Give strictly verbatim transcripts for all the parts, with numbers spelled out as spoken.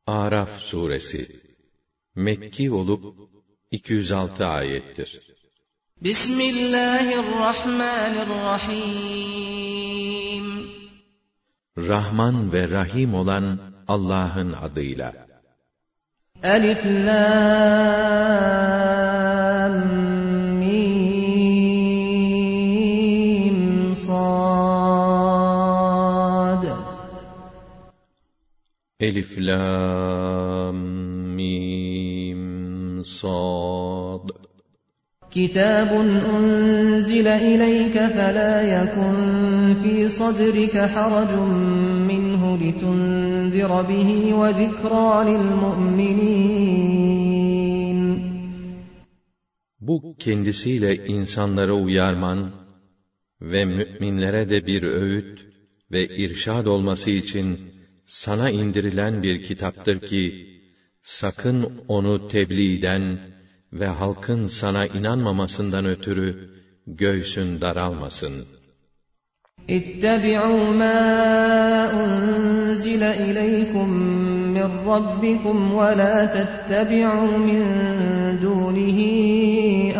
Araf suresi Mekki olup iki yüz altı ayettir. Bismillahirrahmanirrahim. Rahman ve Rahim olan Allah'ın adıyla. Elif Lam Mim Sad. Elif Lam Mim Sad. Kitabun unzile ileyke felâ yekun fî sadrike haracun minhu litundira bihi ve zikrâ lilmu'minîn. Bu kendisiyle insanları uyarman ve müminlere de bir öğüt ve irşad olması için sana indirilen bir kitaptır ki, sakın onu tebliğden ve halkın sana inanmamasından ötürü göğsün daralmasın. İttebi'û mâ unzile ileykum min rabbikum ve lâ tettebi'û min dûnihi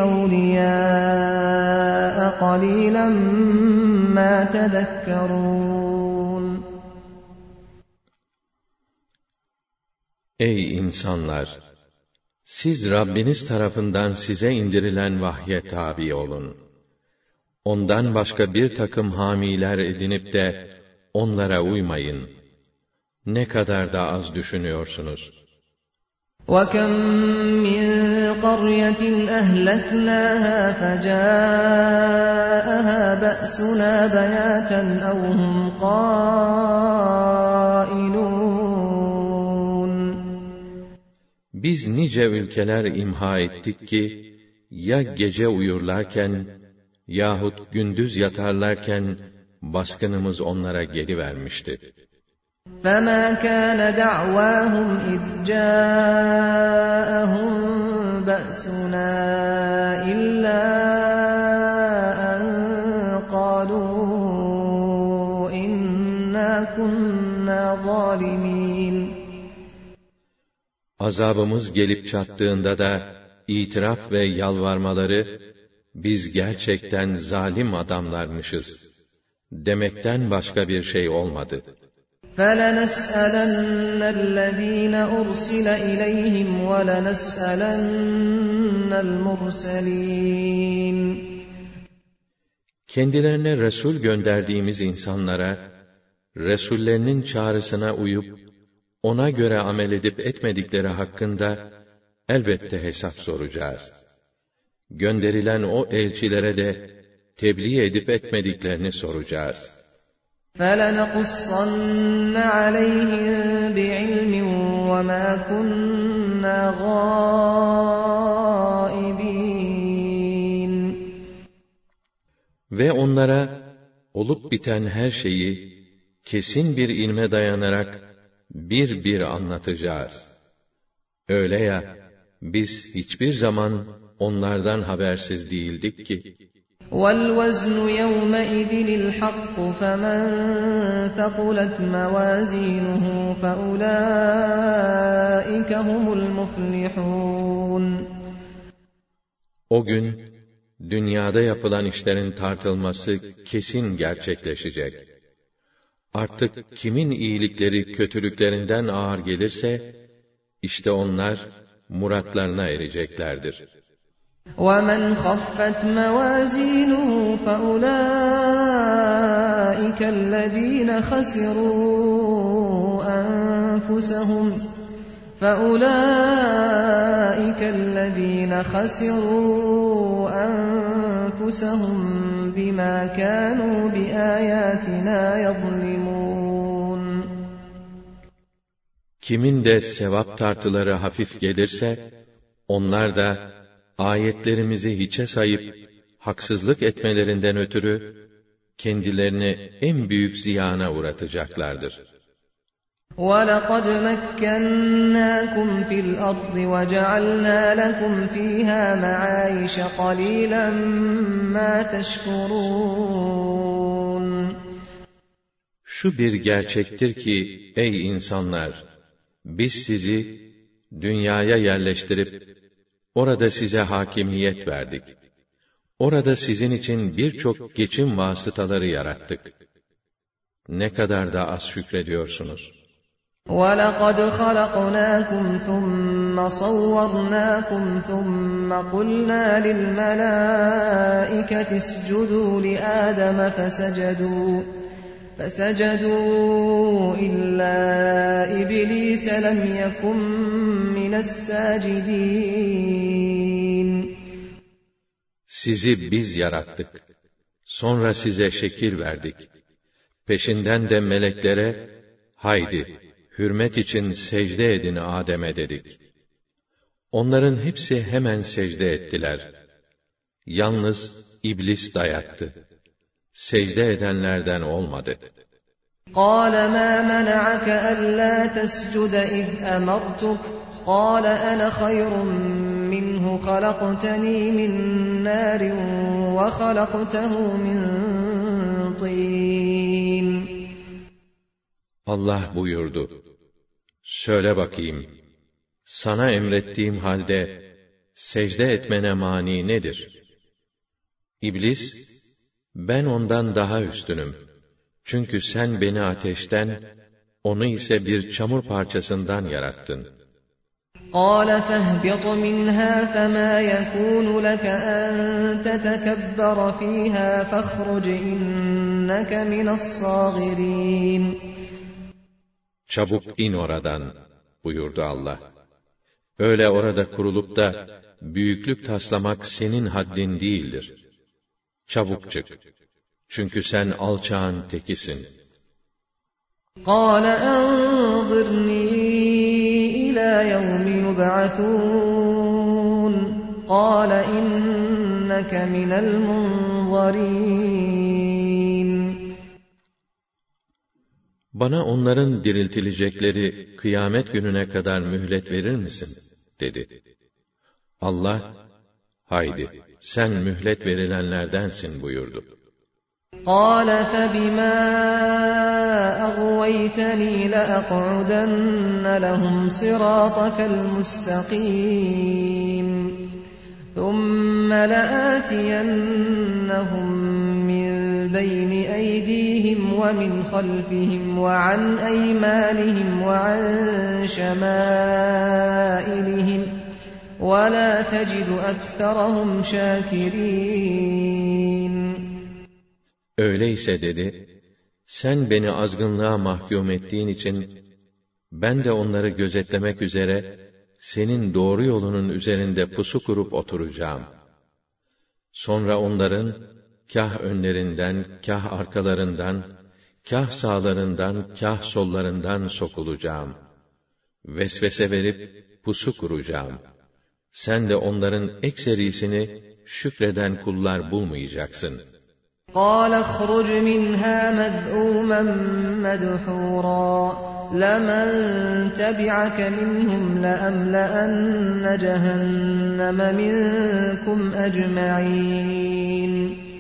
evliyâe qalîlen mâ tedekkerûn. Ey insanlar! Siz Rabbiniz tarafından size indirilen vahye tabi olun. Ondan başka bir takım hamiler edinip de onlara uymayın. Ne kadar da az düşünüyorsunuz. وَكَمْ مِنْ قَرْيَةٍ أَهْلَكْنَاهَا فَجَاءَهَا بَأْسُنَا بَيَاتًا أَوْ هُمْ قَائِلُونَ. Biz nice ülkeler imha ettik ki, ya gece uyurlarken, yahut gündüz yatarlarken, baskınımız onlara gelivermişti. فَمَا كَانَ دَعْوَاهُمْ إِذْ جَاءَهُمْ بَأْسُنَا إِلَّا أَنْ قَالُوا إِنَّا كُنَّا ظَالِمِينَ. Azabımız gelip çattığında da itiraf ve yalvarmaları, biz gerçekten zalim adamlarmışız demekten başka bir şey olmadı. فَلَنَسْأَلَنَّ الَّذ۪ينَ أُرْسِلَ إِلَيْهِمْ وَلَنَسْأَلَنَّ الْمُرْسَلِينَ. Kendilerine Resul gönderdiğimiz insanlara, Resullerinin çağrısına uyup, ona göre amel edip etmedikleri hakkında, elbette hesap soracağız. Gönderilen o elçilere de, tebliğ edip etmediklerini soracağız. فَلَنَقُصَّنَّ عَلَيْهِمْ بِعِلْمٍ وَمَا كُنَّا غَائِبِينَ. Ve onlara, olup biten her şeyi, kesin bir ilme dayanarak, bir bir anlatacağız. Öyle ya, biz hiçbir zaman onlardan habersiz değildik ki. وَالْوَزْنُ يَوْمَئِذٍ الْحَقُّ فَمَنْ ثَقُلَتْ مَوَازِينُهُ فَأُولَٰئِكَ هُمُ الْمُفْلِحُونَ. O gün, dünyada yapılan işlerin tartılması kesin gerçekleşecek. Artık kimin iyilikleri kötülüklerinden ağır gelirse, işte onlar muratlarına ereceklerdir. وَمَنْ خَفَّتْ مَوَازِينُهُ فَأُولَٰئِكَ الَّذ۪ينَ خَسِرُوا أَنفُسَهُمْ فَأُولَٰئِكَ الَّذ۪ينَ خَسِرُوا أَنفُسَهُمْ بِمَا كَانُوا بِآيَاتِنَا يَظْلِمُونَ. Kimin de sevap tartıları hafif gelirse, onlar da, ayetlerimizi hiçe sayıp, haksızlık etmelerinden ötürü, kendilerini en büyük ziyana uğratacaklardır. وَلَقَدْ مَكَّنَّاكُمْ فِي الْأَرْضِ وَجَعَلْنَا لَكُمْ فِيهَا مَعَايِشَ قَلِيلًا مَا تَشْكُرُونَ. Şu bir gerçektir ki, ey insanlar! Biz sizi dünyaya yerleştirip orada size hakimiyet verdik. Orada sizin için birçok geçim vasıtaları yarattık. Ne kadar da az şükrediyorsunuz. وَلَقَدْ خَلَقْنَاكُمْ ثُمَّ صَوَّرْنَاكُمْ ثُمَّ قُلْنَا لِلْمَلَائِكَةِ اسْجُدُوا لِآدَمَ فَسَجَدُوا فَسَجَدُوا إِلَّا إِبْلِيسَ لَمْ يَكُنْ مِنَ السَّاجِدِينَ. Sizi biz yarattık. Sonra size şekil verdik. Peşinden de meleklere, haydi, hürmet için secde edin Adem'e dedik. Onların hepsi hemen secde ettiler. Yalnız iblis dayattı. Secde edenlerden olmadı. قَالَ مَا مَنَعَكَ أَلَّا تَسْجُدَ إِذْ أَمَرْتُكَ قَالَ أَنَا خَيْرٌ مِّنْهُ خَلَقْتَنِي مِنْ نَارٍ وَخَلَقْتَهُ مِنْ طِينٍ. Allah buyurdu: Söyle bakayım, sana emrettiğim halde secde etmene mani nedir? İblis, ben ondan daha üstünüm. Çünkü sen beni ateşten, onu ise bir çamur parçasından yarattın. قَالَ فَاهْبِطْ مِنْهَا فَمَا يَكُونُ لَكَ أَنْ تَتَكَبَّرَ فِيهَا فَاخْرُجْ إِنَّكَ مِنَ الصَّاغِرِينَ. Çabuk in oradan, buyurdu Allah. Öyle orada kurulup da büyüklük taslamak senin haddin değildir. Çabuk çık. Çünkü sen alçağın tekisin. قَالَ أَنظِرْنِي إِلَى يَوْمِ يُبْعَثُونَ قَالَ إِنَّكَ مِنَ الْمُنظَرِينَ. Bana onların diriltilecekleri kıyamet gününe kadar mühlet verir misin? Dedi. Allah, haydi sen mühlet verilenlerdensin buyurdu. قَالَ فَبِمَا أَغْوَيْتَنِي لَأَقْعُدَنَّ لَهُمْ صِرَاطَكَ الْمُسْتَقِيمَ ثُمَّ لَآتِيَنَّهُمْ مِنْ بَيْنِ أَيْدِيهِمْ وَمِنْ خَلْفِهِمْ وَعَنْ أَيْمَانِهِمْ وَعَنْ شَمَائِلِهِمْ وَلَا تَجِدُ أَكْثَرَهُمْ شَاكِرِينَ. Öyleyse dedi, sen beni azgınlığa mahkum ettiğin için, ben de onları gözetlemek üzere, senin doğru yolunun üzerinde pusu kurup oturacağım. Sonra onların, kâh önlerinden, kâh arkalarından, kâh sağlarından, kâh sollarından sokulacağım. Vesvese verip, pusu kuracağım. Sen de onların ekserisini, şükreden kullar bulmayacaksın. قَالَ اخْرُجْ مِنْهَا مَذْءُومًا مَدْحُورًا لَمَنْ تَبِعَكَ مِنْهُمْ لَأَمْلَأَنَّ جَهَنَّمَ مِنْكُمْ أَجْمَعِينَ.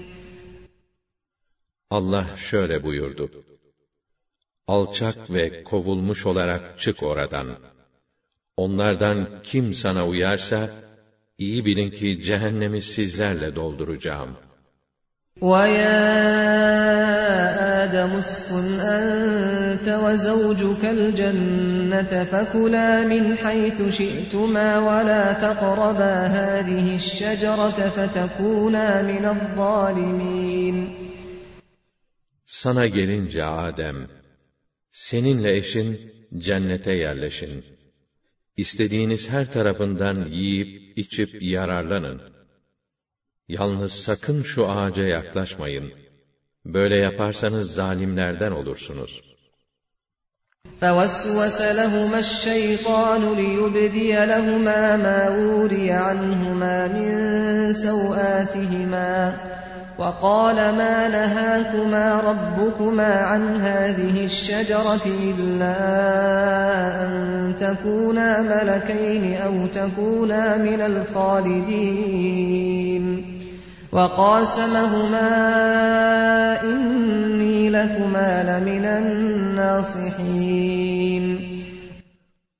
Allah şöyle buyurdu: Alçak ve kovulmuş olarak çık oradan. Onlardan kim sana uyarsa, iyi bilin ki cehennemi sizlerle dolduracağım. وَيَا آدَمُ اسْكُنْ أَنْتَ وَزَوْجُكَ الْجَنَّةَ فَكُلَا مِنْ حَيْثُ شِئْتُمَا وَلَا تَقْرَبَا هَٰذِهِ الشَّجَرَةَ فَتَكُونَا مِنَ الظَّالِمِينَ. Sana gelince Adem, seninle eşin cennete yerleşin. İstediğiniz her tarafından yiyip içip yararlanın. Yalnız sakın şu ağaca yaklaşmayın. Böyle yaparsanız zalimlerden olursunuz. فَوَسْوَسَ لَهُمَا الشَّيْطَانُ لِيُبْدِيَ لَهُمَا مَا وُورِيَ عَنْهُمَا مِنْ سَوْآتِهِمَا وَقَالَ مَا نَهَاكُمَا رَبُّكُمَا عَنْ هَٰذِهِ الشَّجَرَةِ إِلَّا أَن تَكُونَا مَلَكَيْنِ أَوْ تَكُونَا مِنَ الْخَالِدِينَ وَقَاسَمَهُمَا إِنِّي لَكُمَا لَمِنَ النَّاصِحِينَ.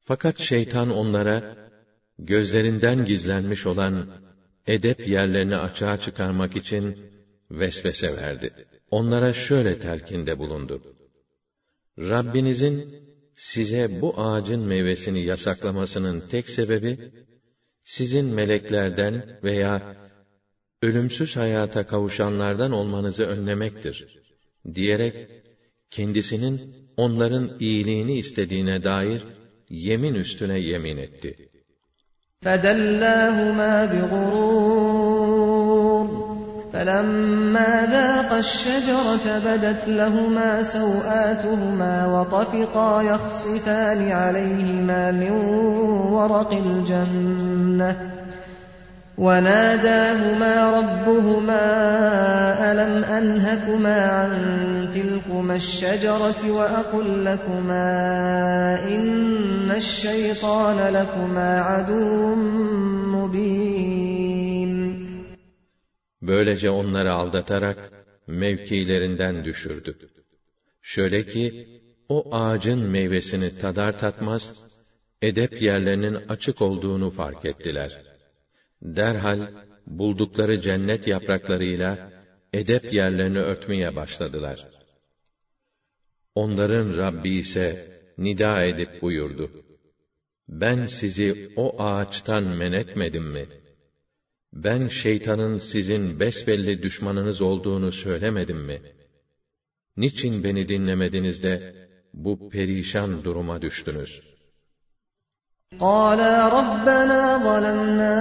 Fakat şeytan onlara, gözlerinden gizlenmiş olan edep yerlerini açığa çıkarmak için vesvese verdi. Onlara şöyle telkinde bulundu: Rabbinizin size bu ağacın meyvesini yasaklamasının tek sebebi, sizin meleklerden veya ölümsüz hayata kavuşanlardan olmanızı önlemektir, diyerek, kendisinin onların iyiliğini istediğine dair yemin üstüne yemin etti. فَدَلَّاهُمَا بِغُرُورٍ فَلَمَّا ذَاقَا الشَّجَرَةَ بَدَتْ لَهُمَا سَوْآتُهُمَا وَطَفِقَا يَخْصِفَانِ عَلَيْهِمَا مِنْ وَرَقِ الْجَنَّةِ وَنَادَاهُمَا رَبُّهُمَا أَلَمْ أَنْهَكُمَا عَنْ تِلْكُمَا الشَّجَرَةِ وَأَقُلْ لَكُمَا إِنَّ الشَّيْطَانَ لَكُمَا عَدُوٌّ مُّبِينٌ. Böylece onları aldatarak mevkilerinden düşürdü. Şöyle ki, o ağacın meyvesini tadar tatmaz, edep yerlerinin açık olduğunu fark ettiler. Derhal buldukları cennet yapraklarıyla edep yerlerini örtmeye başladılar. Onların Rabbi ise nida edip buyurdu: Ben sizi o ağaçtan men etmedim mi? Ben şeytanın sizin besbelli düşmanınız olduğunu söylemedim mi? Niçin beni dinlemediniz de bu perişan duruma düştünüz? قَالَا رَبَّنَا ظَلَمْنَا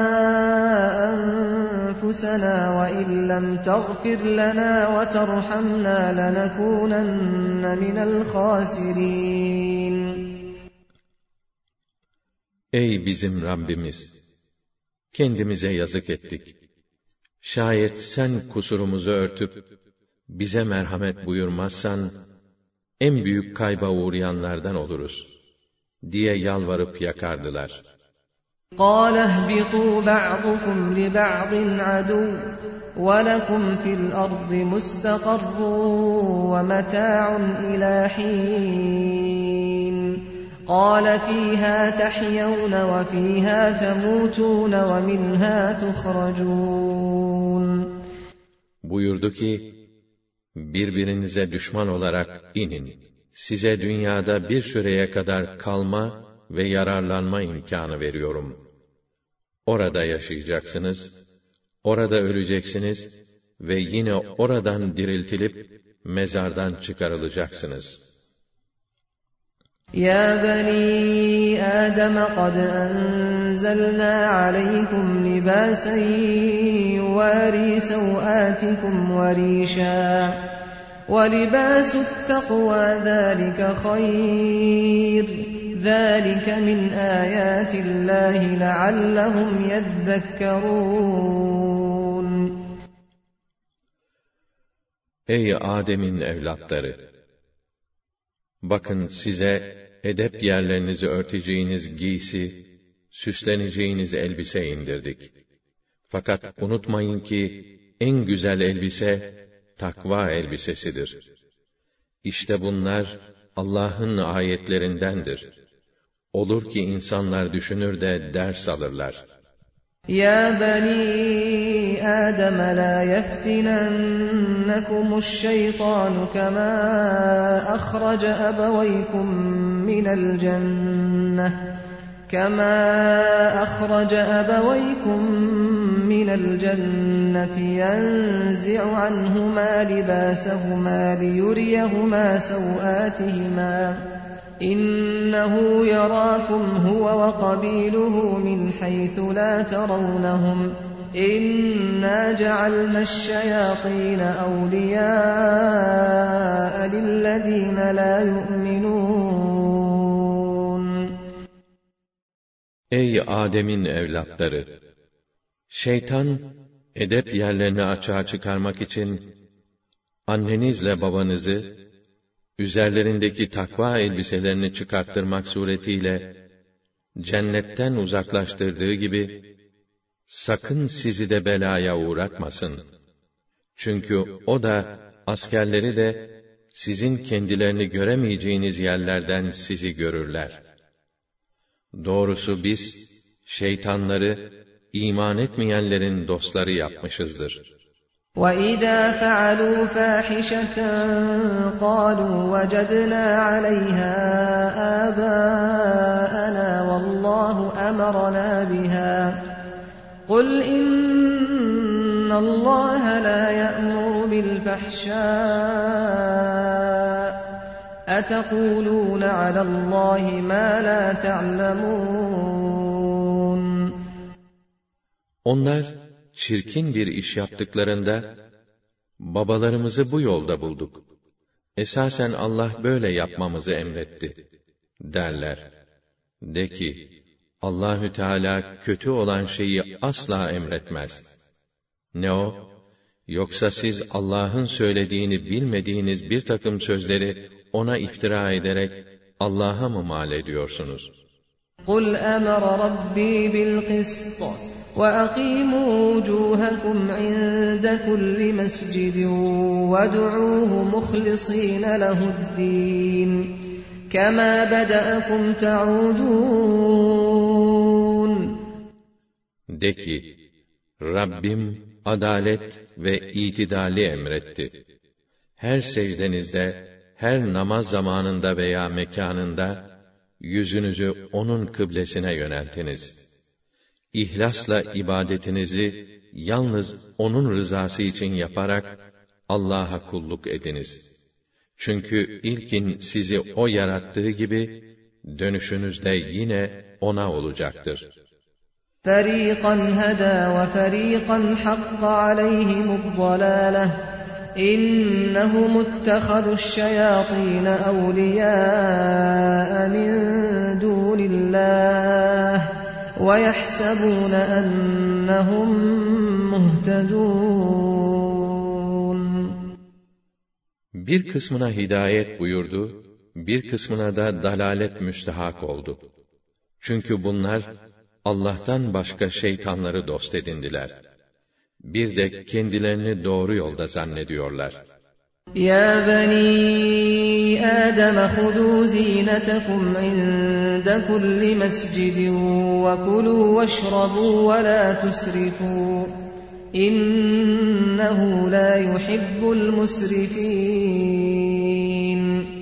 أَنفُسَنَا وَإِن لَّمْ تَغْفِرْ لَنَا وَتَرْحَمْنَا لَنَكُونَنَّ مِنَ الْخَاسِرِينَ. Ey bizim Rabbimiz! Kendimize yazık ettik. Şayet sen kusurumuzu örtüp bize merhamet buyurmazsan, en büyük kayba uğrayanlardan oluruz diye yalvarıp yakardılar. قَالَ اهْبِطُوا بَعْضُكُمْ لِبَعْضٍ عَدُوٌّ وَلَكُمْ فِي الْأَرْضِ مُسْتَقَرٌّ وَمَتَاعٌ إِلَى حِينٍ قَالَ فِيهَا تَحْيَوْنَ وَفِيهَا تَمُوتُونَ وَمِنْهَا تُخْرَجُونَ. Buyurdu ki, birbirinize düşman olarak inin. Size dünyada bir süreye kadar kalma ve yararlanma imkânı veriyorum. Orada yaşayacaksınız, orada öleceksiniz ve yine oradan diriltilip mezardan çıkarılacaksınız. يَا بَنِي آدَمَ قَدْ أَنزَلْنَا عَلَيْكُمْ لِبَاسًا يُوَارِي سَوْآتِكُمْ وَرِيشًا وَلِبَاسُ التَّقْوَى ذَلِكَ خَيْرٌ ذَلِكَ مِنْ آيَاتِ اللّٰهِ لَعَلَّهُمْ يَذَّكَّرُونَ. Ey Adem'in evlatları! Bakın size edep yerlerinizi örteceğiniz giysi, süsleneceğiniz elbise indirdik. Fakat unutmayın ki en güzel elbise takva elbisesidir. İşte bunlar Allah'ın ayetlerindendir. Olur ki insanlar düşünür de ders alırlar. يَا بَنِي آدَمَ لَا يَفْتِنَنَّكُمُ الشَّيْطَانُ كَمَا أَخْرَجَ أَبَوَيْكُمْ مِنَ الْجَنَّةِ كَمَا أَخْرَجَ أَبَوَيْكُمْ مِنَ الْجَنَّةِ يَنزِعُ عَنْهُمَا لِبَاسَهُمَا لِيُرِيَهُمَا سَوْآتِهِمَا إِنَّهُ يَرَاكُمْ هُوَ وَقَبِيلُهُ مِنْ حَيْثُ لَا تَرَوْنَهُمْ إِنَّا جَعَلْنَا الشَّيَاطِينَ أَوْلِيَاءَ لِلَّذِينَ لَا يُؤْمِنُونَ. Ey Adem'in evlatları! Şeytan, edep yerlerini açığa çıkarmak için, annenizle babanızı, üzerlerindeki takva elbiselerini çıkarttırmak suretiyle, cennetten uzaklaştırdığı gibi, sakın sizi de belaya uğratmasın. Çünkü o da, askerleri de, sizin kendilerini göremeyeceğiniz yerlerden sizi görürler. Doğrusu biz, şeytanları, iman etmeyenlerin dostları yapmışızdır. وَإِذَا فَعَلُوا فَاحِشَةً قَالُوا وَجَدْنَا عَلَيْهَا آبَاءَنَا وَاللَّهُ أَمَرَنَا بِهَا قُلْ إِنَّ اللَّهَ لَا يَأْمُرُ بِالْفَحْشَاءِ أَتَقُولُونَ عَلَى اللَّهِ مَا لَا تَعْلَمُونَ Onlar, çirkin bir iş yaptıklarında, babalarımızı bu yolda bulduk. Esasen Allah böyle yapmamızı emretti, derler. De ki, Allahü Teala kötü olan şeyi asla emretmez. Ne o? Yoksa siz Allah'ın söylediğini bilmediğiniz bir takım sözleri ona iftira ederek Allah'a mı mal ediyorsunuz? قُلْ أَمَرَ رَبِّي بِالْقِسْطِ وَأَقِيمُوا وُجُوهَكُمْ عِندَ كُلِّ مَسْجِدٍ وَادْعُوهُ مُخْلِصِينَ لَهُ الدِّينَ كَمَا بَدَأَكُمْ تَعُودُونَ De ki, Rabbim adalet ve itidali emretti. Her secdenizde, her namaz zamanında veya mekanında, yüzünüzü onun kıblesine yöneltiniz. İhlasla ibadetinizi yalnız onun rızası için yaparak Allah'a kulluk ediniz. Çünkü ilkin sizi o yarattığı gibi dönüşünüz de yine ona olacaktır. فَرِيقًا هَدَى وَفَرِيقًا حَقَّ عَلَيْهِمُ الضَّلَالَةُ إِنَّهُمُ اتَّخَذُوا الشَّيَاطِينَ أَوْلِيَاءَ مِن دُونِ اللَّهِ وَيَحْسَبُونَ أَنَّهُمْ مُهْتَدُونَ Bir kısmına hidayet buyurdu, bir kısmına da dalalet müstehak oldu. Çünkü bunlar, Allah'tan başka şeytanları dost edindiler. Bir de kendilerini doğru yolda zannediyorlar. يَا بَنِي آدَمَ خُذُوا زِينَتَكُمْ عِندَ كُلِّ مَسْجِدٍ وَكُلُوا وَاشْرَبُوا وَلَا تُسْرِفُوا إِنَّهُ لَا يُحِبُّ الْمُسْرِفِينَ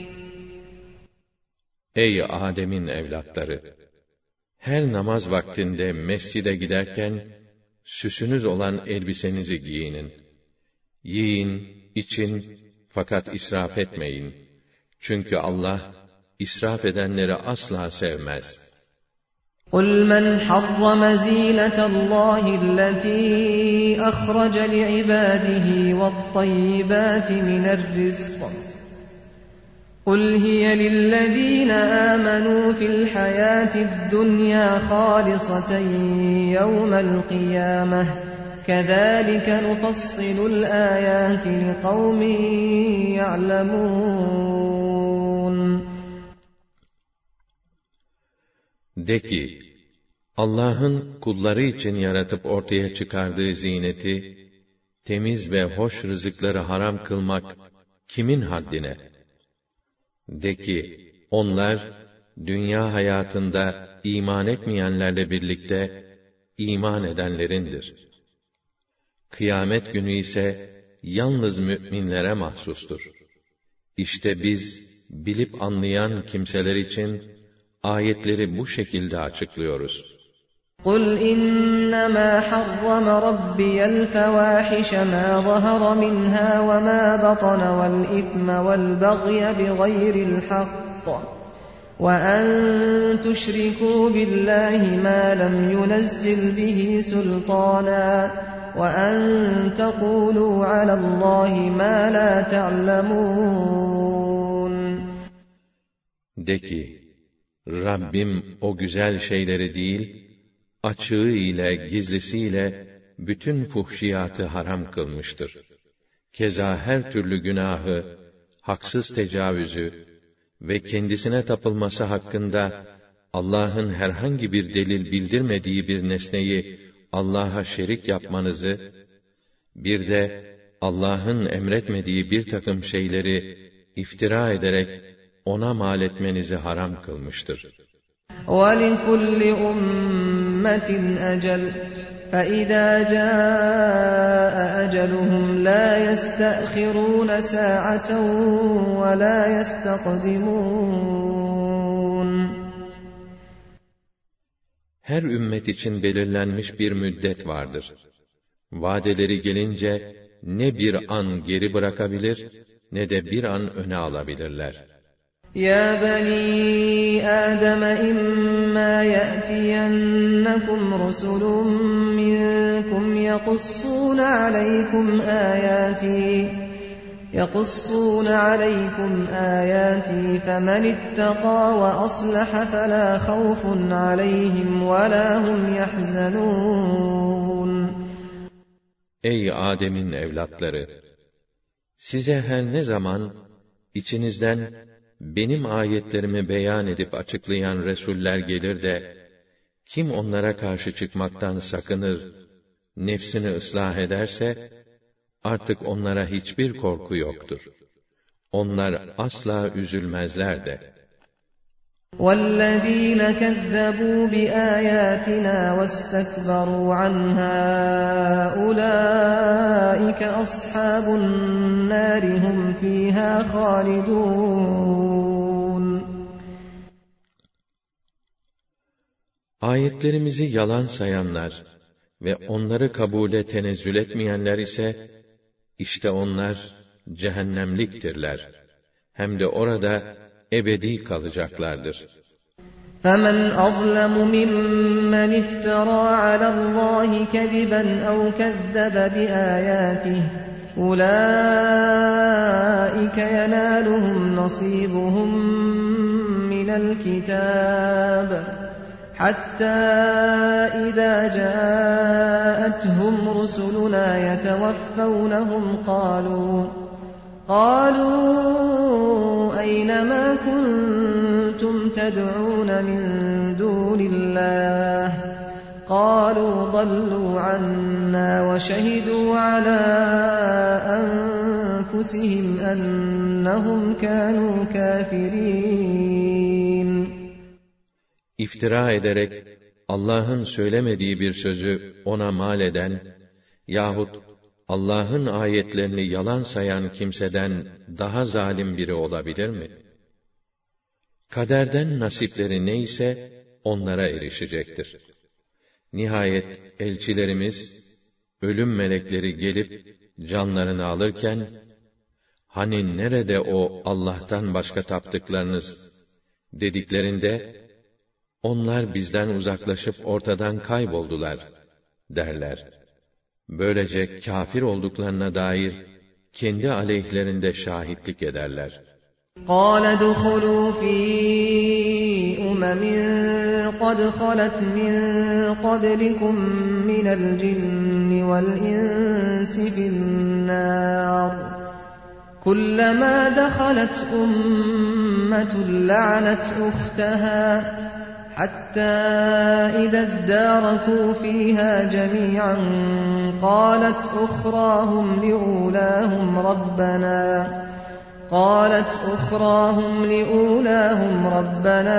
Ey Adem'in evlatları! Her namaz vaktinde mescide giderken, süsünüz olan elbisenizi giyinin. Yiyin, için, fakat israf etmeyin. Çünkü Allah, israf edenleri asla sevmez. قُلْ مَنْ حَرَّمَ زِينَةَ اللَّهِ الَّتِي أَخْرَجَ لِعِبَادِهِ وَالطَّيِّبَاتِ مِنَ الرِّزْقِ قُلْ هِيَ لِلَّذِينَ آمَنُوا فِي الْحَيَاةِ الدُّنْيَا خَالِصَةً يَوْمَ الْقِيَامَةِ كَذَٰلِكَ نُفَصِّلُ الْآيَاتِ لِقَوْمٍ يَعْلَمُونَ De ki, Allah'ın kulları için yaratıp ortaya çıkardığı zineti, temiz ve hoş rızıkları haram kılmak kimin haddine? De ki, onlar, dünya hayatında iman etmeyenlerle birlikte, iman edenlerindir. Kıyamet günü ise, yalnız mü'minlere mahsustur. İşte biz, bilip anlayan kimseler için, ayetleri bu şekilde açıklıyoruz. قُلْ إِنَّمَا حَرَّمَ رَبِّيَ الْفَوَاحِشَ مَا ظَهَرَ مِنْهَا وَمَا بَطَنَ وَالْإِثْمَ وَالْبَغْيَ بِغَيْرِ الْحَقِّ وَأَن تُشْرِكُوا بِاللَّهِ مَا لَمْ يُنَزِّلْ بِهِ سُلْطَانًا وَأَن تَقُولُوا عَلَى اللَّهِ مَا لَا تَعْلَمُونَ De ki, Rabbim o güzel şeyleri değil, açığı ile gizlisiyle bütün fuhşiyatı haram kılmıştır. Keza her türlü günahı, haksız tecavüzü ve kendisine tapılması hakkında Allah'ın herhangi bir delil bildirmediği bir nesneyi Allah'a şerik yapmanızı, bir de Allah'ın emretmediği bir takım şeyleri iftira ederek ona mal etmenizi haram kılmıştır. وَلِكُلِّ أُمَّةٍ أَجَلٌ فَإِذَا جَاءَ أَجَلُهُمْ لَا يَسْتَأْخِرُونَ سَاعَةً وَلَا يَسْتَقْدِمُونَ. Her ümmet için belirlenmiş bir müddet vardır. Vadeleri gelince ne bir an geri bırakabilir ne de bir an öne alabilirler. يَا بَنِي آدَمَ إِمَّا يَأْتِيَنَّكُمْ رُسُلٌ مِّنكُمْ يَقُصُّونَ عَلَيْكُمْ آيَاتِي يَقُصُّونَ عَلَيْكُمْ آيَاتِي فَمَنِ اتَّقَى وَأَصْلَحَ فَلَا خَوْفٌ عَلَيْهِمْ وَلَا هُمْ يَحْزَنُونَ. Ey Adem'in evlatları! Size her ne zaman içinizden benim ayetlerimi beyan edip açıklayan resuller gelir de, kim onlara karşı çıkmaktan sakınır, nefsini ıslah ederse, artık onlara hiçbir korku yoktur. Onlar asla üzülmezler de. وَالَّذ۪ينَ كَذَّبُوا بِآيَاتِنَا وَاسْتَكْبَرُوا عَنْهَا أُولَٰئِكَ أَصْحَابُ النَّارِ هُمْ ف۪يهَا خَالِدُونَ. Ayetlerimizi yalan sayanlar ve onları kabule tenezzül etmeyenler ise, işte onlar cehennemliktirler. Hem de orada ebedi kalacaklardır. فَمَنْ أَظْلَمُ مِمَّنِ افْتَرَى عَلَى اللّٰهِ كَذِبًا أَوْ كَذَّبَ بِآيَاتِهِ أُولَٰئِكَ يَنَالُهُمْ نَصِيبُهُمْ مِنَ الْكِتَابِ حَتَّى إِذَا جَاءَتْهُمْ رُسُلُنَا يَتَوَفَّوْنَهُمْ قَالُوا قَالُوا أَيْنَ مَا كُنتُمْ تَدْعُونَ مِن دُونِ اللَّهِ قَالُوا ضَلُّوا عَنَّا وَشَهِدُوا عَلَى أَنفُسِهِمْ أَنَّهُمْ كَانُوا كَافِرِينَ. İftira ederek Allah'ın söylemediği bir sözü ona mal eden yahut Allah'ın ayetlerini yalan sayan kimseden daha zalim biri olabilir mi? Kaderden nasipleri neyse onlara erişecektir. Nihayet elçilerimiz, ölüm melekleri gelip canlarını alırken, hani nerede o Allah'tan başka taptıklarınız dediklerinde, onlar bizden uzaklaşıp ortadan kayboldular derler. Böylece kâfir olduklarına dair kendi aleyhlerinde şahitlik ederler. قَالَ ادْخُلُوا فِي أُمَمٍ قَدْ خَلَتْ مِن قَبْلِكُم مِّنَ الْجِنِّ وَالْإِنسِ فِي النَّارِ كُلَّمَا دَخَلَتْ أُمَّةٌ لَّعَنَتْ أُخْتَهَا حَتَّى إِذَا ادَّارَكُوا فِيهَا جَمِيعًا قَالَتْ أُخْرَاهُمْ لِأُولَاهُمْ رَبَّنَا قالت أخراهم لأولاهم ربنا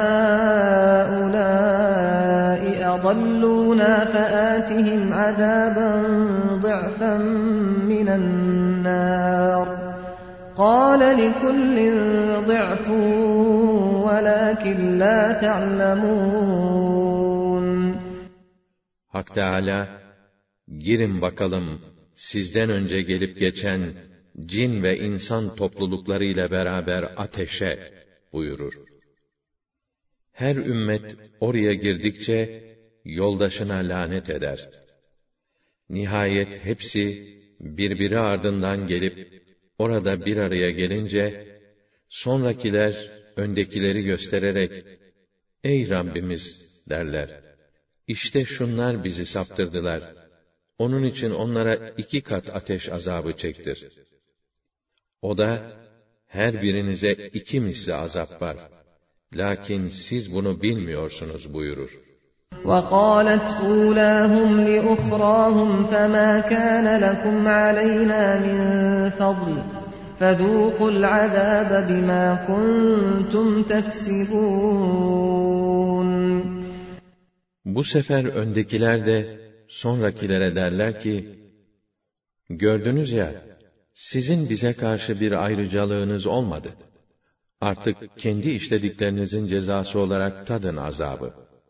هؤلاء أضلونا فآتهم عذابا ضعفا من النار قال لكل ضعف ولكن لا تعلمون. Hak Teâlâ, girin bakalım sizden önce gelip geçen cin ve insan topluluklarıyla beraber ateşe buyurur. Her ümmet oraya girdikçe yoldaşına lanet eder. Nihayet hepsi birbiri ardından gelip orada bir araya gelince sonrakiler öndekileri göstererek "Ey Rabbimiz" derler. İşte şunlar bizi saptırdılar. Onun için onlara iki kat ateş azabı çektir. O da, her birinize iki misli azap var. Lakin siz bunu bilmiyorsunuz buyurur. وَقَالَتْ أُولَاهُمْ لِأُخْرَاهُمْ فَمَا كَانَ لَكُمْ عَلَيْنَا مِنْ فَضْلٍ فَذُوقُوا الْعَذَابَ بِمَا كُنْتُمْ تَكْسِبُونَ. Bu sefer öndekiler de sonrakilere derler ki, gördünüz ya, sizin bize karşı bir ayrıcalığınız olmadı. Artık kendi işlediklerinizin cezası olarak tadın azabı.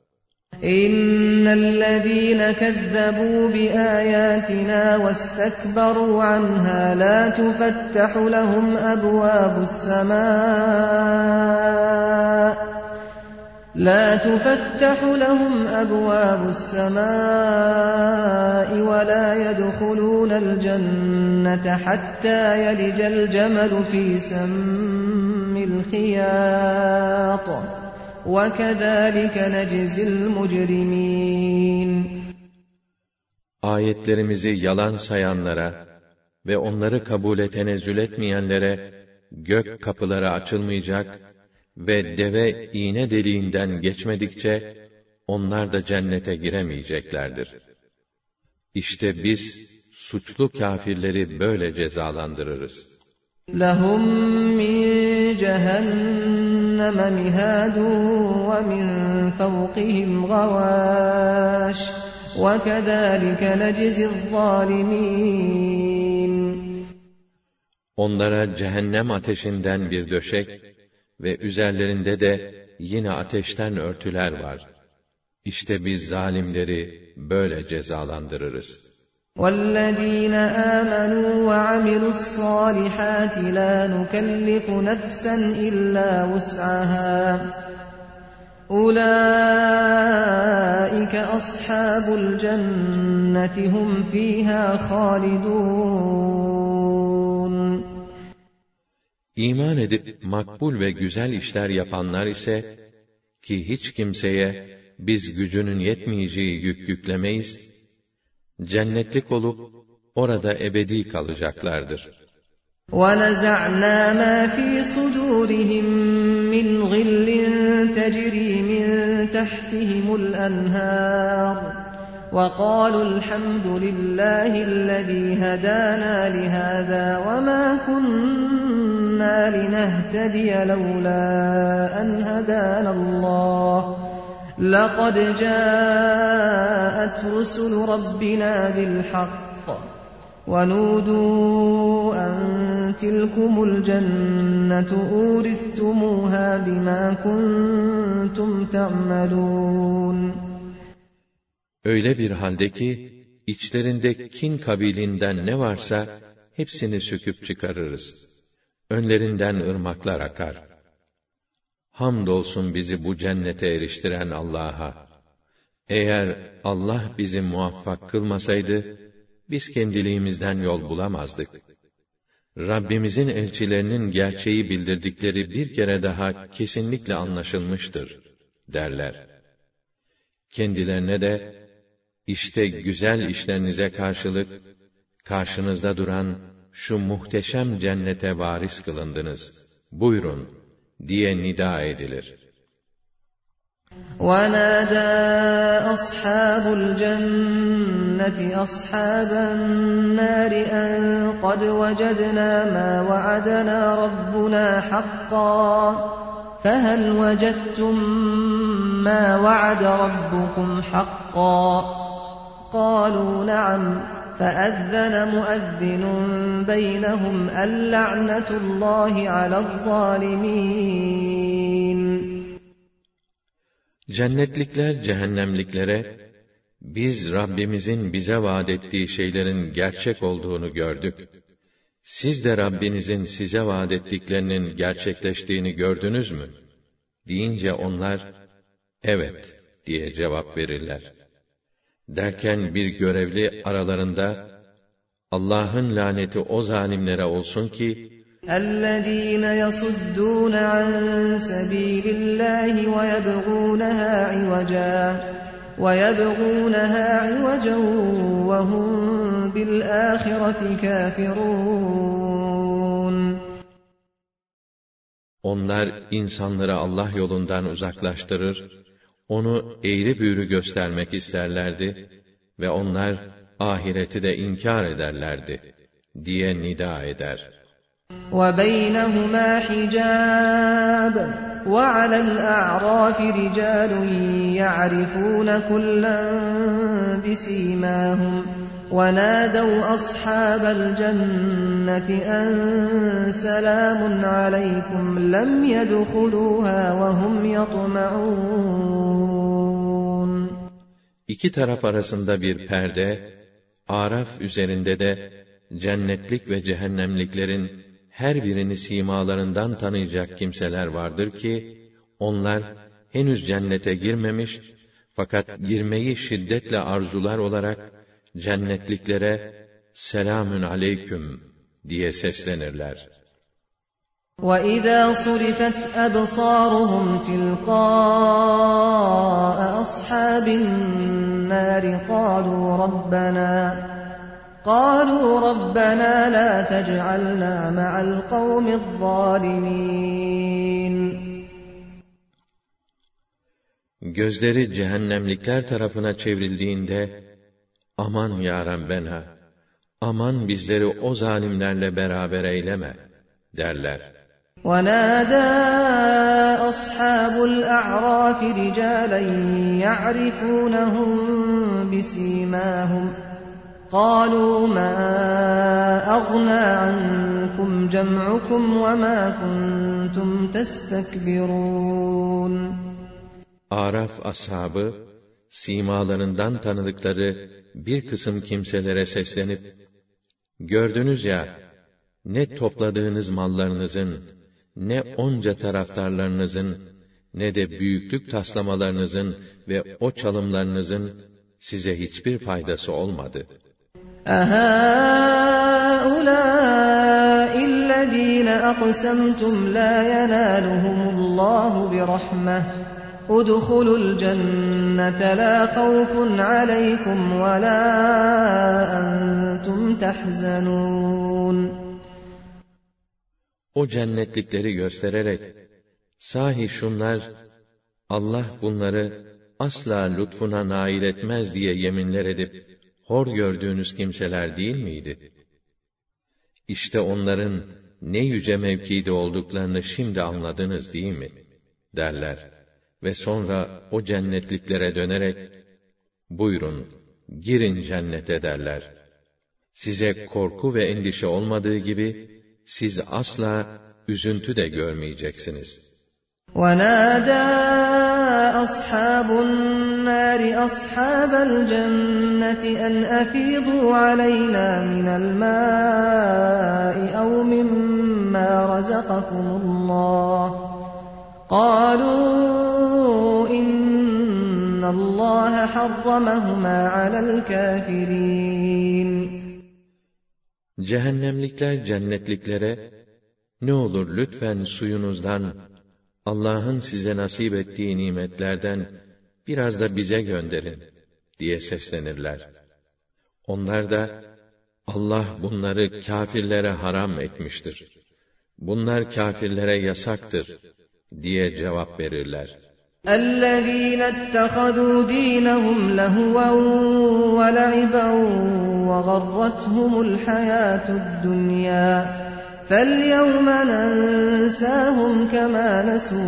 İnnellezîne kezzebû biâyâtinâ vestekberû anhâ lâ tufettahu lehum ebvâbus semâ لا تفتح لهم أبواب السماء ولا يدخلون الجنة حتى يلج الجمل في سم الخياط وكذلك نجزي المجرمين. Ayetlerimizi yalan sayanlara ve onları kabule tenezzül etmeyenlere gök kapıları açılmayacak ve deve iğne deliğinden geçmedikçe onlar da cennete giremeyeceklerdir. İşte biz suçlu kâfirleri böyle cezalandırırız. لَهُمْ مِنْ جَهَنَّمَ مِهَادٌ وَمِنْ فَوْقِهِمْ غَوَاشٍ وَكَذَلِكَ نَجْزِي الظَّالِمِينَ. Onlara cehennem ateşinden bir döşek ve üzerlerinde de yine ateşten örtüler var. İşte biz zalimleri böyle cezalandırırız. وَالَّذ۪ينَ آمَنُوا وَعَمِلُوا الصَّالِحَاتِ لَا نُكَلِّفُ نَفْسًا إِلَّا وُسْعَهَا أُولَٰئِكَ أَصْحَابُ الْجَنَّةِ هُمْ ف۪يهَا خَالِدُونَ. İman edip makbul ve güzel işler yapanlar ise, ki hiç kimseye biz gücünün yetmeyeceği yük yüklemeyiz, cennetlik olup orada ebedi kalacaklardır. وَنَزَعْنَا مَا فِي صُدُورِهِمْ مِنْ غِلٍّ تَجْرِي مِنْ تَحْتِهِمُ الْأَنْهَارُ وَقَالُوا الْحَمْدُ لِلَّهِ الَّذِي هَدَانَا لِهَذَا وَمَا كُنَّا لِنَهْتَدِيَ لَوْلَا أَنْ هَدَانَا اللَّهُ لَقَدْ جَاءَتْ رُسُلُ رَبِّنَا بِالْحَقِّ وَنُودُوا أَن تِلْكُمُ الْجَنَّةُ أُورِثْتُمُوهَا بِمَا كُنتُمْ تَعْمَلُونَ. Öyle bir halde ki, içlerinde kin kabilinden ne varsa, hepsini söküp çıkarırız. Önlerinden ırmaklar akar. Hamdolsun bizi bu cennete eriştiren Allah'a. Eğer Allah bizi muvaffak kılmasaydı, biz kendiliğimizden yol bulamazdık. Rabbimizin elçilerinin gerçeği bildirdikleri bir kere daha kesinlikle anlaşılmıştır, derler. Kendilerine de, İşte güzel işlerinize karşılık, karşınızda duran şu muhteşem cennete varis kılındınız. Buyurun, diye nida edilir. وَنَادَى أَصْحَابُ الْجَنَّةِ أَصْحَابَ النَّارِ أَنْ قَدْ وَجَدْنَا مَا وَعَدَنَا رَبُّنَا حَقًّا فَهَلْ وَجَدْتُمْ مَا وَعَدَ رَبُّكُمْ حَقًّا قَالُوا نَعَمْ فَأَذَّنَ مُؤَذِّنٌ بَيْنَهُمْ اللَّعْنَةُ اللّٰهِ عَلَى الظَّالِمِينَ. Cennetlikler cehennemliklere, biz Rabbimizin bize vaat ettiği şeylerin gerçek olduğunu gördük. Siz de Rabbinizin size vaat ettiklerinin gerçekleştiğini gördünüz mü? Deyince onlar, evet diye cevap verirler. Derken bir görevli aralarında, Allah'ın laneti o zalimlere olsun ki, اَلَّذ۪ينَ يَصُدُّونَ عَنْ سَب۪يلِ اللّٰهِ وَيَبْغُونَهَا عِوَجًا وَيَبْغُونَهَا عِوَجًا وَهُمْ بِالْآخِرَةِ كَافِرُونَ. Onlar insanları Allah yolundan uzaklaştırır, onu eğri büğrü göstermek isterlerdi ve onlar ahireti de inkar ederlerdi diye nida eder. وَبَيْنَهُمَا حِجَابٌ وَعَلَى الْأَعْرَافِ رِجَالٌ يَعْرِفُونَ كُلًّا بِسِيمَاهُمْ وَنَادَوْا أَصْحَابَ الْجَنَّةِ أَنْ سَلَامٌ عَلَيْكُمْ لَمْ يَدْخُلُوهَا وَهُمْ يَطْمَعُونَ. İki taraf arasında bir perde, Araf üzerinde de cennetlik ve cehennemliklerin her birini simalarından tanıyacak kimseler vardır ki, onlar henüz cennete girmemiş, fakat girmeyi şiddetle arzular olarak, cennetliklere selamün aleyküm diye seslenirler. وَإِذَا صُرِفَتْ أَبْصَارُهُمْ تِلْقَاءَ أَصْحَابِ النَّارِ قَالُوا رَبَّنَا قَالُوا رَبَّنَا لَا تَجْعَلْنَا مَعَ الْقَوْمِ الظَّالِمِينَ. Gözleri cehennemlikler tarafına çevrildiğinde, aman ya Rabbena, aman bizleri o zalimlerle beraber eyleme derler. وَنَادَى أَصْحَابُ الْأَعْرَافِ رِجَالًا يَعْرِفُونَهُم بِسِيمَاهُمْ قَالُوا مَا أَغْنَىٰ عَنكُمْ جَمْعُكُمْ وَمَا كُنتُمْ تَسْتَكْبِرُونَ. Araf ashabı, simalarından tanıdıkları bir kısım kimselere seslenip, gördünüz ya, ne topladığınız mallarınızın, ne onca taraftarlarınızın, ne de büyüklük taslamalarınızın ve o çalımlarınızın size hiçbir faydası olmadı. أَهَٰؤُلَاءِ الَّذ۪ينَ أَقْسَمْتُمْ لَا يَنَالُهُمُ اللّٰهُ بِرَحْمَةٍ اُدْخُلُوا الْجَنَّةَ لَا خَوْفٌ عَلَيْكُمْ وَلَا أَنْتُمْ تَحْزَنُونَ. O cennetlikleri göstererek, sahi şunlar, Allah bunları asla lütfuna nail etmez diye yeminler edip, hor gördüğünüz kimseler değil miydi? İşte onların ne yüce mevkide olduklarını şimdi anladınız değil mi? Derler. Ve sonra o cennetliklere dönerek, buyurun, girin cennete derler. Size korku ve endişe olmadığı gibi, siz asla üzüntü de görmeyeceksiniz. وَنَادَى أَصْحَابُ النَّارِ أَصْحَابَ الْجَنَّةِ أَنْ أَفِيضُوا عَلَيْنَا مِنَ الْمَاءِ أَوْ مِمَّا رَزَقَكُمُ اللَّهُ قَالُوا إِنَّ اللَّهَ حَرَّمَهُمَا عَلَى الْكَافِرِينَ. Cehennemlikler cennetliklere, ne olur lütfen suyunuzdan, Allah'ın size nasip ettiği nimetlerden biraz da bize gönderin diye seslenirler. Onlar da, Allah bunları kâfirlere haram etmiştir. Bunlar kâfirlere yasaktır diye cevap verirler. اَلَّذ۪ينَ اتَّخَذُوا د۪ينَهُمْ لَهُوًا وَلَعِبًا وَغَرَّتْهُمُ الْحَيَاةُ الدُّنْيَا فَالْيَوْمَ نَنْسَاهُمْ كَمَا نَسُوا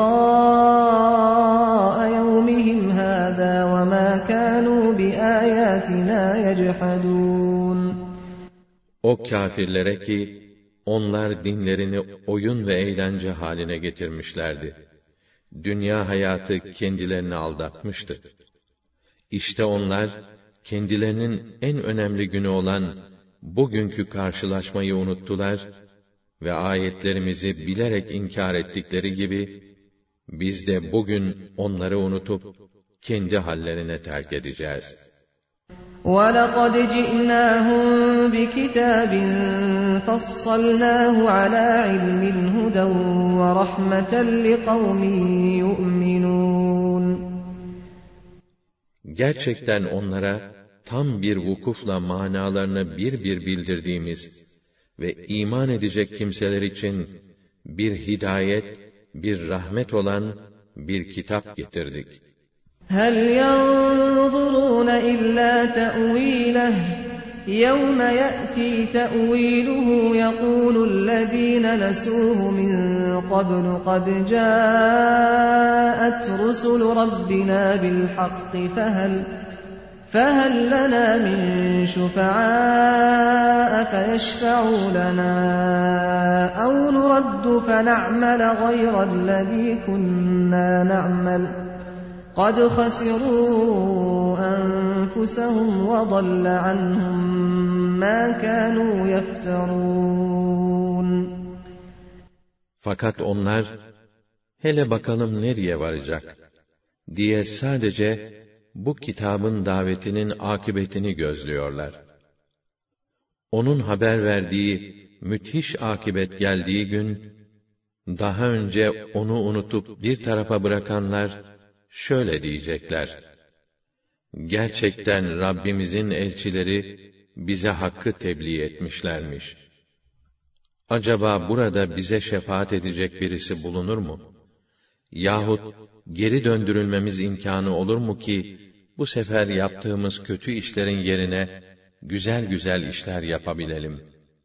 لِقَاءَ يَوْمِهِمْ هَذَا وَمَا كَانُوا بِآيَاتِنَا يَجْحَدُونَ. O kâfirlere ki, onlar dinlerini oyun ve eğlence haline getirmişlerdi. Dünya hayatı kendilerini aldatmıştı. İşte onlar, kendilerinin en önemli günü olan bugünkü karşılaşmayı unuttular ve ayetlerimizi bilerek inkar ettikleri gibi, biz de bugün onları unutup, kendi hallerine terk edeceğiz. وَلَقَدْ جِئْنَاهُمْ بِكِتَابٍ فَصَّلْنَاهُ عَلَى عِلْمٍ هُدًى وَرَحْمَةً لِقَوْمٍ يُؤْمِنُونَ. Gerçekten onlara tam bir vukufla manalarını bir bir bildirdiğimiz ve iman edecek kimseler için bir hidayet, bir rahmet olan bir kitap getirdik. هَلْ يَنْظُرُونَ إِلَّا تَأْوِيلَهُ يَوْمَ يَأْتِي تَأْوِيلُهُ يَقُولُ الَّذِينَ نَسُوهُ مِنْ قَبْلُ قَدْ جَاءَتْ رُسُلُ رَبِّنَا بِالْحَقِّ فَهَلْ فَهَلْ لَنَا مِنْ شُفَعَاءَ فَيَشْفَعُوا لَنَا أَوْ نُرَدُّ فَنَعْمَلَ غَيْرَ الَّذِي كُنَّا نَعْمَلُ قَدْ خَسِرُوا أَنفُسَهُمْ وَضَلَّ عَنْهُمْ مَا كَانُوا يَفْتَرُونَ. Fakat onlar, hele bakalım nereye varacak diye sadece bu kitabın davetinin akıbetini gözlüyorlar. Onun haber verdiği müthiş akıbet geldiği gün, daha önce onu unutup bir tarafa bırakanlar şöyle diyecekler: gerçekten Rabbimizin elçileri bize hakkı tebliğ etmişlermiş. Acaba burada bize şefaat edecek birisi bulunur mu? Yahut geri döndürülmemiz imkânı olur mu ki, bu sefer yaptığımız kötü işlerin yerine güzel güzel işler yapabilelim?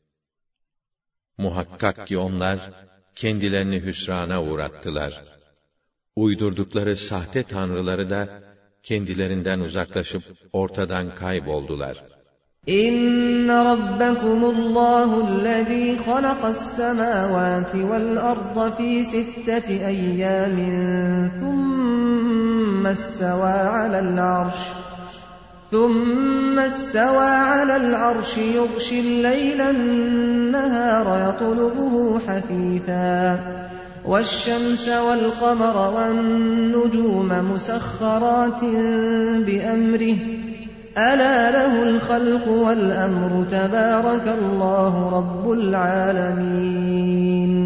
Muhakkak ki onlar kendilerini hüsrana uğrattılar. Uydurdukları sahte tanrıları da kendilerinden uzaklaşıp ortadan kayboldular. İnne rabbekumullâhu'llezî halaqas-semâvâti vel-arda fî sitteti eyyâmin thumme istevâ alel-arş ثُمَّ اسْتَوَى عَلَى الْعَرْشِ يُغْشِي اللَّيْلَ النَّهَارَ يَطْلُبُهُ حَثِيثًا وَالشَّمْسَ وَالْقَمَرَ وَالنُّجُومَ مُسَخَّرَاتٍ بِأَمْرِهِ أَلَا لَهُ الْخَلْقُ وَالْأَمْرُ تَبَارَكَ اللّٰهُ رَبُّ الْعَالَمِينَ.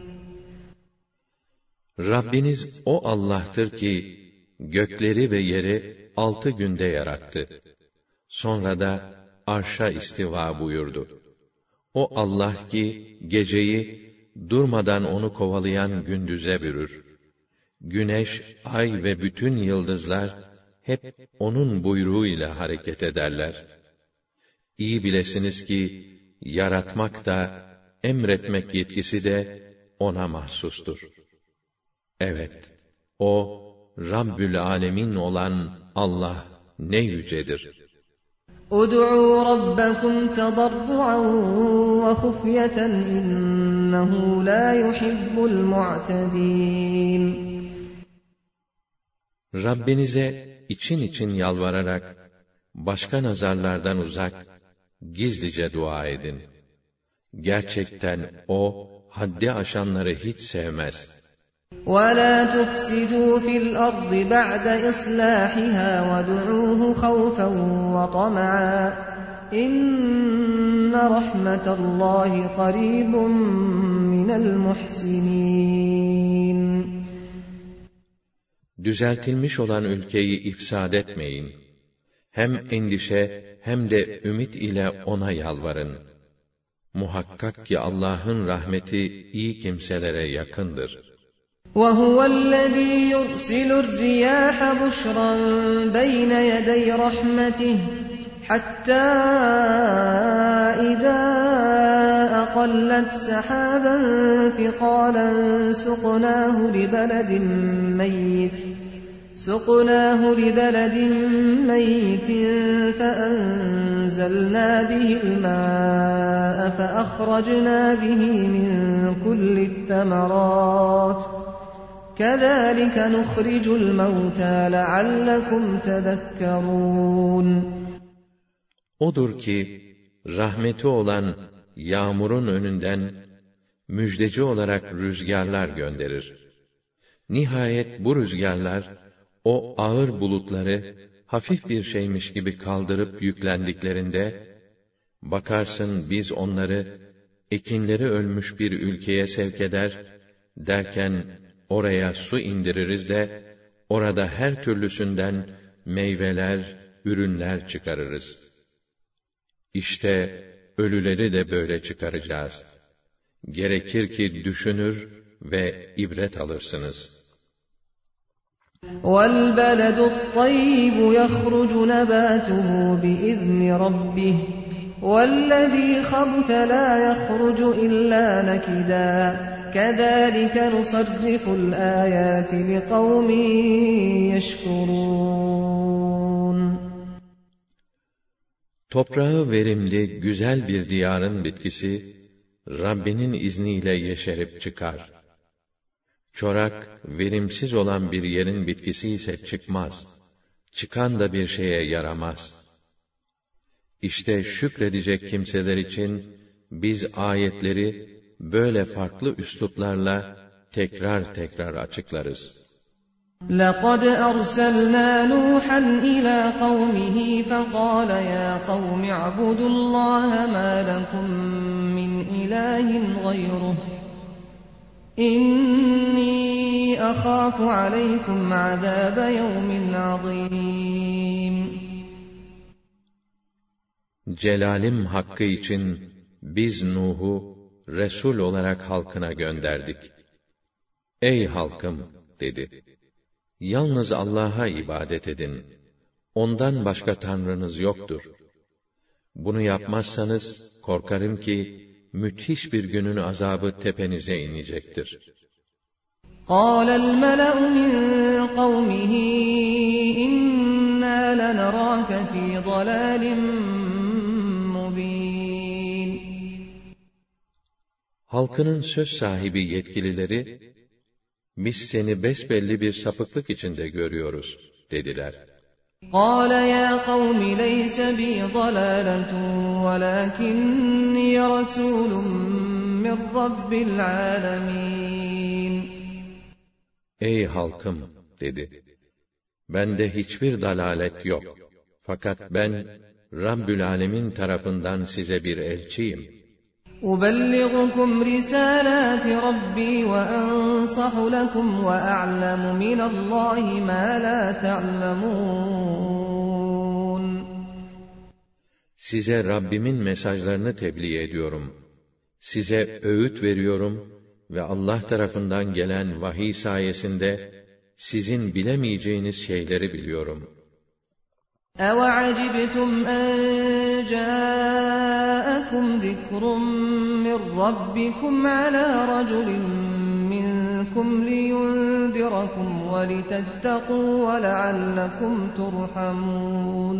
Rabbiniz o Allah'tır ki gökleri ve yeri altı günde yarattı. Sonra da arşa istiva buyurdu. O Allah ki geceyi durmadan onu kovalayan gündüze bürür. Güneş, ay ve bütün yıldızlar hep onun buyruğuyla hareket ederler. İyi bilesiniz ki yaratmak da emretmek yetkisi de ona mahsustur. Evet, o Rabbül Alemin olan Allah ne yücedir. Ud'u rabbakum tadarruan ve khufyeten innehu la yuhibbul mu'tedin. Rabbinize için için yalvararak başka nazarlardan uzak gizlice dua edin. Gerçekten o haddi aşanları hiç sevmez. وَلَا تُفْسِدُوا فِي الْأَرْضِ بَعْدَ إِصْلَاحِهَا وَادْعُوهُ خَوْفًا وَطَمَعًا إِنَّ رَحْمَةَ اللّٰهِ قَرِيبٌ مِنَ الْمُحْسِنِينَ. Düzeltilmiş olan ülkeyi ifsad etmeyin. Hem endişe hem de ümit ile ona yalvarın. Muhakkak ki Allah'ın rahmeti iyi kimselere yakındır. وَهُوَ الَّذ۪ي يُرْسِلُ الرِّيَاحَ بُشْرًا بَيْنَ يَدَيْ رَحْمَتِهِ حَتَّى إِذَا أَقَلَّتْ سَحَابًا ثِقَالًا سُقْنَاهُ لِبَلَدٍ مَّيِّتٍ سُقْنَاهُ لِبَلَدٍ مَّيِّتٍ فَأَنزَلْنَا بِهِ الْمَاءَ فَأَخْرَجْنَا بِهِ مِن كُلِّ الثَّمَرَاتِ كَذَٰلِكَ نُخْرِجُ الْمَوْتَىٰ لَعَلَّكُمْ تَذَكَّرُونَ. Odur ki rahmeti olan yağmurun önünden müjdeci olarak rüzgarlar gönderir. Nihayet bu rüzgarlar o ağır bulutları hafif bir şeymiş gibi kaldırıp yüklendiklerinde, bakarsın biz onları ekinleri ölmüş bir ülkeye sevk eder, derken oraya su indiririz de orada her türlüsünden meyveler, ürünler çıkarırız. İşte ölüleri de böyle çıkaracağız. Gerekir ki düşünür ve ibret alırsınız. وَالْبَلَدُ الطَّيِّبُ يَخْرُجُ نَبَاتُهُ بِإِذْنِ رَبِّهِ وَالَّذ۪ي خَبُثَ لَا يَخْرُجُ إِلَّا نَكِدًا كَذَٰلِكَ نُصَرِّفُ الْآيَاتِ لِقَوْمٍ يَشْكُرُونَ. Toprağı verimli, güzel bir diyarın bitkisi, Rabbinin izniyle yeşerip çıkar. Çorak, verimsiz olan bir yerin bitkisi ise çıkmaz. Çıkan da bir şeye yaramaz. İşte şükredecek kimseler için, biz ayetleri, böyle farklı üsluplarla, tekrar tekrar açıklarız. لَقَدْ أَرْسَلْنَا نُوحًا إِلَى قَوْمِهِ فَقَالَ يَا قَوْمِ اعْبُدُوا اللَّهَ مَا لَكُمْ مِنْ إِلَٰهٍ غَيْرُهُ إِنِّي أَخَافُ عَلَيْكُمْ عَذَابَ يَوْمٍ عَظِيمٍ. Celalim hakkı için biz Nuh'u Resul olarak halkına gönderdik. Ey halkım, dedi. Yalnız Allah'a ibadet edin. Ondan başka tanrınız yoktur. Bunu yapmazsanız, korkarım ki, müthiş bir günün azabı tepenize inecektir. قَالَ الْمَلَأُ مِنْ قَوْمِهِ إِنَّا لَنَرَاكَ فِي ضَلَالٍ مُبِينٍ. Halkının söz sahibi yetkilileri, biz seni besbelli bir sapıklık içinde görüyoruz, dediler. قَالَ يَا قَوْمِ لَيْسَ بِي ضَلَالَةٌ وَلَكِنِّي رَسُولٌ مِّن رَّبِّ الْعَالَمِينَ. Ey halkım, dedi. Bende hiçbir dalalet yok. Fakat ben, Rabbül Alemin tarafından size bir elçiyim. أُبَلِّغُكُمْ رِسَالَاتِ رَبِّي وَأَنصَحُ لَكُمْ وَأَعْلَمُ مِنَ اللّٰهِ مَا لَا تَعْلَمُونَ. Size Rabbimin mesajlarını tebliğ ediyorum. Size öğüt veriyorum ve Allah tarafından gelen vahiy sayesinde sizin bilemeyeceğiniz şeyleri biliyorum. أَوَعَجِبْتُمْ أَنْ جَاءَكُمْ ذِكْرٌ مِّن رَّبِّكُمْ عَلَى رَجُلٍ مِّنكُمْ لِيُنذِرَكُمْ وَلِتَتَّقُوا وَلَعَلَّكُمْ تُرْحَمُونَ.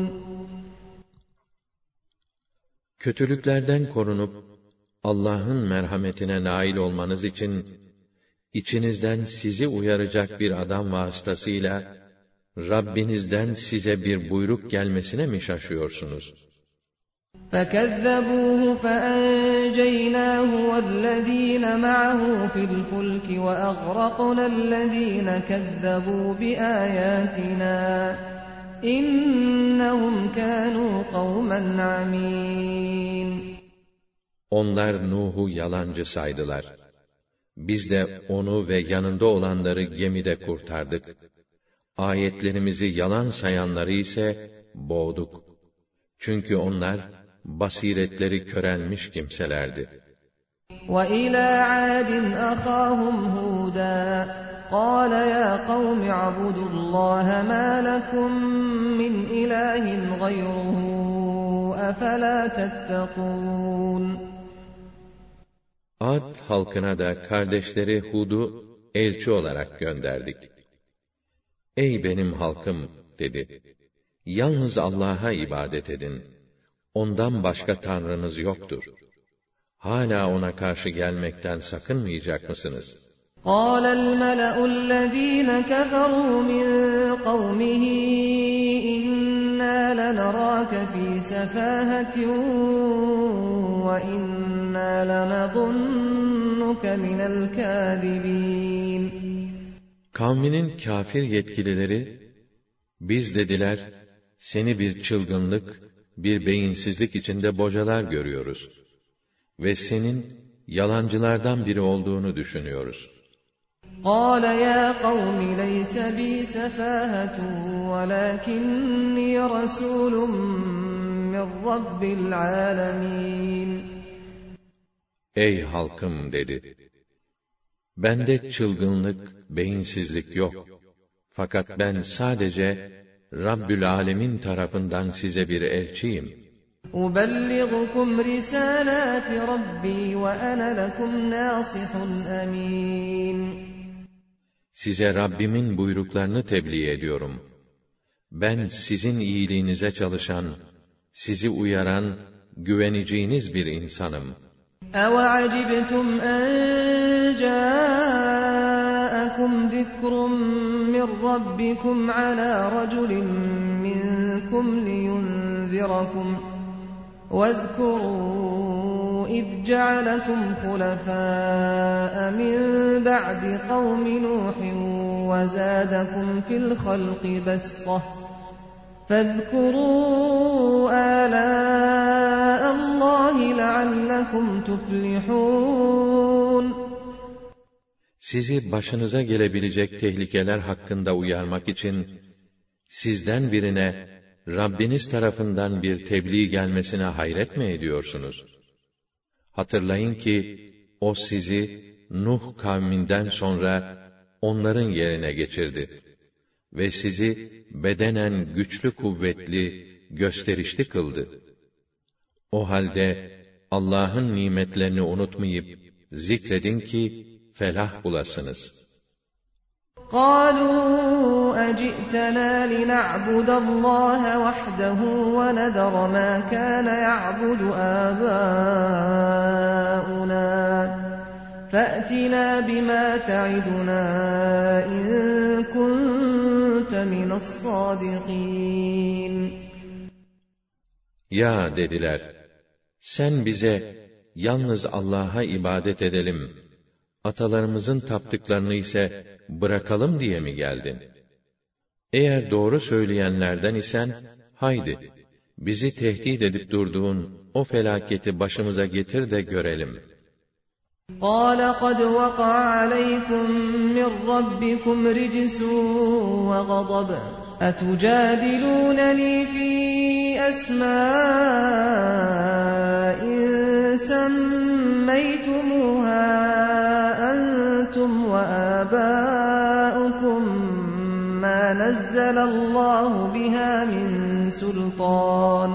Kötülüklerden korunup Allah'ın merhametine nail olmanız için içinizden sizi uyaracak bir adam vasıtasıyla Rabbinizden size bir buyruk gelmesine mi şaşıyorsunuz? فَكَذَّبُوهُ فَأَنْجَيْنَاهُ وَالَّذ۪ينَ مَعَهُ فِي الْفُلْكِ وَأَغْرَقْنَا الَّذ۪ينَ كَذَّبُوا بِآيَاتِنَا اِنَّهُمْ كَانُوا قَوْمًا عَمِينَ. Onlar Nuh'u yalancı saydılar. Biz de onu ve yanında olanları gemide kurtardık. Ayetlerimizi yalan sayanları ise boğduk. Çünkü onlar basiretleri körelmiş kimselerdi. وَإِلَى عَادٍ أَخَاهُمْ هُودًا قَالَ يَا قَوْمِ اعْبُدُوا اللَّهَ مَا لَكُمْ مِنْ إِلَٰهٍ غَيْرُهُ أَفَلَا تَتَّقُونَ. Ad halkına da kardeşleri Hud'u elçi olarak gönderdik. Ey benim halkım, dedi. Yalnız Allah'a ibadet edin. Ondan başka tanrınız yoktur. Hala ona karşı gelmekten sakınmayacak mısınız? قَالَ الْمَلَأُ الَّذ۪ينَ كَفَرُوا مِنْ قَوْمِهِ إِنَّا لَنَرَاكَ فِي سَفَاهَةٍ وَإِنَّا لَنَظُنُّكَ مِنَ الْكَاذِبِينَ. Kavminin kâfir yetkilileri, biz dediler, seni bir çılgınlık, bir beyinsizlik içinde bocalar görüyoruz ve senin yalancılardan biri olduğunu düşünüyoruz. قَالَ يَا قَوْمِ لَيْسَ بِي سَفَاهَةٌ وَلَكِنِّي رَسُولٌ مِّن رَّبِّ الْعَالَمِينَ. Ey halkım, dedi. Bende çılgınlık, beyinsizlik yok. Fakat ben sadece Rabbül Alemin tarafından size bir elçiyim. أُبَلِّغُكُمْ رِسَالَاتِ رَبِّي وَأَنَا لَكُمْ نَاصِحٌ أَمِينٌ. Size Rabbimin buyruklarını tebliğ ediyorum. Ben sizin iyiliğinize çalışan, sizi uyaran, güveneceğiniz bir insanım. أَوَعَجِبْتُمْ أَنْ جَاءَكُمْ ذِكْرٌ مِّنْ رَبِّكُمْ عَلَى رَجُلٍ مِّنْكُمْ لِيُنْذِرَكُمْ وَاذْكُرُوا إِذْ جَعَلَكُمْ خُلَفَاءَ مِنْ بَعْدِ قَوْمِ نُوحٍ وَزَادَكُمْ فِي الْخَلْقِ بَسْطَةً فَاذْكُرُوا آلَاءَ اللّٰهِ لَعَلَّكُمْ تُفْلِحُونَ. Sizi başınıza gelebilecek tehlikeler hakkında uyarmak için, sizden birine Rabbiniz tarafından bir tebliğ gelmesine hayret mi ediyorsunuz? Hatırlayın ki, o sizi Nuh kavminden sonra onların yerine geçirdi ve sizi bedenen güçlü, kuvvetli, gösterişli kıldı. O halde Allah'ın nimetlerini unutmayıp zikredin ki felah bulasınız. قَالُوا أَجِئْتَنَا لِنَعْبُدَ اللّٰهَ وَحْدَهُ وَنَذَرَ مَا كَانَ يَعْبُدُ آبَاؤُنَا فَأْتِنَا بِمَا تَعِدُنَا إِن كُنتَ مِنَ الصَّادِقِينَ. Ya dediler, sen bize yalnız Allah'a ibadet edelim, atalarımızın taptıklarını ise bırakalım diye mi geldin? Eğer doğru söyleyenlerden isen, haydi, bizi tehdit edip durduğun o felaketi başımıza getir de görelim. قَالَ قَدْ وَقَعَ عَلَيْكُمْ مِنْ رَبِّكُمْ رِجْسٌ وَغَضَبٌ أَتُجَادِلُونَنِي فِي أَسْمَاءٍ سَمَّيْتُمُوهَا أَنْتُمْ وَآبَاؤُكُمْ مَا نَزَّلَ اللّٰهُ بِهَا مِنْ سُلْطَانٍ.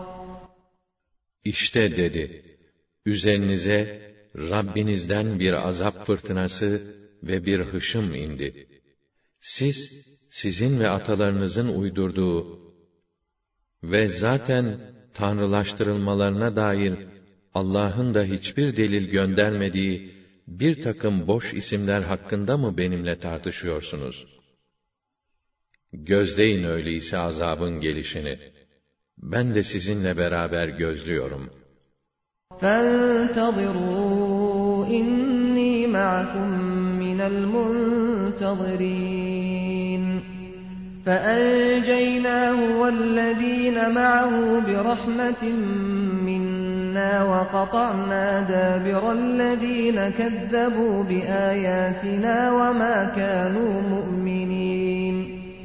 İşte dedi, üzerinize Rabbinizden bir azap fırtınası ve bir hışım indi. Siz, sizin ve atalarınızın uydurduğu ve zaten tanrılaştırılmalarına dair Allah'ın da hiçbir delil göndermediği bir takım boş isimler hakkında mı benimle tartışıyorsunuz? Gözleyin öyleyse azabın gelişini. Ben de sizinle beraber gözlüyorum. فَانْتَظِرُوا إِنِّي مَعَكُمْ مِنَ الْمُنْتَظِرِينَ. فَأَنْجَيْنَاهُ وَالَّذِينَ مَعَهُ بِرَحْمَةٍ مِنَّا وَقَطَعْنَا دَابِرَ الَّذِينَ كَذَّبُوا بِآيَاتِنَا وَمَا كَانُوا مُؤْمِنِينَ.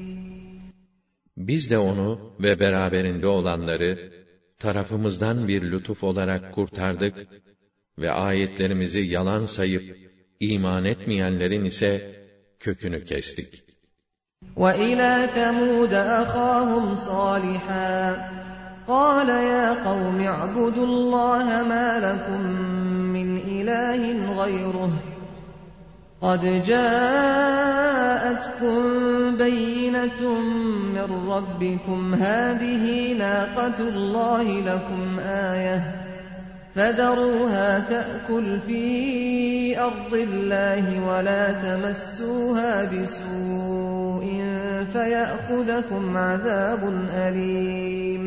Biz de onu ve beraberinde olanları tarafımızdan bir lütuf olarak kurtardık ve ayetlerimizi yalan sayıp iman etmeyenlerin ise kökünü kestik. وَإِلَى ثَمُودَ أَخَاهُمْ صَالِحًا قَالَ يَا قَوْمِ اعْبُدُوا اللَّهَ مَا لَكُمْ مِنْ إِلَٰهٍ غَيْرُهُ قَدْ جَاءَتْكُمْ بَيِّنَةٌ مِّن رَّبِّكُمْ هَٰذِهِ نَاقَةُ اللَّهِ لَكُمْ آيَةً فَذَرُوهَا تَأْكُلْ فِي أَرْضِ اللَّهِ وَلَا تَمَسُّوهَا بِسُوءٍ فَيَأْخُذَكُمْ عَذَابٌ أَلِيمٌ.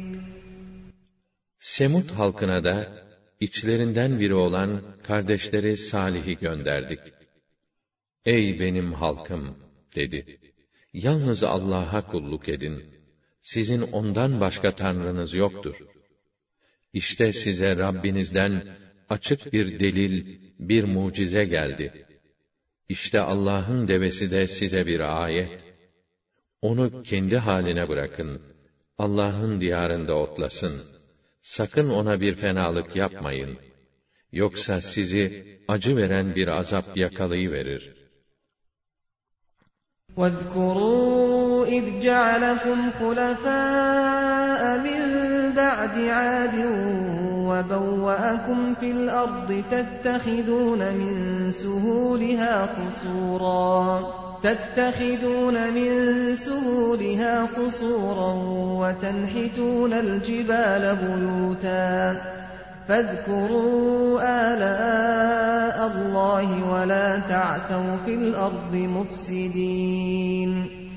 Semud halkına da içlerinden biri olan kardeşleri Salih'i gönderdik. Ey benim halkım dedi. Yalnız Allah'a kulluk edin. Sizin ondan başka tanrınız yoktur. İşte size Rabbinizden açık bir delil, bir mucize geldi. İşte Allah'ın devesi de size bir ayet. Onu kendi haline bırakın. Allah'ın diyarında otlasın. Sakın ona bir fenalık yapmayın. Yoksa sizi acı veren bir azap yakalayıverir. وَاذْكُرُوا إذ جعلكم خلفاء من بعد عاد وبوأكم في الأرض تتخذون من سهولها قصورا تتخذون من سهولها قصورا وتنحتون الجبال بيوتا فاذكروا آلاء الله ولا تعثوا في الأرض مفسدين.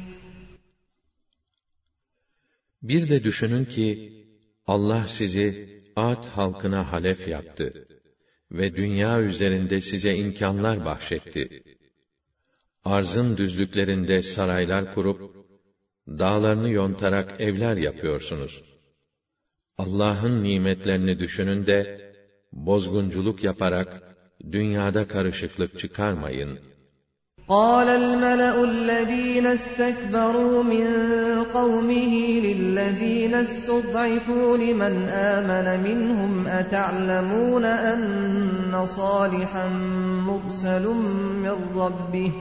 Bir de düşünün ki Allah sizi Ad halkına halef yaptı ve dünya üzerinde size imkanlar bahşetti. Arzın düzlüklerinde saraylar kurup, dağlarını yontarak evler yapıyorsunuz. Allah'ın nimetlerini düşünün de, bozgunculuk yaparak, dünyada karışıklık çıkarmayın. قال الملأ الذين استكبروا من قومه للذين استضعفوا لمن آمن منهم أتعلمون أن صالحا مرسل من ربه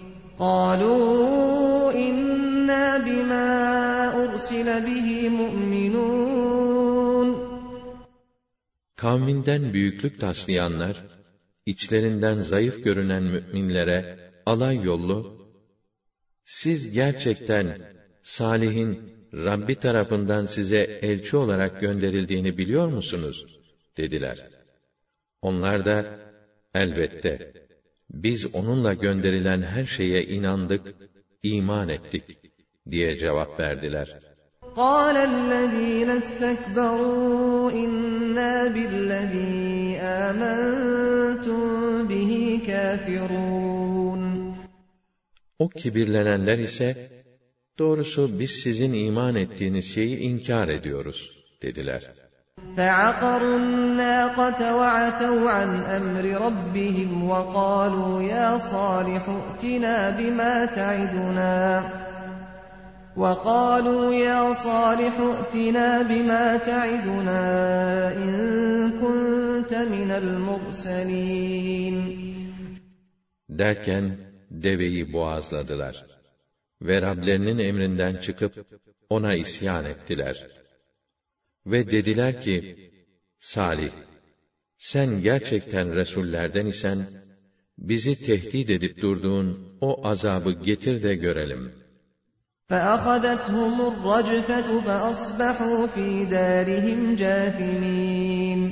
قالوا إنا بما أرسل به مؤمنون. Kavminden büyüklük taslayanlar, içlerinden zayıf görünen müminlere, alay yollu, siz gerçekten Salih'in Rabbi tarafından size elçi olarak gönderildiğini biliyor musunuz? Dediler. Onlar da, elbette, biz onunla gönderilen her şeye inandık, iman ettik, diye cevap verdiler. قَالَ الَّذ۪ينَ اسْتَكْبَرُوا اِنَّا بِالَّذ۪ي آمَنْتُمْ بِهِ كَافِرُونَ. O kibirlenenler ise, doğrusu biz sizin iman ettiğiniz şeyi inkar ediyoruz, dediler. فَعَقَرُوا النَّاقَةَ وَعَتَوْا عَنْ أَمْرِ رَبِّهِمْ وَقَالُوا يَا صَالِحُ ائْتِنَا بِمَا تَعِدُنَا وَقَالُوا يَا صَالِحُ ائْتِنَا بِمَا تَعِدُنَا إِن كُنتَ مِنَ الْمُرْسَلِينَ. Derken deveyi boğazladılar ve Rablerinin emrinden çıkıp ona isyan ettiler. Ve dediler ki, Salih, sen gerçekten Resullerden isen, bizi tehdit edip durduğun o azabı getir de görelim. فَأَخَذَتْهُمُ الرَّجْفَةُ فَأَصْبَحُوا فِي دَارِهِمْ جَاثِمِينَ.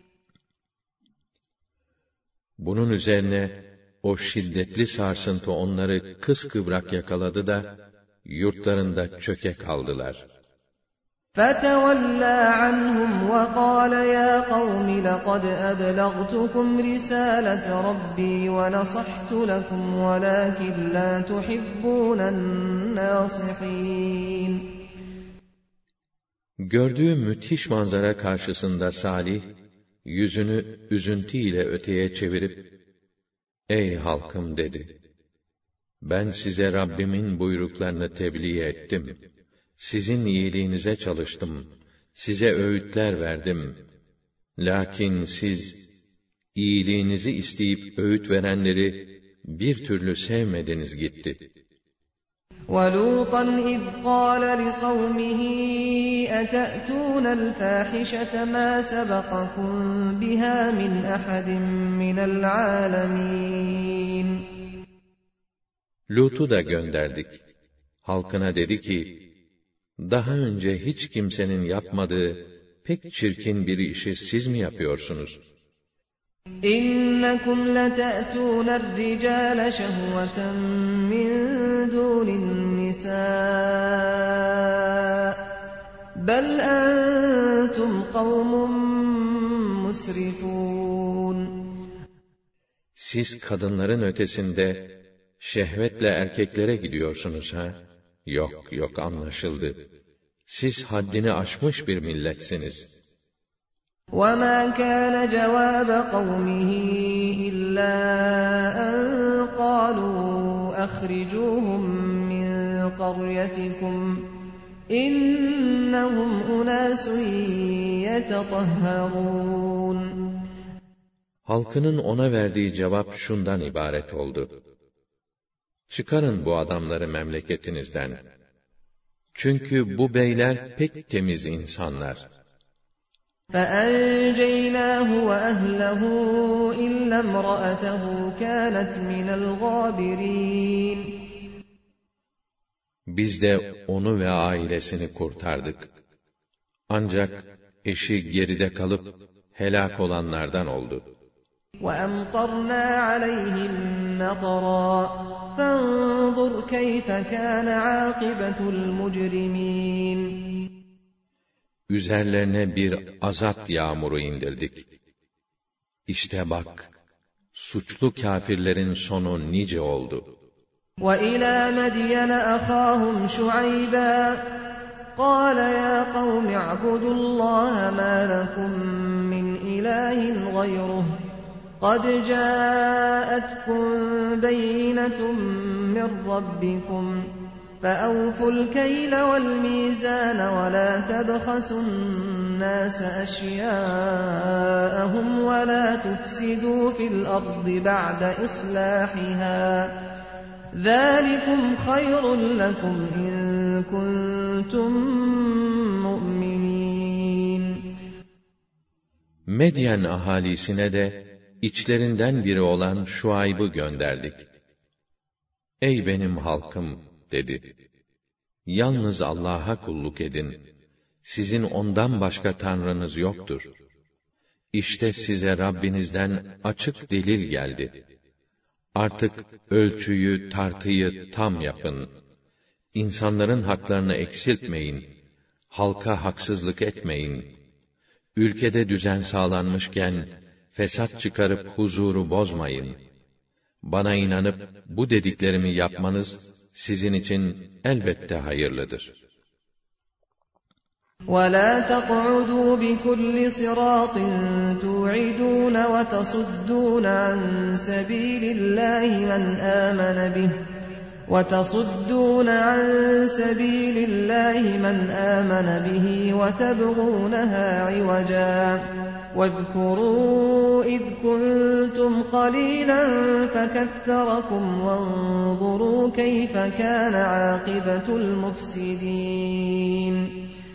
Bunun üzerine, o şiddetli sarsıntı onları kıskıvrak yakaladı da, yurtlarında çöke kaldılar. فَتَوَلَّى عَنْهُمْ وَقَالَ يَا قَوْمِ لَقَدْ أَبْلَغْتُكُمْ رِسَالَةَ رَبِّي وَنَصَحْتُ لَكُمْ وَلَكِنْ لَا تُحِبُّونَ النَّاصِحِينَ. Gördüğü müthiş manzara karşısında Salih, yüzünü üzüntü ile öteye çevirip, "Ey halkım," dedi. "Ben size Rabbimin buyruklarını tebliğ ettim. Sizin iyiliğinize çalıştım. Size öğütler verdim. Lakin siz, iyiliğinizi isteyip öğüt verenleri bir türlü sevmediniz gitti." وَلُوطًا إِذْ قَالَ لِقَوْمِهِ أَتَأْتُونَ الْفَاحِشَةَ مَا سَبَقَكُمْ بِهَا مِنْ أَحَدٍ مِنَ الْعَالَمِينَ. Lut'u da gönderdik. Halkına dedi ki, daha önce hiç kimsenin yapmadığı pek çirkin bir işi siz mi yapıyorsunuz? إِنَّكُمْ لَتَأْتُونَ الرِّجَالَ شَهْوَةً مِّن دُونِ النِّسَاءِ بَلْ أَنْتُمْ قَوْمٌ مُسْرِفُونَ. Siz kadınların ötesinde şehvetle erkeklere gidiyorsunuz ha? Yok yok, anlaşıldı. Siz haddini aşmış bir milletsiniz. وَمَا كَانَ جَوَابَ قَوْمِهِ إِلَّا أَنْ قَالُوا أَخْرِجُوهُمْ مِنْ قَرْيَتِكُمْ إِنَّهُمْ أُنَاسٌ يَتَطَهَّرُونَ. Halkının ona verdiği cevap şundan ibaret oldu: "Çıkarın bu adamları memleketinizden. Çünkü bu beyler pek temiz insanlar. فَأَنْجَيْنَاهُ وَأَهْلَهُ إِلَّا امْرَأَتَهُ كَانَتْ مِنَ الْغَابِرِينَ. Biz de onu ve ailesini kurtardık. Ancak eşi geride kalıp helak olanlardan oldu. وَأَمْطَرْنَا عَلَيْهِمْ مَطَرًا فَانظُرْ كَيْفَ كَانَ عَاقِبَةُ الْمُجْرِمِينَ. Üzerlerine bir azap yağmuru indirdik. İşte bak, suçlu kâfirlerin sonu nice oldu. وَإِلَى مَدْيَنَ أَخَاهُمْ شُعَيْبًا قَالَ يَا قَوْمِ اعْبُدُوا اللَّهَ مَا لَكُمْ مِنْ إِلَٰهٍ غَيْرُهُ قَدْ جَاءَتْكُمْ بَيِّنَةٌ مِّن رَّبِّكُمْ فَأَوْفُوا الْكَيْلَ وَالْمِيزَانَ وَلَا تَبْخَسُوا النَّاسَ أَشْيَاءَهُمْ وَلَا تُفْسِدُوا فِي الْأَرْضِ بَعْدَ إِصْلَاحِهَا ذَٰلِكُمْ خَيْرٌ لَّكُمْ إِن كُنتُم مُّؤْمِنِينَ. Medyen ahalisine de içlerinden biri olan Şuayb'ı gönderdik. Ey benim halkım dedi. Yalnız Allah'a kulluk edin. Sizin ondan başka tanrınız yoktur. İşte size Rabbinizden açık delil geldi. Artık ölçüyü, tartıyı tam yapın. İnsanların haklarını eksiltmeyin. Halka haksızlık etmeyin. Ülkede düzen sağlanmışken fesat çıkarıp huzuru bozmayın. Bana inanıp bu dediklerimi yapmanız sizin için elbette hayırlıdır. وَلَا تَقْعُدُوا بِكُلِّ صِرَاطٍ تُوعِدُونَ وَتَصُدُّونَ عَن سَبِيلِ اللَّهِ مَنْ آمَنَ بِهِ وَتَصُدُّونَ عَن سَبِيلِ اللَّهِ مَنْ آمَنَ بِهِ وَتَبْغُونَهَا عِوَجًا وَاذْكُرُوا إِذْ كُنتُمْ قَلِيلًا فَكَثَّرَكُمْ وَانظُرُوا كَيْفَ كَانَ عَاقِبَةُ الْمُفْسِدِينَ.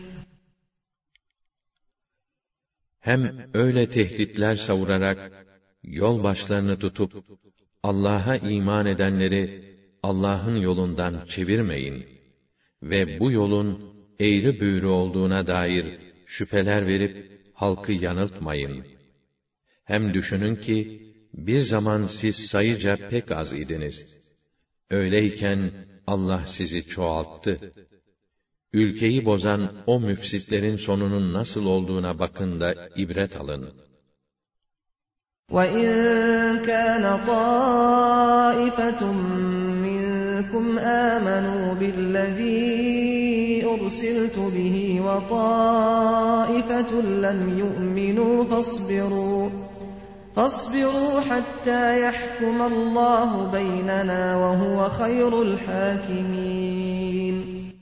Hem öyle tehditler savurarak yol başlarını tutup Allah'a iman edenleri Allah'ın yolundan çevirmeyin ve bu yolun eğri büğrü olduğuna dair şüpheler verip halkı yanıltmayın. Hem düşünün ki bir zaman siz sayıca pek az idiniz. Öyleyken Allah sizi çoğalttı. Ülkeyi bozan o müfsitlerin sonunun nasıl olduğuna bakın da ibret alın. وَإِنْ كَانَ طَائِفَةٌ مِّنكُمْ آمَنُوا بِالَّذِي أُرْسِلْتُ بِهِ وَطَائِفَةٌ لَّمْ يُؤْمِنُوا فَاصْبِرُوا فَاصْبِرُوا حَتَّى يَحْكُمَ اللَّهُ بَيْنَنَا وَهُوَ خَيْرُ الْحَاكِمِينَ.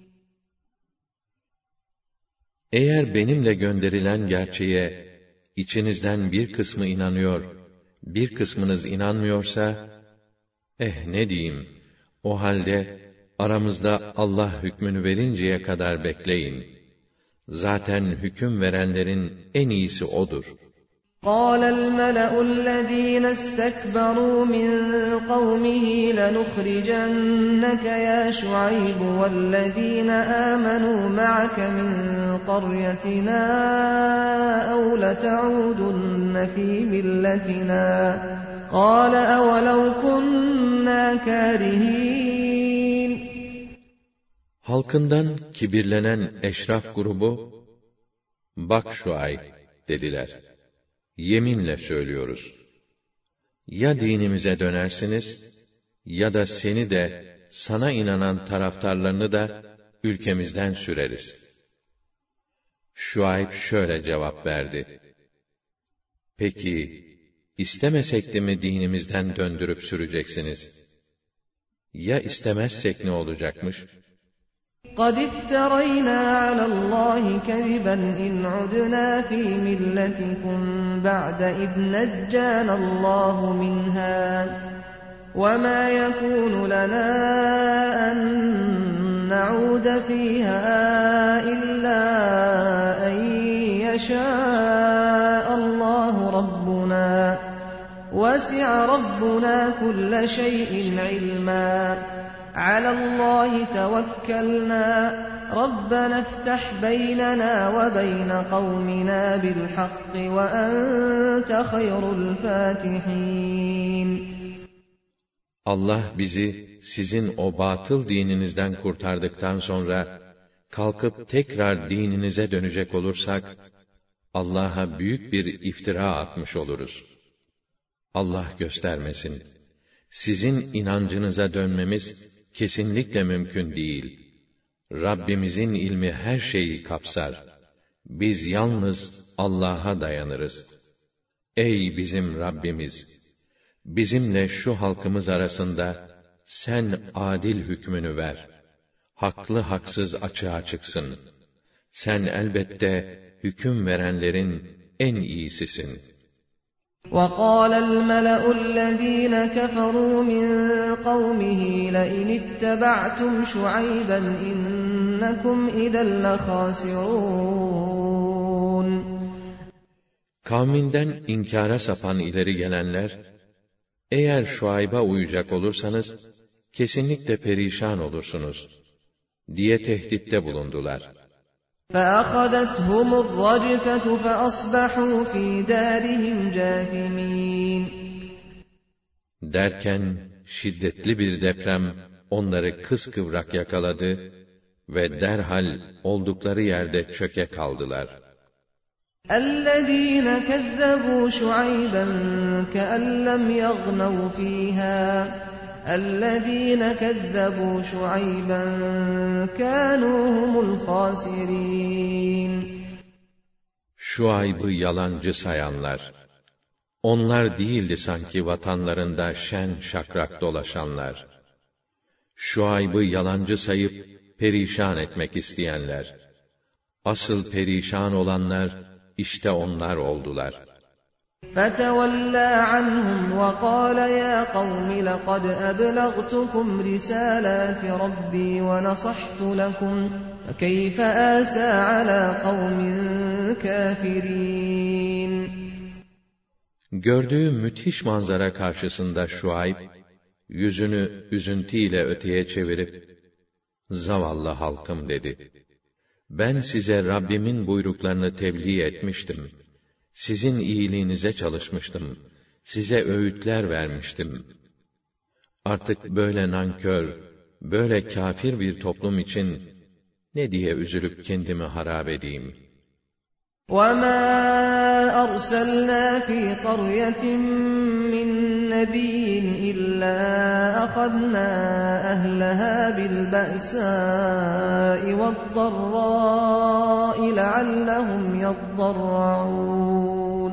Eğer benimle gönderilen gerçeğe içinizden bir kısmı inanıyor, bir kısmınız inanmıyorsa, eh ne diyeyim, o halde aramızda Allah hükmünü verinceye kadar bekleyin. Zaten hüküm verenlerin en iyisi O'dur. قَالَ الْمَلَأُ الَّذ۪ينَ اسْتَكْبَرُوا مِنْ قَوْمِهِ لَنُخْرِجَنَّكَ يَا شُعَيْبُ وَالَّذ۪ينَ آمَنُوا مَعَكَ مِنْ قَرْيَتِنَا أَوْ لَتَعُودُنَّ ف۪ي مِلَّتِنَا قَالَ أَوَلَوْ كُنَّا كَارِهِينَ. Halkından kibirlenen eşraf grubu, bak Şuayb dediler. Yeminle söylüyoruz. Ya dinimize dönersiniz, ya da seni de, sana inanan taraftarlarını da ülkemizden süreriz. Şuayb şöyle cevap verdi. Peki, istemesek de mi dinimizden döndürüp süreceksiniz? Ya istemezsek ne olacakmış? قَدِ افْتَرَيْنَا عَلَى اللّٰهِ كَذِبًا إِنْ عُدْنَا فِي مِلَّتِكُمْ بَعْدَ إِذْ نَجَّانَا اللّٰهُ مِنْهَا وَمَا يَكُونُ لَنَا أَن نعود فيها إلا أن يشاء الله ربنا وسع ربنا كل شيء علما على الله توكلنا ربنا افتح بيننا وبين قومنا بالحق وأنت خير الفاتحين. Allah bizi sizin o batıl dininizden kurtardıktan sonra kalkıp tekrar dininize dönecek olursak Allah'a büyük bir iftira atmış oluruz. Allah göstermesin. Sizin inancınıza dönmemiz kesinlikle mümkün değil. Rabbimizin ilmi her şeyi kapsar. Biz yalnız Allah'a dayanırız. Ey bizim Rabbimiz! Bizimle şu halkımız arasında sen adil hükmünü ver. Haklı haksız açığa çıksın. Sen elbette hüküm verenlerin en iyisisin. وَقَالَ الْمَلَأُ الَّذ۪ينَ كَفَرُوا مِنْ قَوْمِهِ لَئِنِ اتَّبَعْتُمْ شُعَيْبًا إِنَّكُمْ اِذًا لَخَاسِرُونَ. Kavminden inkara sapan ileri gelenler, eğer Şuayb'a uyacak olursanız, kesinlikle perişan olursunuz, diye tehditte bulundular. فَأَخَذَتْهُمُ الرَّجْفَةُ فَأَصْبَحُوا فِي دَارِهِمْ جَاثِمِينَ. Derken, şiddetli bir deprem onları kıskıvrak yakaladı ve derhal oldukları yerde çöke kaldılar. الَّذ۪ينَ كَذَّبُوا شُعَيْبًا كَأَنْ لَمْ يَغْنَوْا فِيهَا الَّذ۪ينَ كَذَّبُوا شُعَيْبًا كَانُوا هُمُ الْخَاسِرِينَ. Şuayb'ı yalancı sayanlar, onlar değildi sanki vatanlarında şen şakrak dolaşanlar. Şuayb'ı yalancı sayıp perişan etmek isteyenler, asıl perişan olanlar işte onlar oldular. فَتَوَلَّى عَنْهُمْ وَقَالَ يَا قَوْمِ لَقَدْ أَبْلَغْتُكُمْ رِسَالَاتِ رَبِّي وَنَصَحْتُ لَكُمْ فَكَيْفَ آسَى عَلَى قَوْمٍ كَافِرِينَ. Gördüğü müthiş manzara karşısında Şuayb, yüzünü üzüntüyle öteye çevirip, "Zavallı halkım" dedi. "Ben size Rabbimin buyruklarını tebliğ etmiştim. Sizin iyiliğinize çalışmıştım. Size öğütler vermiştim. Artık böyle nankör, böyle kâfir bir toplum için ne diye üzülüp kendimi harap edeyim?" وَمَا أَرْسَلْنَا فِي قَرْيَةٍ مِّن نَّبِيٍّ إِلَّا أَخَذْنَا أَهْلَهَا بِالْبَأْسَاءِ وَالضَّرَّاءِ لَعَلَّهُمْ يَضَّرَّعُونَ.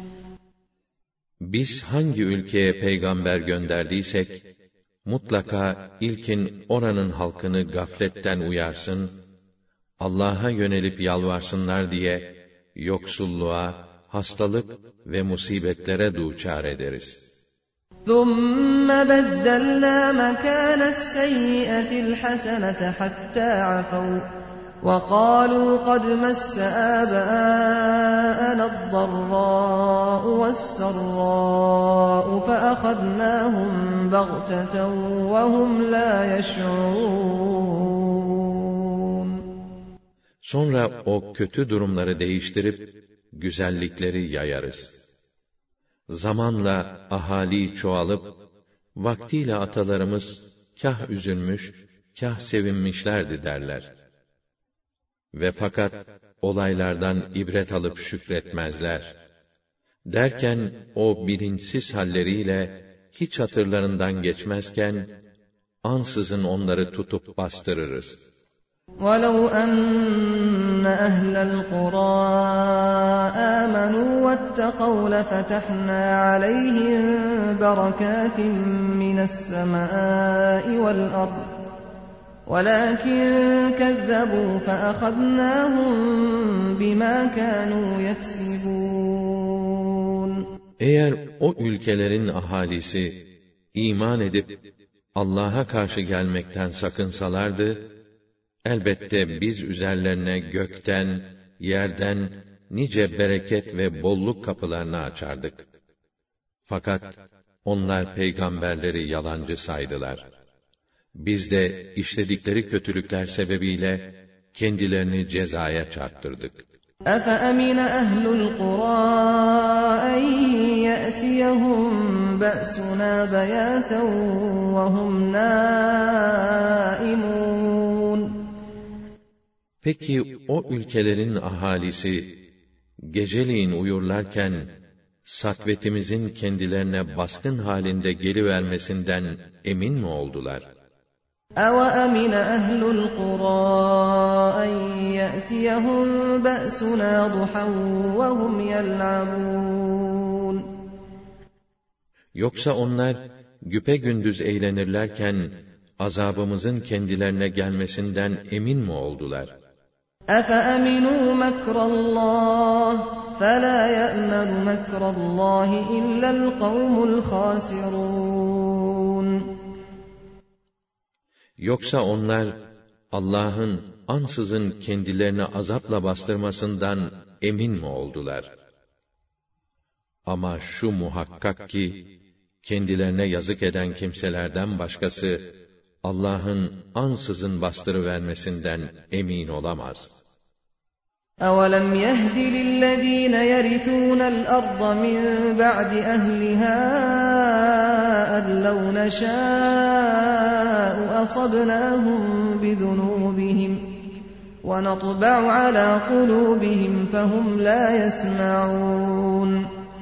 Biz hangi ülkeye peygamber gönderdiysek, mutlaka ilkin oranın halkını gafletten uyarsın, Allah'a yönelip yalvarsınlar diye, yoksulluğa, hastalık ve musibetlere duçar ederiz. ثُمَّ بَدَّلْنَا مَكَانَ السَّيِّئَةِ الْحَسَنَةَ حَتَّى عَفَوْا وَقَالُوا قَدْ مَسَّ آبَاءَنَا الضَّرَّاءُ وَالسَّرَّاءُ فَأَخَذْنَاهُمْ بَغْتَةً وَهُمْ لَا يَشْعُرُونَ. Sonra o kötü durumları değiştirip, güzellikleri yayarız. Zamanla ahali çoğalıp, vaktiyle atalarımız kah üzülmüş, kah sevinmişlerdi derler. Ve fakat olaylardan ibret alıp şükretmezler. Derken o bilinçsiz halleriyle hiç hatırlarından geçmezken, ansızın onları tutup bastırırız. وَلَوْ أَنَّ أَهْلَ الْقُرَىٰ آمَنُوا وَاتَّقَوْا لَفَتَحْنَا عَلَيْهِم بَرَكَاتٍ مِّنَ السَّمَاءِ وَالْأَرْضِ وَلَٰكِن كَذَّبُوا فَأَخَذْنَاهُم بِمَا كَانُوا يَكْسِبُونَ. Eğer o ülkelerin ahalisi iman edip Allah'a karşı gelmekten sakınsalardı, elbette biz üzerlerine gökten, yerden nice bereket ve bolluk kapılarını açardık. Fakat onlar peygamberleri yalancı saydılar. Biz de işledikleri kötülükler sebebiyle kendilerini cezaya çarptırdık. أَفَأَمِنَ أَهْلُ الْقُرَىٰ أَن يَأْتِيَهُم بَأْسُنَا بَيَاتًا وَهُمْ نَائِمُونَ Peki o ülkelerin ahalisi geceleyin uyurlarken satvetimizin kendilerine baskın halinde gelivermesinden emin mi oldular? أَوَأَمِنَ أَهْلُ الْقُرَىٰ أَن يَأْتِيَهُم بَأْسُنَا ضُحًى وَهُمْ يَلْعَبُونَ Yoksa onlar güpegündüz eğlenirlerken azabımızın kendilerine gelmesinden emin mi oldular? أَفَأَمِنُوا مَكْرَ اللّٰهِ فَلَا يَأْمَنُ مَكْرَ اللّٰهِ إِلَّا الْقَوْمُ الْخَاسِرُونَ Yoksa onlar Allah'ın ansızın kendilerini azapla bastırmasından emin mi oldular? Ama şu muhakkak ki kendilerine yazık eden kimselerden başkası Allah'ın ansızın bastırıvermesinden emin olamaz. أَوَلَمْ يَهْدِ لِلَّذ۪ينَ يَرِثُونَ الْأَرْضَ مِنْ بَعْدِ أَهْلِهَا أَنْ لَوْ نَشَاءُ أَصَبْنَاهُمْ بِذُنُوبِهِمْ وَنَطْبَعُ عَلَى قُلُوبِهِمْ فَهُمْ لَا يَسْمَعُونَ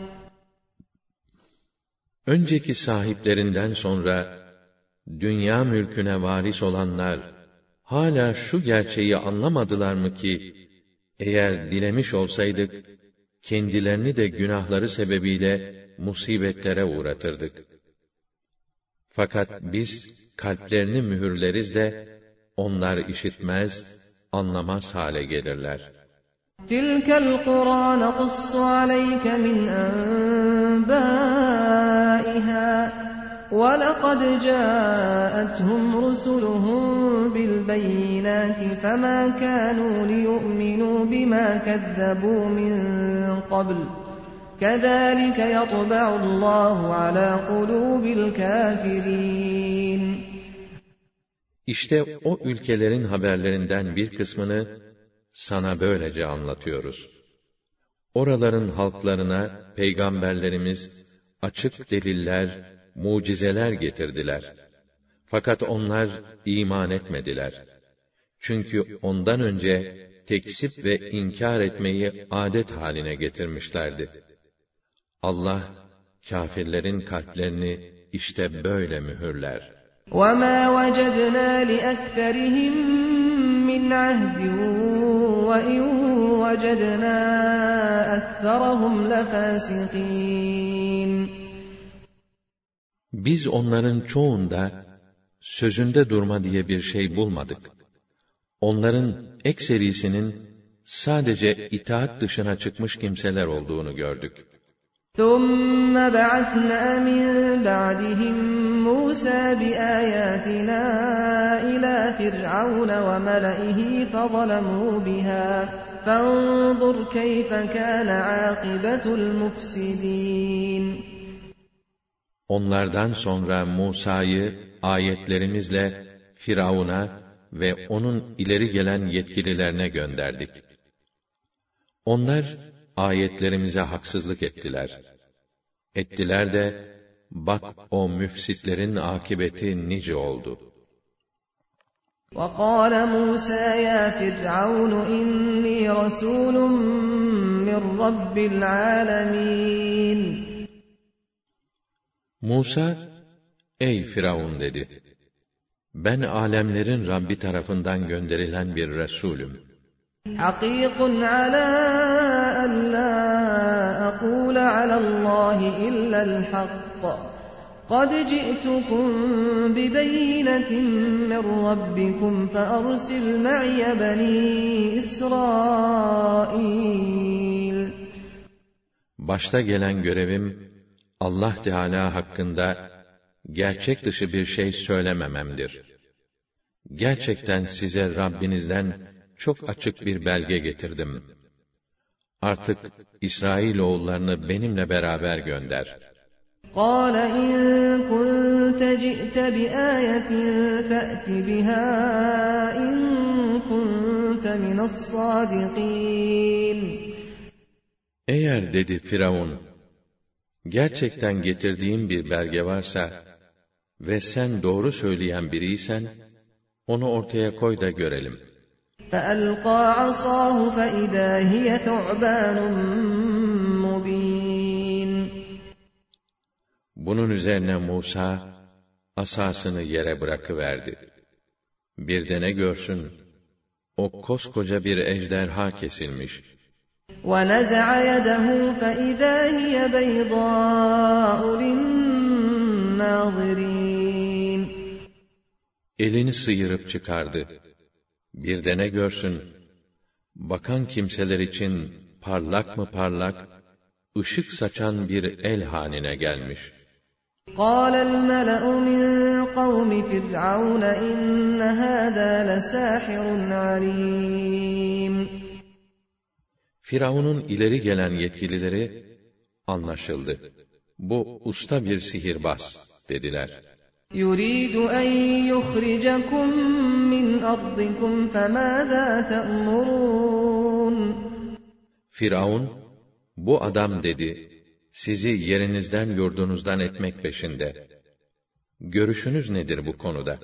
Önceki sahiplerinden sonra dünya mülküne varis olanlar hala şu gerçeği anlamadılar mı ki eğer dilemiş olsaydık kendilerini de günahları sebebiyle musibetlere uğratırdık. Fakat biz kalplerini mühürleriz de onlar işitmez, anlamaz hale gelirler. تِلْكَ الْقُرَىٰ نَقُصُّ عَلَيْكَ مِنْ أَنْبَائِهَا وَلَقَدْ جَاءَتْهُمْ رُسُلُهُم بِالْبَيِّنَاتِ فَمَا كَانُوا لِيُؤْمِنُوا بِمَا كَذَّبُوا مِن قَبْلُ كَذَٰلِكَ يَطْبَعُ اللّٰهُ عَلَى قُلُوبِ الْكَافِرِينَ İşte o ülkelerin haberlerinden bir kısmını sana böylece anlatıyoruz. Oraların halklarına peygamberlerimiz açık deliller, mucizeler getirdiler. Fakat onlar iman etmediler. Çünkü ondan önce tekzip ve inkar etmeyi adet haline getirmişlerdi. Allah kâfirlerin kalplerini işte böyle mühürler. وَمَا وَجَدْنَا لِأَكْثَرِهِم مِّنْ عَهْدٍ وَإِن وَجَدْنَا أَكْثَرَهُمْ لَفَاسِقِينَ Biz onların çoğunda sözünde durma diye bir şey bulmadık. Onların ekserisinin sadece itaat dışına çıkmış kimseler olduğunu gördük. ثُمَّ بَعَثْنَا مِن بَعْدِهِم مُّوسَىٰ بِآيَاتِنَا إِلَىٰ فِرْعَوْنَ وَمَلَئِهِ فَظَلَمُوا بِهَا فَانظُرْ كَيْفَ كَانَ عَاقِبَةُ الْمُفْسِدِينَ Onlardan sonra Musa'yı ayetlerimizle Firavun'a ve onun ileri gelen yetkililerine gönderdik. Onlar ayetlerimize haksızlık ettiler. Ettiler de bak o müfsitlerin akıbeti nice oldu. وَقَالَ مُوسَى يَا فِرْعَوْنُ إِنِّي رَسُولٌ مِّن رَّبِّ الْعَالَمِينَ Musa, ey Firavun dedi. Ben alemlerin Rabbi tarafından gönderilen bir Resulüm. حَقِيقٌ عَلَىٰ أَن لَّا أَقُولَ عَلَى اللّٰهِ إِلَّا الْحَقَّ قَدْ جِئْتُكُم بِبَيِّنَةٍ مِّن رَّبِّكُمْ فَأَرْسِلْ مَعِيَ بَنِي إِسْرَائِيلَ Başta gelen görevim, Allah Teâlâ hakkında gerçek dışı bir şey söylemememdir. gerçekten size Rabbinizden çok açık bir belge getirdim. Artık İsrailoğullarını benimle beraber gönder. قَالَ إِن كُنتَ جِئْتَ بِآيَةٍ فَأْتِ بِهَا إِن كُنتَ مِنَ الصَّادِقِينَ. Eğer dedi Firavun, gerçekten getirdiğim bir belge varsa ve sen doğru söyleyen biriysen, onu ortaya koy da görelim. فَأَلْقَى عَصَاهُ فَإِذَا هِيَ ثُعْبَانٌ مُّبِينٌ. Bunun üzerine Musa, asasını yere bırakıverdi. Bir de ne görsün, o koskoca bir ejderha kesilmiş. وَنَزَعَ يَدَهُ فَإِذَا هِيَ بَيْضَاءُ لِلنَّاظِرِينَ. Elini sıyırıp çıkardı. Bir de ne görsün, bakan kimseler için parlak mı parlak, ışık saçan bir el haline gelmiş. قَالَ الْمَلَأُ مِنْ قَوْمِ فِرْعَوْنَ إِنَّ هَذَا لَسَاحِرٌ عَلِيمٌ. Firavun'un ileri gelen yetkilileri, anlaşıldı, bu usta bir sihirbaz dediler. يُرِيدُ أَنْ يُخْرِجَكُمْ مِنْ أَرْضِكُمْ فَمَاذَا تَأْمُرُونَ. Firavun, bu adam dedi, sizi yerinizden yurdunuzdan etmek peşinde. Görüşünüz nedir bu konuda?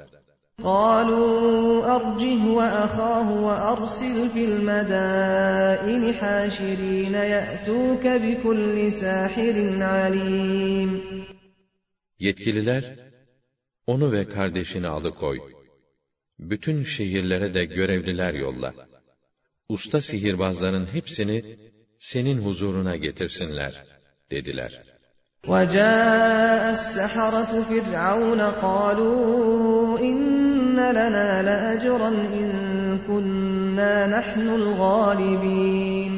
قَالُوا أَرْجِهْ وَأَخَاهُ وَأَرْسِلْ فِي الْمَدَائِنِ حَاشِرِينَ يَأْتُوكَ بِكُلِّ سَاحِرٍ عَلِيمٍ. Yetkililer, onu ve kardeşini alıkoy. Bütün şehirlere de görevliler yolla. Usta sihirbazların hepsini senin huzuruna getirsinler, dediler. وَجَاءَ السَّحَرَةُ فِرْعَوْنَ قَالُوا إِنَّ لَنَا لَأَجْرًا إِن كُنَّا نَحْنُ الْغَالِبِينَ.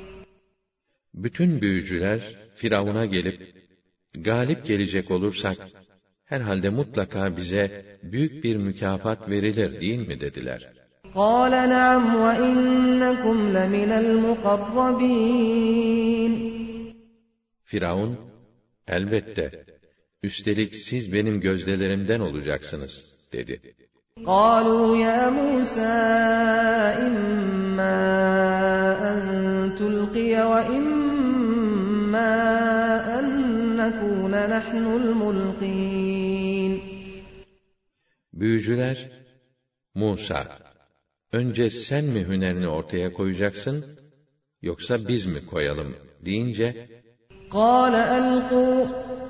Bütün büyücüler Firavun'a gelip, galip gelecek olursak, herhalde mutlaka bize büyük bir mükafat verilir değil mi dediler. قَالَ نَعَمْ وَإِنَّكُمْ لَمِنَ الْمُقَرَّبِينَ. Firavun, elbette, üstelik siz benim gözdelerimden olacaksınız, dedi. قَالُوا يَا مُوسَى إِمَّا أَن تُلْقِيَ وَإِمَّا أَن نَّكُونَ نَحْنُ الْمُلْقِينَ. Büyücüler, Musa, önce sen mi hünerini ortaya koyacaksın, yoksa biz mi koyalım deyince, قَالَ أَلْقُوا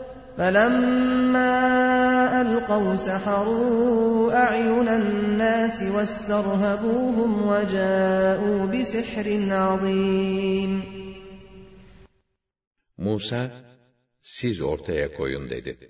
فَلَمَّا أَلْقَوْا سَحَرُوا أَعْيُنَ النَّاسِ وَاسْتَرْهَبُوهُمْ وَجَاءُوا بِسِحْرٍ عَظِيمٍ. Musa, siz ortaya koyun dedi.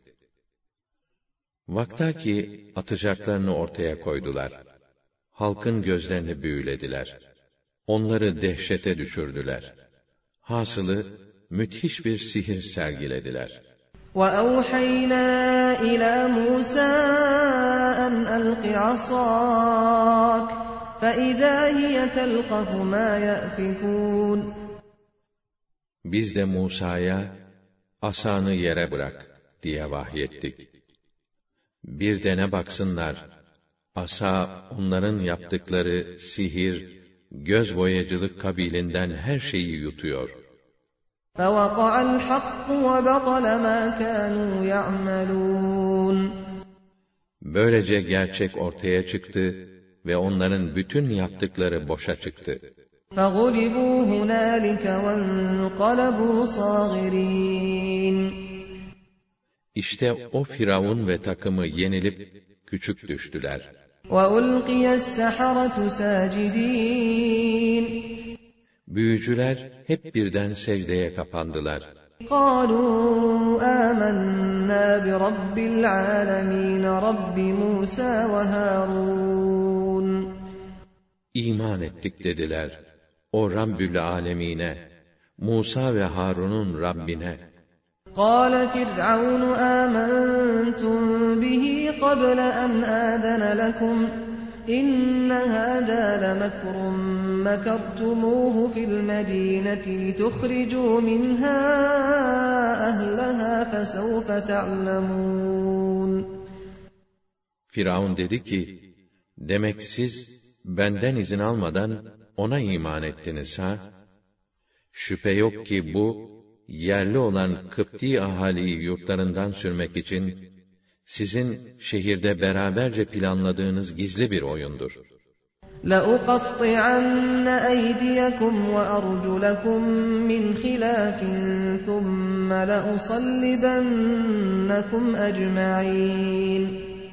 Vaktaki atacaklarını ortaya koydular. Halkın gözlerini büyülediler. Onları dehşete düşürdüler. Hasılı, müthiş bir sihir sergilediler. وَأَوْحَيْنَا إِلَى مُوسَى أَنْ أَلْقِ عَصَاكَ فَإِذَا هِيَ تَلْقَفُ مَا يَأْفِكُونَ. Biz de Musa'ya, asanı yere bırak diye vahyettik. Bir de ne baksınlar, asa onların yaptıkları sihir, göz boyacılık kabilinden her şeyi yutuyor. فَوَقَعَ الْحَقُّ وَبَطَلَ مَا كَانُوا يَعْمَلُونَ. Böylece gerçek ortaya çıktı ve onların bütün yaptıkları boşa çıktı. فَغُلِبُوا هُنَالِكَ وَانْقَلَبُوا صَاغِرِينَ. İşte o Firavun ve takımı yenilip küçük düştüler. وَأُلْقِيَ السَّحَرَةُ سَاجِدِينَ. Büyücüler hep birden secdeye kapandılar. قَالُوا آمَنَّا بِرَبِّ الْعَالَمِينَ رَبِّ مُوسَى وَهَارُونَ. İman ettik dediler. O Rabbül Alemine, Musa ve Harun'un Rabbine. قَالَ فِرْعَوْنُ آمَنْتُمْ بِهِ قَبْلَ أَنْ آذَنَ لَكُمْ إن هذا لمكر مكرتموه في المدينة لتخرجوا منها أهلها فسوف تعلمون. Firavun dedi ki, demek siz benden izin almadan ona iman ettiniz ha? Şüphe yok ki bu, yerli olan Kıpti ahaliyi yurtlarından sürmek için, sizin şehirde beraberce planladığınız gizli bir oyundur. لَأُقَطِّعَنَّ أَيْدِيَكُمْ وَأَرْجُلَكُمْ مِنْ خِلَافٍ ثُمَّ لَأُصَلِّبَنَّكُمْ أَجْمَعِينَ.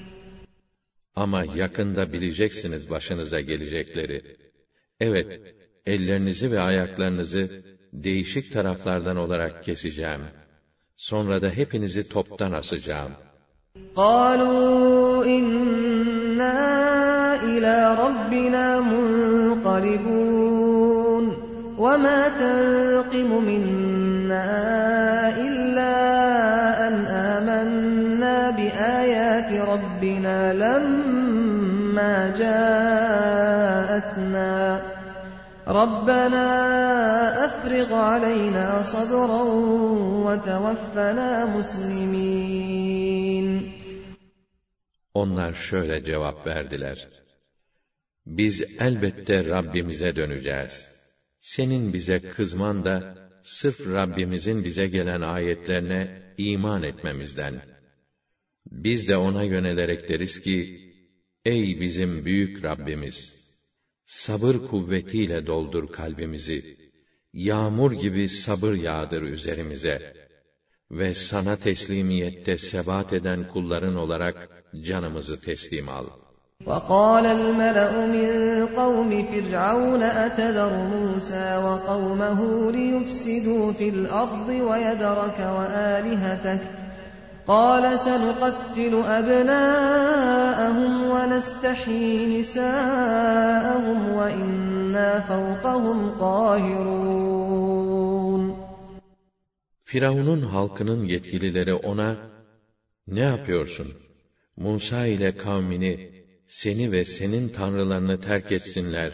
Ama yakında bileceksiniz başınıza gelecekleri. Evet, ellerinizi ve ayaklarınızı değişik taraflardan olarak keseceğim. Sonra da hepinizi toptan asacağım. قَالُوا إِنَّا إِلَى رَبِّنَا مُنْقَلِبُونَ وَمَا تَنْقِمُ مِنَّا إِلَّا أَنْ آمَنَّا بِآيَاتِ رَبِّنَا لَمَّا جَاءَتْنَا رَبَّنَا أَفْرِغْ عَلَيْنَا صَبْرًا وَتَوَفَّنَا مُسْلِمِينَ. Onlar şöyle cevap verdiler: Biz elbette Rabbimize döneceğiz. Senin bize kızman da sırf Rabbimizin bize gelen ayetlerine iman etmemizden. Biz de ona yönelerek deriz ki, ey bizim büyük Rabbimiz! Sabır kuvvetiyle doldur kalbimizi, yağmur gibi sabır yağdır üzerimize ve sana teslimiyette sebat eden kulların olarak canımızı teslim al. وَقَالَ الْمَلَأُ مِنْ قَوْمِ فِرْعَوْنَ أَتَذَرُ مُوسَى وَقَوْمَهُ لِيُفْسِدُوا فِي الْأَرْضِ وَيَذَرَكَ وَآلِهَتَكَ قَالَ سَنُقَتِّلُ أَبْنَاءَهُمْ وَنَسْتَحْيِي نِسَاءَهُمْ وَإِنَّا فَوْقَهُمْ قَاهِرُونَ. Firavun'un halkının yetkilileri ona, ne yapıyorsun? Musa ile kavmini, seni ve senin tanrılarını terk etsinler,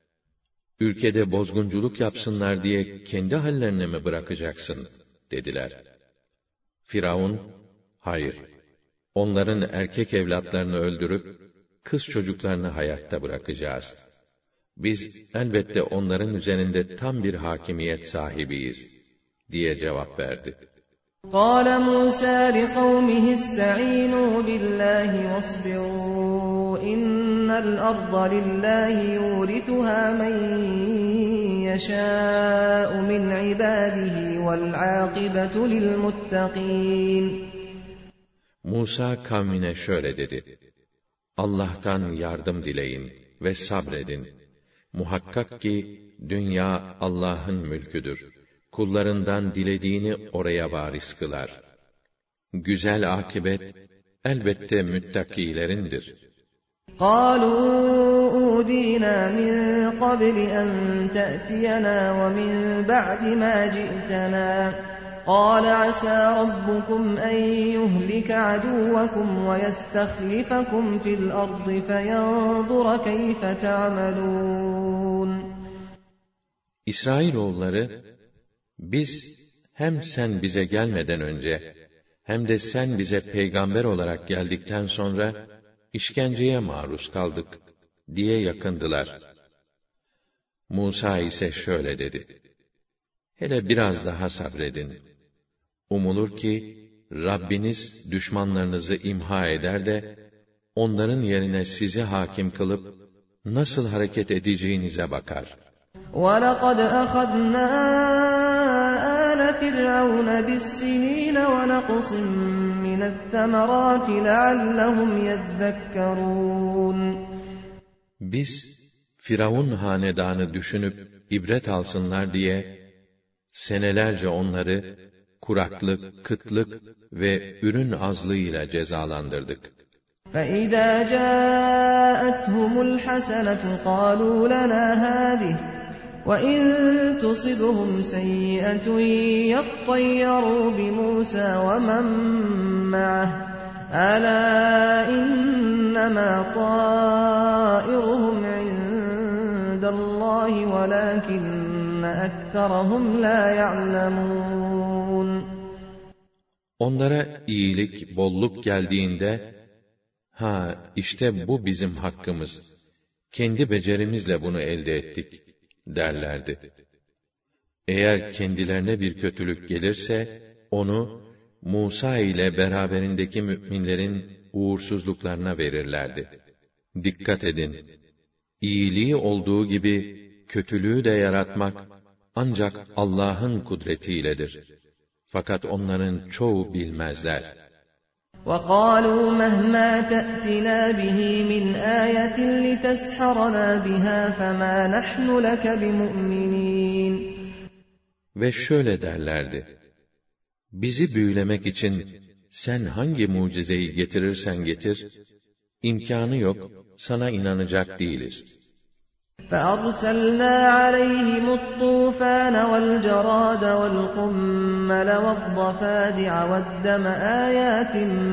ülkede bozgunculuk yapsınlar diye kendi hallerine mi bırakacaksın? Dediler. Firavun, hayır, onların erkek evlatlarını öldürüp, kız çocuklarını hayatta bırakacağız. Biz elbette onların üzerinde tam bir hakimiyet sahibiyiz, diye cevap verdi. قَالَ مُوسَى لِقَوْمِهِ اسْتَعِينُوا بِاللَّهِ وَاصْبِرُوا إِنَّ الْأَرْضَ لِلَّهِ يُورِثُهَا مَن يَشَاءُ مِنْ عِبَادِهِ وَالْعَاقِبَةُ لِلْمُتَّقِينَ. Musa kavmine şöyle dedi: Allah'tan yardım dileyin ve sabredin. Muhakkak ki dünya Allah'ın mülküdür. Kullarından dilediğini oraya varis kılar. Güzel akibet elbette müttakilerindir. قَالُوا أُوذِينَا مِنْ قَبْلِ أَنْ تَأْتِيَنَا وَمِنْ بَعْدِ مَا جِئْتَنَا قَالَ عَسَى رَبُّكُمْ أَنْ يُهْلِكَ عَدُوَّكُمْ وَيَسْتَخْلِفَكُمْ فِي الْأَرْضِ فَيَنْظُرَ كَيْفَ تَعْمَلُونَ. İsrailoğulları, biz hem sen bize gelmeden önce, hem de sen bize peygamber olarak geldikten sonra, işkenceye maruz kaldık, diye yakındılar. Musa ise şöyle dedi: Hele biraz daha sabredin. Umulur ki, Rabbiniz düşmanlarınızı imha eder de, onların yerine sizi hakim kılıp, nasıl hareket edeceğinize bakar. وَلَقَدْ أَخَذْنَا آلَ فِرْعَوْنَ بِالسِّنِينَ وَنَقْصٍ مِّنَ الثَّمَرَاتِ لَعَلَّهُمْ يَذَّكَّرُونَ. Biz, Firavun hanedanı düşünüp ibret alsınlar diye, senelerce onları kuraklık, kıtlık ve ürün azlığıyla cezalandırdık. فَإِذَا جَاءَتْهُمُ الْحَسَنَةُ قَالُوا لَنَا هَٰذِهِ وَإِن تُصِبْهُمْ سَيِّئَةٌ يَطَّيَّرُوا بِمُوسَىٰ وَمَن مَّعَهُ أَلَا إِنَّمَا طَائِرُهُمْ عِندَ اللّٰهِ وَلَٰكِنَّ أَكْثَرَهُمْ لَا يَعْلَمُونَ Onlara iyilik, bolluk geldiğinde, ha işte bu bizim hakkımız, kendi becerimizle bunu elde ettik derlerdi. Eğer kendilerine bir kötülük gelirse, onu Musa ile beraberindeki müminlerin uğursuzluklarına verirlerdi. Dikkat edin! İyiliği olduğu gibi kötülüğü de yaratmak ancak Allah'ın kudretiyledir. Fakat onların çoğu bilmezler. وَقَالُوا مَهْمَا تَأْتِنَا بِهِ مِنْ آيَةٍ لِتَسْحَرَنَا بِهَا فَمَا نَحْنُ لَكَ بِمُؤْمِنِينَ Ve şöyle derlerdi: bizi büyülemek için sen hangi mucizeyi getirirsen getir, imkânı yok, sana inanacak değiliz. فَأَرْسَلْنَا عَلَيْهِمُ الطُّوفَانَ وَالْجَرَادَ وَالْقُمَّلَ وَالضَّفَادِعَ وَالدَّمَ آيَاتٍ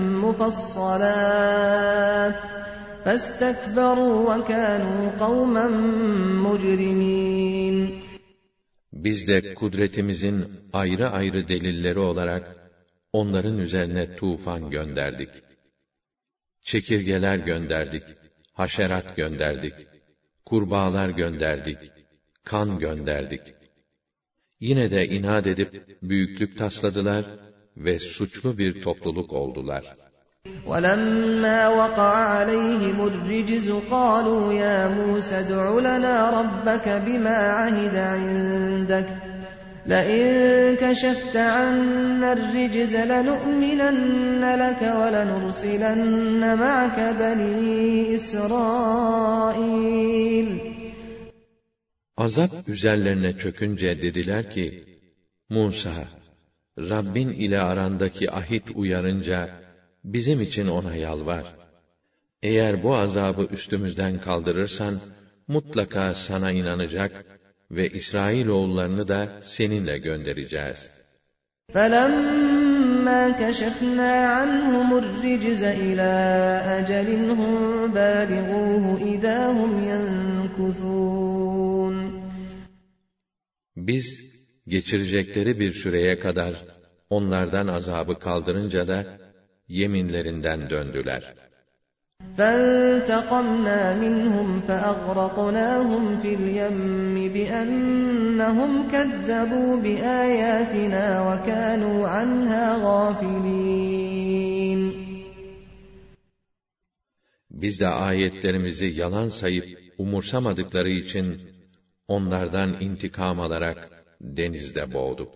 مُفَصَّلَاتٍ فَاسْتَكْبَرُوا وَكَانُوا قَوْمًا مُجْرِمِينَ Biz de kudretimizin ayrı ayrı delilleri olarak onların üzerine tufan gönderdik. Çekirgeler gönderdik, haşerat gönderdik, kurbağalar gönderdik, kan gönderdik. Yine de inat edip büyüklük tasladılar ve suçlu bir topluluk oldular. وَلَمَّا وَقَعَ عَلَيْهِمُ الرِّجْزُ قَالُوا يَا مُوسَى ادْعُ لَنَا رَبَّكَ بِمَا عَهِدَ عِندَكَ لَئِن كَشَفْتَ عَنَّا الرِّجْزَ لَنُؤْمِنَنَّ لَكَ وَلَنُرْسِلَنَّ مَعَكَ بَنِي إِسْرَائِيلَ Azap üzerlerine çökünce dediler ki, Musa, Rabbin ile arandaki ahit uyarınca, bizim için ona yalvar. Eğer bu azabı üstümüzden kaldırırsan, mutlaka sana inanacak ve İsrailoğullarını da seninle göndereceğiz. فَلَمَّا كَشَفْنَا عَنْهُمُ الرِّجْزَ إِلَى أَجَلٍ هُمْ بَالِغُوهُ إِذَا هُمْ يَنكُثُونَ Biz, geçirecekleri bir süreye kadar onlardan azabı kaldırınca da yeminlerinden döndüler. فَانْتَقَمْنَا مِنْهُمْ فَأَغْرَقْنَاهُمْ فِي الْيَمِّ بِأَنَّهُمْ كَذَّبُوا بِآيَاتِنَا وَكَانُوا عَنْهَا غَافِلِينَ Biz de ayetlerimizi yalan sayıp umursamadıkları için onlardan intikam alarak denizde boğduk.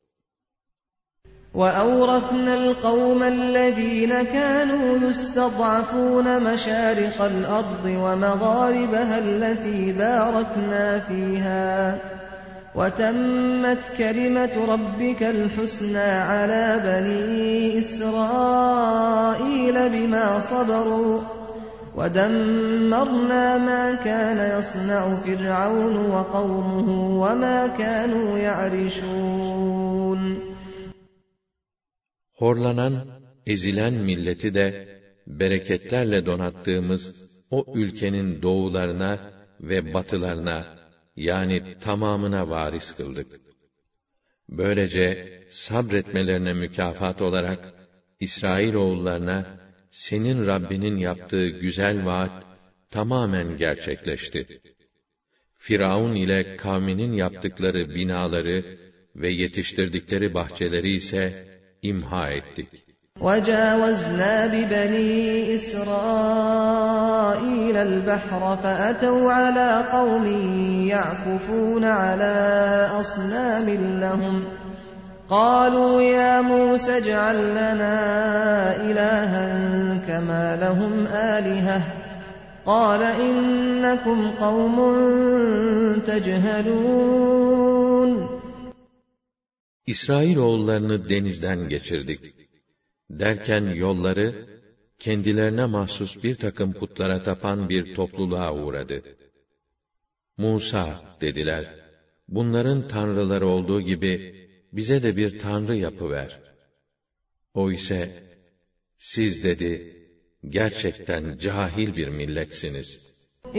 وَأَوْرَثْنَا الْقَوْمَ الَّذِينَ كَانُوا يُسْتَضْعَفُونَ مَشَارِقَ الْأَرْضِ وَمَغَارِبَهَا الَّتِي بَارَكْنَا فِيهَا وَتَمَّتْ كَلِمَةُ رَبِّكَ الْحُسْنَى عَلَى بَنِي إِسْرَائِيلَ بِمَا صَبَرُوا وَدَمَّرْنَا مَا كَانَ يَصْنَعُ فِرْعَوْنُ وَقَوْمُهُ وَمَا كَانُوا يَعْرِشُونَ Horlanan, ezilen milleti de bereketlerle donattığımız o ülkenin doğularına ve batılarına, yani tamamına varis kıldık. Böylece sabretmelerine mükafat olarak İsrailoğullarına senin Rabbinin yaptığı güzel vaat tamamen gerçekleşti. Firavun ile kavminin yaptıkları binaları ve yetiştirdikleri bahçeleri ise imha ettik. وَجَاوَزْنَا بِبَنِي إِسْرَائِيلَ الْبَحْرَ فَأَتَوْا عَلَى قَوْمٍ يَعْكُفُونَ عَلَى أَصْنَامٍ لَهُمْ قَالُوا يَا مُوسَى اجْعَل لَّنَا إِلَٰهًا كَمَا لَهُمْ آلِهَةٌ قَالَ إِنَّكُمْ قَوْمٌ تَجْهَلُونَ İsrailoğullarını denizden geçirdik. Derken yolları, kendilerine mahsus bir takım putlara tapan bir topluluğa uğradı. Musa, dediler, bunların tanrıları olduğu gibi, bize de bir tanrı yapıver. O ise, Siz dedi, gerçekten cahil bir milletsiniz.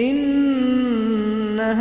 İnne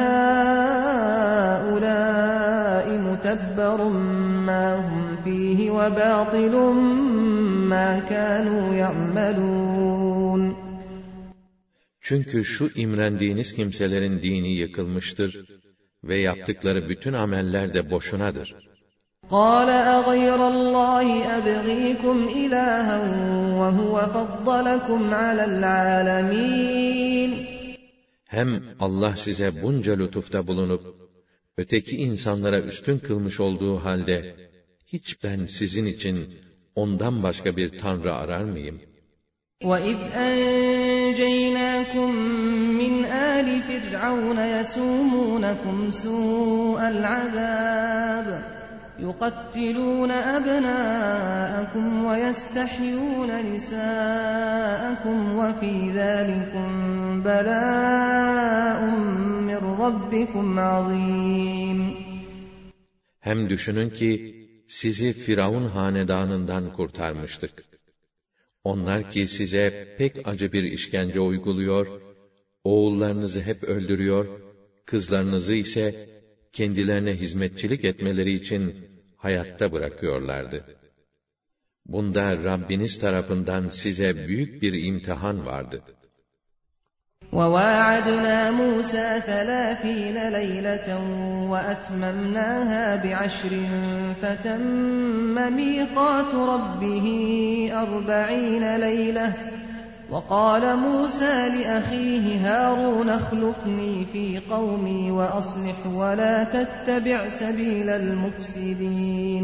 hâulâi mutebberun mâ hum fîhi ve bâtilun mâ kânû ya'melûn. Çünkü şu imrendiğiniz kimselerin dini yıkılmıştır ve yaptıkları bütün ameller de boşunadır. قَالَ أَغَيْرَ اللّٰهِ أَبْغِيكُمْ إِلَٰهًا وَهُوَ فَضَّلَكُمْ عَلَى الْعَالَمِينَ. Hem Allah size bunca lütufta bulunup, öteki insanlara üstün kılmış olduğu halde, hiç ben sizin için ondan başka bir tanrı arar mıyım? وَإِذْ أَنْجَيْنَاكُمْ مِنْ آلِ فِرْعَوْنَ يَسُومُونَكُمْ سُوءَ الْعَذَابِ يُقَتِّلُونَ أَبْنَاءَكُمْ وَيَسْتَحْيُونَ نِسَاءَكُمْ وَفِي ذَلِكُمْ بَلَاءٌ مِّن رَّبِّكُمْ عَظِيمٌ. Hem düşünün ki, sizi Firavun hanedanından kurtarmıştık. Onlar ki size pek acı bir işkence uyguluyor, oğullarınızı hep öldürüyor, kızlarınızı ise kendilerine hizmetçilik etmeleri için hayatta bırakıyorlardı. Bunda Rabbiniz tarafından size büyük bir imtihan vardı. وَوَاعَدْنَا مُوسَى ثَلَاثِينَ لَيْلَةً وَأَتْمَمْنَاهَا بِعَشْرٍ فَتَمَّ مِيقَاتُ رَبِّهِ أَرْبَعِينَ لَيْلَةً وَقَالَ مُوسَى لِأَخِيهِ هَارُونَ اخْلُفْنِي فِي قَوْمِي وَأَصْلِحْ وَلَا تَتَّبِعْ سَبِيلَ الْمُفْسِدِينَ.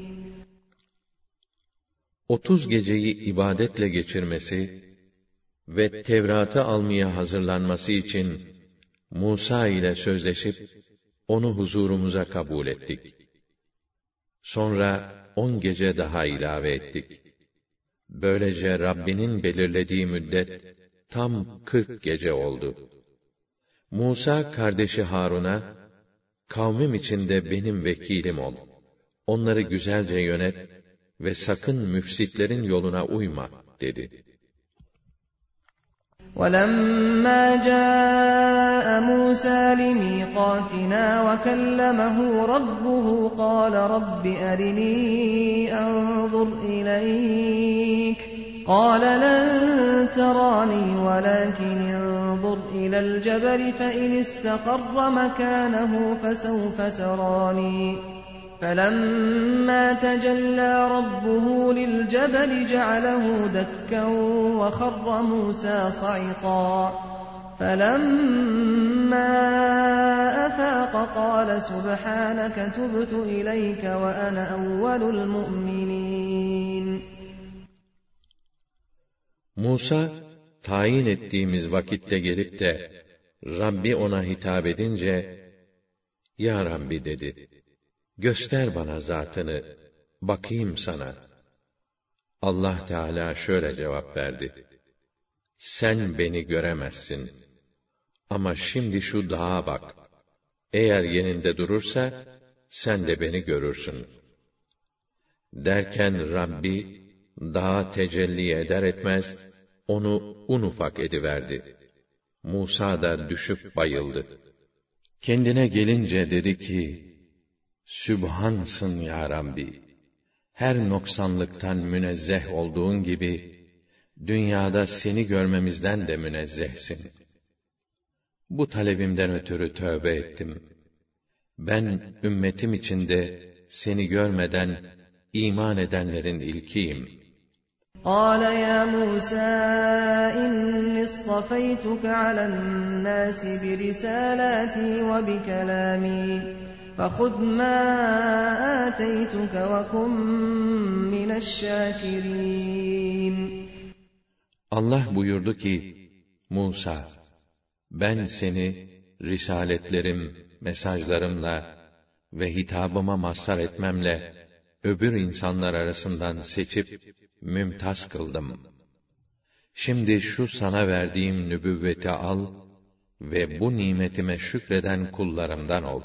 Otuz geceyi ibadetle geçirmesi ve Tevrat'ı almaya hazırlanması için Musa ile sözleşip onu huzurumuza kabul ettik. Sonra on gece daha ilave ettik. Böylece Rabbinin belirlediği müddet tam kırk gece oldu. Musa kardeşi Harun'a, kavmim içinde benim vekilim ol. Onları güzelce yönet ve sakın müfsitlerin yoluna uyma dedi. وَلَمَّا جَاءَ مُوسَى لِمِيقَاتِنَا وَكَلَّمَهُ رَبُّهُ قَالَ رَبِّ أَرِنِي أَنظُرْ إِلَيْكَ قَالَ لَن تَرَانِي وَلَكِنِ انظُرْ إِلَى الْجَبَلِ فَإِنِ اسْتَقَرَّ مَكَانَهُ فَسَوْفَ تَرَانِي فَلَمَّا تَجَلَّى رَبُّهُ لِلْجَبَلِ جَعَلَهُ دَكًّا وَخَرَّ مُوسَى صَعِقًا فَلَمَّا أَفَاقَ قَالَ سُبْحَانَكَ تُبْتُ إِلَيْكَ وَأَنَا أَوَّلُ الْمُؤْمِنِينَ. Musa, tayin ettiğimiz vakitte gelip de, Rabbi ona hitap edince, Ya Rabbi dedi, göster bana zatını, bakayım sana. Allah Teala şöyle cevap verdi. Sen beni göremezsin. Ama şimdi şu dağa bak. Eğer yerinde durursa, sen de beni görürsün. Derken Rabbi, dağa tecelli eder etmez, onu un ufak ediverdi. Musa da düşüp bayıldı. Kendine gelince dedi ki, Sübhansın ya Rabbi! Her noksanlıktan münezzeh olduğun gibi, dünyada seni görmemizden de münezzehsin. Bu talebimden ötürü tövbe ettim. Ben, ümmetim içinde seni görmeden iman edenlerin ilkiyim. قَالَ يَا مُوسَى إِنِّي اصْطَفَيْتُكَ عَلَى النَّاسِ بِرِسَالَاتِي وَبِكَلَامِي فَخُذْ مَا آتَيْتُكَ وَكُنْ مِنَ الشَّاكِرِينَ. Allah buyurdu ki, Musa, ben seni risaletlerim, mesajlarımla ve hitabıma mazhar etmemle öbür insanlar arasından seçip mümtaz kıldım. Şimdi şu sana verdiğim nübüvveti al ve bu nimetime şükreden kullarımdan ol.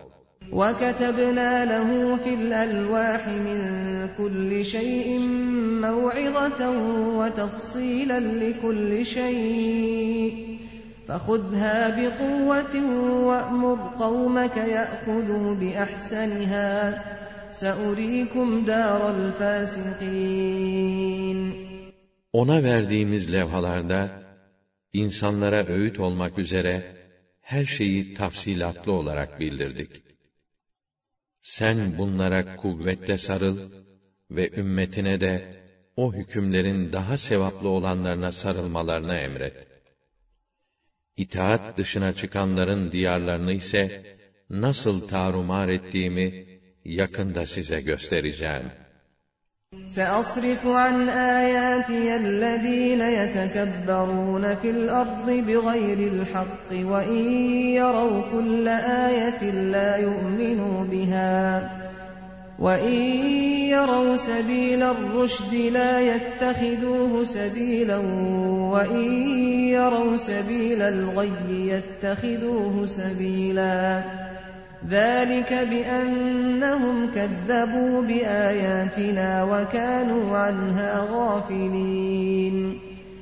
وَكَتَبْنَا لَهُ فِي الْأَلْوَاحِ مِنْ كُلِّ شَيْءٍ مَوْعِظَةً وَتَفْصِيلًا لِكُلِّ شَيْءٍ فَخُذْهَا بِقُوَّةٍ وَأْمُرْ قَوْمَكَ يَأْخُذُوا بِأَحْسَنِهَا سَأُرِيكُمْ دَارَ الْفَاسِقِينَ. Ona verdiğimiz levhalarda, insanlara öğüt olmak üzere, her şeyi tafsilatlı olarak bildirdik. Sen bunlara kuvvetle sarıl ve ümmetine de o hükümlerin daha sevaplı olanlarına sarılmalarına emret. İtaat dışına çıkanların diyarlarını ise nasıl tarumar ettiğimi yakında size göstereceğim. سَأَصْرِفُ عَنْ آيَاتِيَ الَّذ۪ينَ يَتَكَبَّرُونَ فِي الْأَرْضِ بِغَيْرِ الْحَقِّ وَاِنْ يَرَوْا كُلَّ آيَةٍ لَا يُؤْمِنُوا بِهَا وَاِنْ يَرَوْا سَب۪يلَ الرُّشْدِ لَا يَتَّخِذُوهُ سَب۪يلًا وَاِنْ يَرَوْا سَب۪يلَ الْغَيِّ يَتَّخِذُوهُ سَب۪يلًا ذَٰلِكَ بِأَنَّهُمْ كَذَّبُوا بِآيَاتِنَا وَكَانُوا عَنْهَا غَافِلِينَ.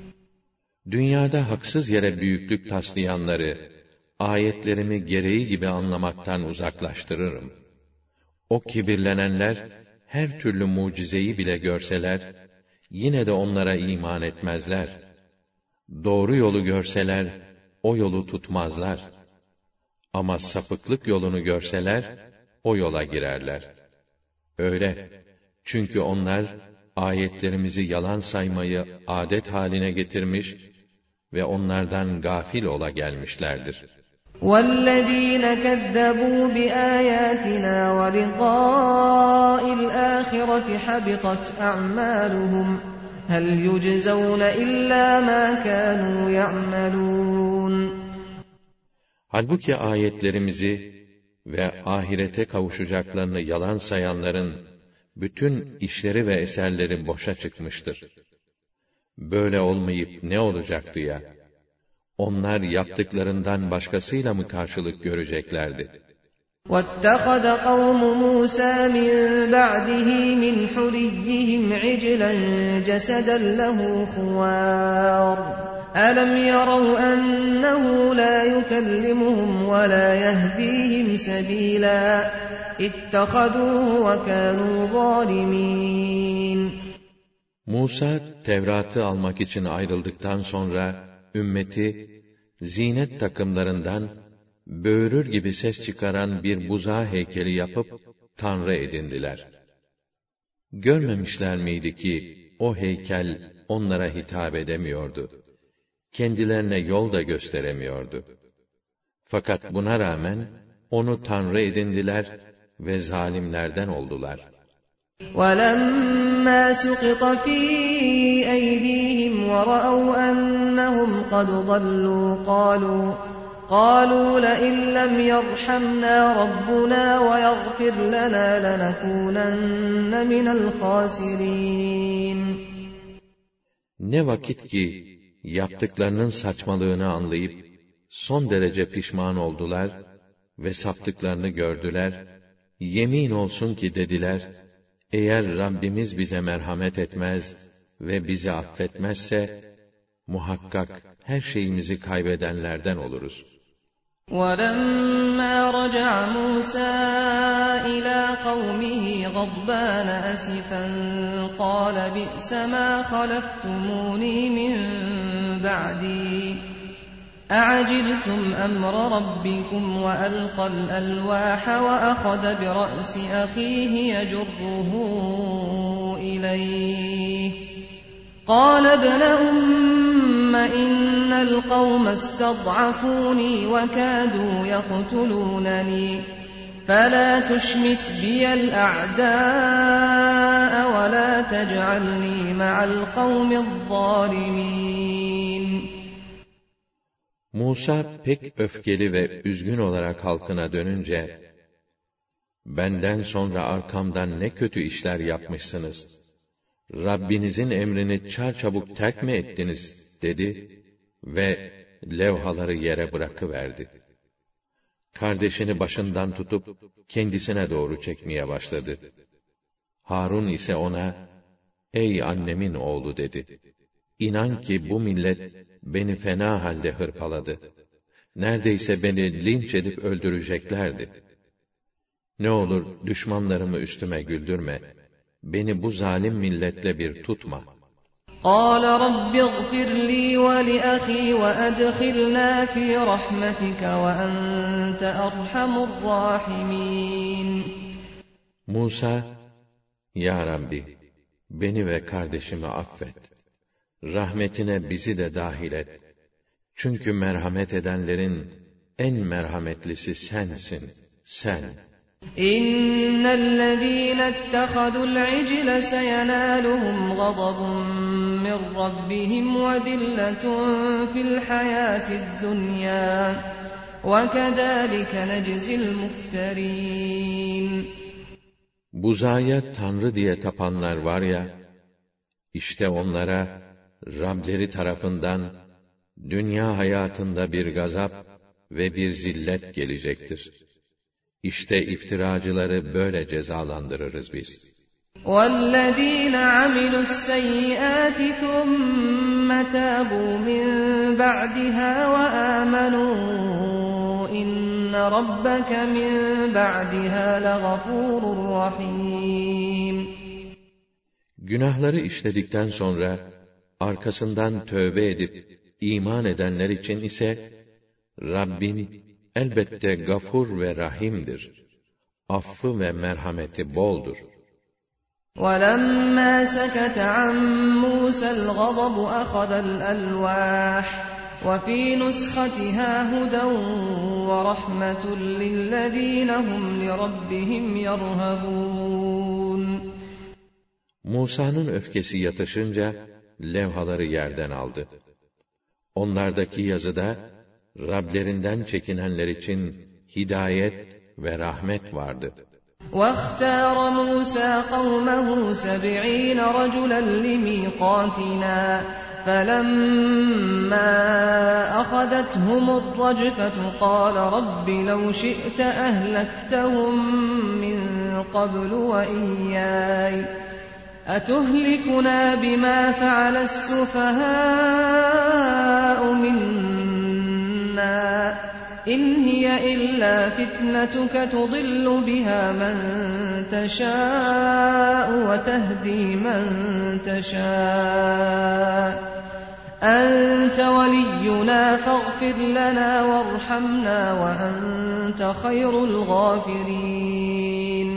Dünyada haksız yere büyüklük taslayanları, ayetlerimi gereği gibi anlamaktan uzaklaştırırım. O kibirlenenler, her türlü mucizeyi bile görseler, yine de onlara iman etmezler. Doğru yolu görseler, o yolu tutmazlar. Ama sapıklık yolunu görseler, o yola girerler. Öyle, çünkü onlar, ayetlerimizi yalan saymayı adet haline getirmiş ve onlardan gafil ola gelmişlerdir. وَالَّذ۪ينَ كَذَّبُوا بِآيَاتِنَا وَلِقَاءِ الْآخِرَةِ حَبِطَتْ أَعْمَالُهُمْ هَلْ يُجْزَوْنَ إِلَّا مَا كَانُوا يَعْمَلُونَ. Halbuki ayetlerimizi ve ahirete kavuşacaklarını yalan sayanların bütün işleri ve eserleri boşa çıkmıştır. Böyle olmayıp ne olacaktı ya? Onlar yaptıklarından başkasıyla mı karşılık göreceklerdi? وَاتَّخَذَ قَوْمُ مُوسَى مِنْ بَعْدِهِ مِنْ حُلِيِّهِمْ عِجْلًا جَسَدًا لَهُ خُوَارٌ أَلَمْ يَرَوْا أَنَّهُ لَا يُكَلِّمُهُمْ وَلَا يَهْدِيهِمْ سَبِيلًا اتَّخَذُوهُ وَكَانُوا ظَالِمِينَ. Musa, Tevrat'ı almak için ayrıldıktan sonra, ümmeti, zinet takımlarından, böğürür gibi ses çıkaran bir buzağı heykeli yapıp, tanrı edindiler. Görmemişler miydi ki, o heykel onlara hitap edemiyordu? Kendilerine yol da gösteremiyordu. Fakat buna rağmen, onu tanrı edindiler ve zalimlerden oldular. وَلَمَّا سُقِطَ فِي أَيْدِيهِمْ وَرَأَوْا أَنَّهُمْ قَدْ ضَلُّوا قَالُوا قَالُوا لَئِن لَّمْ يَرْحَمْنَا رَبُّنَا وَيَغْفِرْ لَنَا لَنَكُونَنَّ مِنَ الْخَاسِرِينَ. Ne vakit ki, yaptıklarının saçmalığını anlayıp, son derece pişman oldular ve saptıklarını gördüler, yemin olsun ki dediler, eğer Rabbimiz bize merhamet etmez ve bizi affetmezse, muhakkak her şeyimizi kaybedenlerden oluruz. وَلَمَّا رَجَعَ مُوسَى إِلَى قَوْمِهِ غَضْبَانَ أَسِفًا قَالَ بِئْسَ مَا خَلَفْتُمُونِي مِنْ بَعْدِي أَعَجِلْتُمْ أَمْرَ رَبِّكُمْ وَأَلْقَى الْأَلْوَاحَ وَأَخَذَ بِرَأْسِ أَخِيهِ يَجُرُّهُ إِلَيْهِ قَالَ ابْنَ أُمَّ إِنَّ الْقَوْمَ اسْتَضْعَفُونِي وَكَادُوا يَقْتُلُونَنِي فَلَا تُشْمِتْ بِيَ الْأَعْدَاءَ وَلَا تَجْعَلْنِي مَعَ الْقَوْمِ الظَّالِمِينَ. Musa pek öfkeli ve üzgün olarak halkına dönünce, benden sonra arkamdan ne kötü işler yapmışsınız, Rabbinizin emrini çarçabuk terk mi ettiniz, dedi ve levhaları yere bırakıverdi. kardeşini başından tutup kendisine doğru çekmeye başladı. Harun ise ona, "Ey annemin oğlu," dedi. "İnan ki bu millet beni fena halde hırpaladı. Neredeyse beni linç edip öldüreceklerdi. Ne olur düşmanlarımı üstüme güldürme. Beni bu zalim milletle bir tutma." قَالَ رَبِّ اغْفِرْ لِي وَلِأَخِي وَأَدْخِلْنَا فِي رَحْمَتِكَ وَأَنْتَ أَرْحَمُ الرَّاحِمِينَ Musa, "Ya Rabbi, beni ve kardeşimi affet. Rahmetine bizi de dahil et. Çünkü merhamet edenlerin en merhametlisi sensin, sen." إِنَّ الَّذِينَ اتَّخَذُوا الْعِجْلَ سَيَنَالُهُمْ غَضَبٌ مِّن رَّبِّهِمْ وَذِلَّةٌ فِي الْحَيَاةِ الدُّنْيَا وَكَذَٰلِكَ نَجْزِي الْمُفْتَرِينَ Buzaya tanrı diye tapanlar var ya, işte onlara Rableri tarafından dünya hayatında bir gazap ve bir zillet gelecektir. İşte iftiracıları böyle cezalandırırız biz. وَالَّذ۪ينَ عَمِلُوا السَّيِّئَاتِ ثُمَّ تَابُوا مِنْ بَعْدِهَا وَآمَنُوا إِنَّ رَبَّكَ مِنْ بَعْدِهَا لَغَفُورٌ رَحِيمٌ Günahları işledikten sonra arkasından tövbe edip iman edenler için ise Rabbin elbette gafur ve rahimdir. Affı ve merhameti boldur. وَلَمَّا سَكَتَ عَنْ مُوسَى الْغَضَبُ أَخَذَ الْأَلْوَاحَ وَفِي نُسْخَتِهَا هُدًى وَرَحْمَةٌ لِلَّذ۪ينَ هُمْ لِرَبِّهِمْ يَرْهَبُونَ Musa'nın öfkesi yatışınca levhaları yerden aldı. Onlardaki yazıda Rablerinden çekinenler için hidayet ve rahmet vardı. وَاخْتَارَ مُوسَى قَوْمَهُ سَبْعِينَ رَجُلًا لِمِيقَاتِنَا فَلَمَّا أَخَذَتْهُمُ الرَّجْفَةُ قَالَ رَبِّ لَوْ شِئْتَ أَهْلَكْتَهُم مِّن قَبْلُ وَإِيَّايَ أَتُهْلِكُنَا بِمَا فَعَلَ السُّفَهَاءُ مِنَّا إِنْ هِيَ إِلَّا فِتْنَتُكَ تُضِلُّ بِهَا مَن تَشَاءُ وَتَهْدِي مَن تَشَاءُ أَنْتَ وَلِيُّنَا فَاغْفِرْ لَنَا وَارْحَمْنَا وَأَنْتَ خَيْرُ الْغَافِرِينَ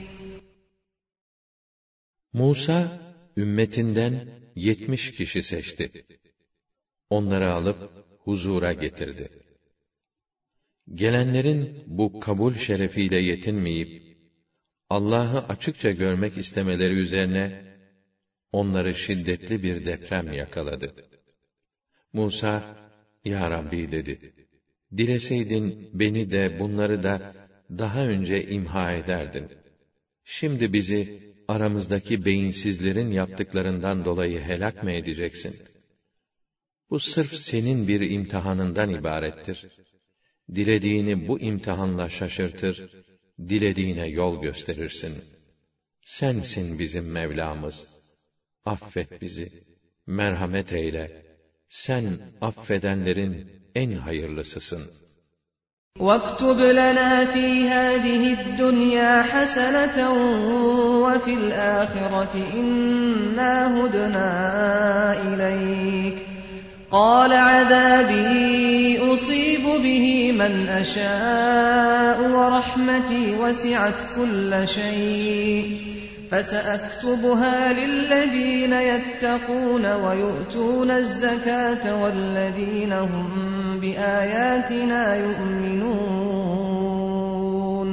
Musa, ümmetinden yetmiş kişi seçti. Onları alıp huzura getirdi. Gelenlerin bu kabul şerefiyle yetinmeyip, Allah'ı açıkça görmek istemeleri üzerine, onları şiddetli bir deprem yakaladı. Musa, "Ya Rabbi," dedi, "dileseydin beni de bunları da daha önce imha ederdin. Şimdi bizi aramızdaki beyinsizlerin yaptıklarından dolayı helak mı edeceksin? Bu sırf senin bir imtihanından ibarettir. Dilediğini bu imtihanla şaşırtır, dilediğine yol gösterirsin. Sensin bizim Mevlamız. Affet bizi, merhamet eyle. Sen affedenlerin en hayırlısısın." وَاكْتُبْ لَنَا فِي هَٰذِهِ الدُّنْيَا حَسَنَةً وَفِي الْآخِرَةِ إِنَّا هُدْنَا إِلَيْكَ قَالَ عَذَابِي أُصِيبُ بِهِ مَنْ أَشَاءُ وَرَحْمَتِي وَسِعَتْ كُلَّ شَيْءٍ فَسَأَكْتُبُهَا لِلَّذِينَ يَتَّقُونَ وَيُؤْتُونَ الزَّكَاةَ وَالَّذِينَ هُمْ بِآيَاتِنَا يُؤْمِنُونَ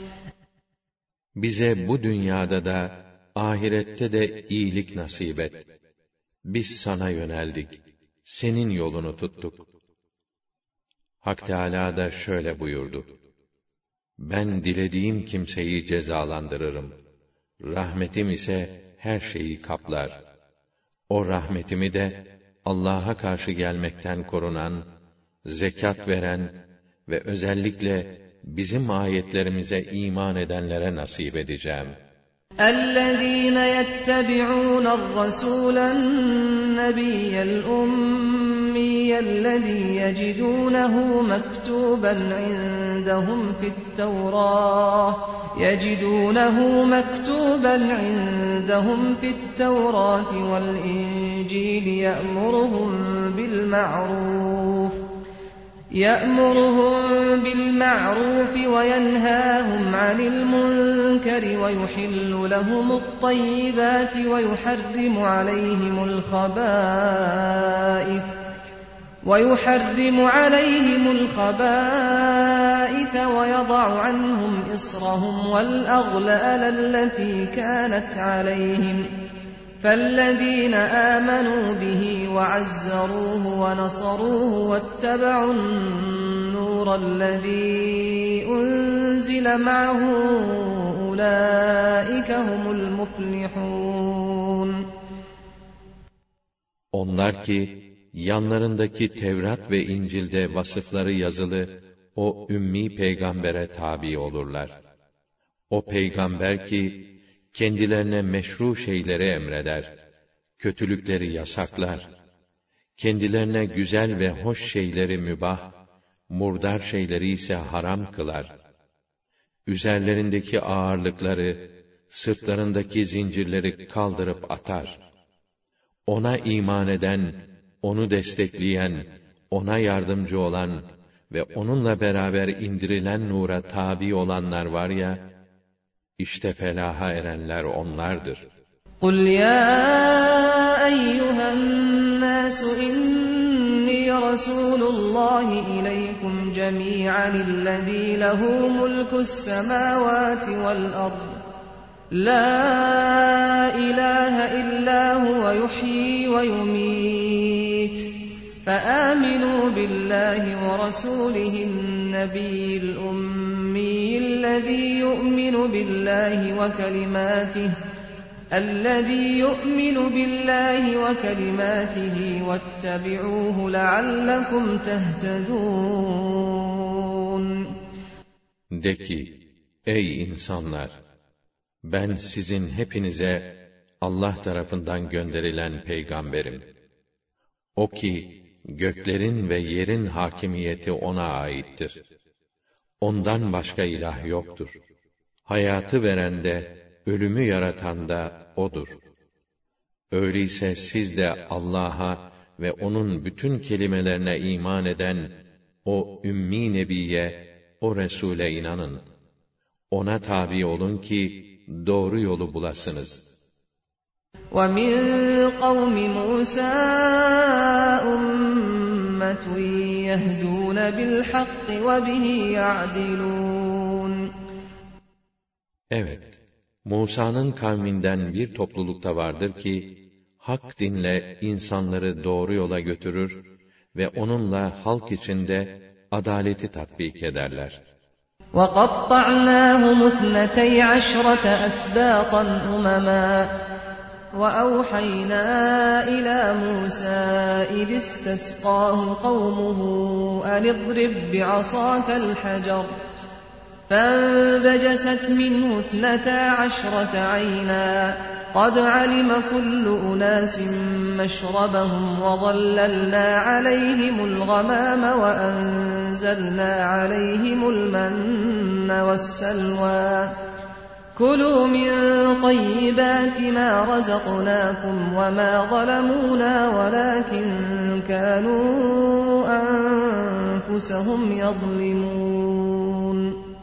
Bize bu dünyada da, ahirette de iyilik nasip et. Biz sana yöneldik, senin yolunu tuttuk. Hak Teâlâ da şöyle buyurdu: "Ben dilediğim kimseyi cezalandırırım. Rahmetim ise her şeyi kaplar. O rahmetimi de Allah'a karşı gelmekten korunan, zekat veren ve özellikle bizim ayetlerimize iman edenlere nasip edeceğim. اَلَّذ۪ينَ يَتَّبِعُونَ الرَّسُولَ النَّبِيَّ الْأُمِّيَّ الَّذ۪ي يَجِدُونَهُ مَكْتُوبًا عِنْدَهُمْ فِي التَّوْرَاةِ يَجِدُونَهُ مَكْتُوبًا عِنْدَهُمْ فِي التَّوْرَاةِ وَالْإِنْجِيلِ يَأْمُرُهُمْ بِالْمَعْرُوفِ يَأْمُرُهُمْ بِالْمَعْرُوفِ وَيَنْهَاهُمْ عَنِ الْمُنكَرِ وَيُحِلُّ لَهُمُ الطَّيِّبَاتِ وَيُحَرِّمُ عَلَيْهِمُ الْخَبَائِثَ وَيُحَرِّمُ عَلَيْهِمُ الْخَبَائِثَ وَيَضَعُ عَنْهُمْ إِصْرَهُمْ وَالْأَغْلَالَ الَّتِي كَانَتْ عَلَيْهِمْ فَالَّذ۪ينَ آمَنُوا بِهِ وَعَزَّرُوهُ وَنَصَرُوهُ وَاتَّبَعُوا النُّورَ الَّذ۪ي أُنْزِلَ مَعَهُ أُولَٰئِكَ هُمُ الْمُفْلِحُونَ. Onlar ki, yanlarındaki Tevrat ve İncil'de vasıfları yazılı o ümmi peygambere tabi olurlar. O peygamber ki, kendilerine meşru şeyleri emreder, kötülükleri yasaklar, kendilerine güzel ve hoş şeyleri mübah, murdar şeyleri ise haram kılar. Üzerlerindeki ağırlıkları, sırtlarındaki zincirleri kaldırıp atar. Ona iman eden, onu destekleyen, ona yardımcı olan ve onunla beraber indirilen nura tabi olanlar var ya, İşte felaha erenler onlardır. قُلْ يَا أَيُّهَا النَّاسُ إِنِّي رَسُولُ اللّٰهِ إِلَيْكُمْ جَمِيعًا الَّذ۪ي لَهُ مُلْكُ السَّمَاوَاتِ وَالْأَرْضِ لَا إِلَٰهَ إِلَّا هُوَ يُحْيِي وَيُمِيتُ فَآمِنُوا بِاللّٰهِ وَرَسُولِهِ النَّبِيِّ الْأُمِّيِّ الَّذ۪ي يُؤْمِنُ بِاللّٰهِ وَكَلِمَاتِهِ الَّذ۪ي يُؤْمِنُ بِاللّٰهِ وَكَلِمَاتِهِ وَاتَّبِعُوهُ لَعَلَّكُمْ تَهْتَدُونَ. De ki, ey insanlar! Ben sizin hepinize Allah tarafından gönderilen peygamberim. O ki, göklerin ve yerin hakimiyeti ona aittir. Ondan başka ilah yoktur. Hayatı veren de, ölümü yaratan da O'dur. Öyleyse siz de Allah'a ve O'nun bütün kelimelerine iman eden o Ümmi Nebi'ye, o Resul'e inanın. Ona tabi olun ki, doğru yolu bulasınız. وَمِنْ قَوْمِ مُوسَى أُمَّةٌ يَهْدُونَ بِالْحَقِّ وَبِهِ يَعْدِلُونَ. Evet, Musa'nın kavminden bir toplulukta vardır ki, hak dinle insanları doğru yola götürür ve onunla halk içinde adaleti tatbik ederler. وَقَطَّعْنَاهُمُ اثْنَتَيْ عَشْرَةَ أَسْبَاطًا أُمَمًا وَأَوْحَيْنَا إِلَى مُوسَى إِذِ اسْتَسْقَاهُ قَوْمُهُ أَنِ اضْرِبْ بِعَصَاكَ الْحَجَرَ فَانبَجَسَتْ مِنْهُ اثْنَتَا عَشْرَةَ عَيْنًا قَدْ عَلِمَ كُلُّ أُنَاسٍ مَّشْرَبَهُمْ وَظَلَّلْنَا عَلَيْهِمُ الْغَمَامَ وَأَنزَلْنَا عَلَيْهِمُ الْمَنَّ وَالسَّلْوَىٰ كُلُوا مِن طَيِّبَاتِ مَا رَزَقْنَاكُمْ وَمَا ظَلَمُونَا وَلَٰكِن كَانُوا أَنفُسَهُمْ يَظْلِمُونَ.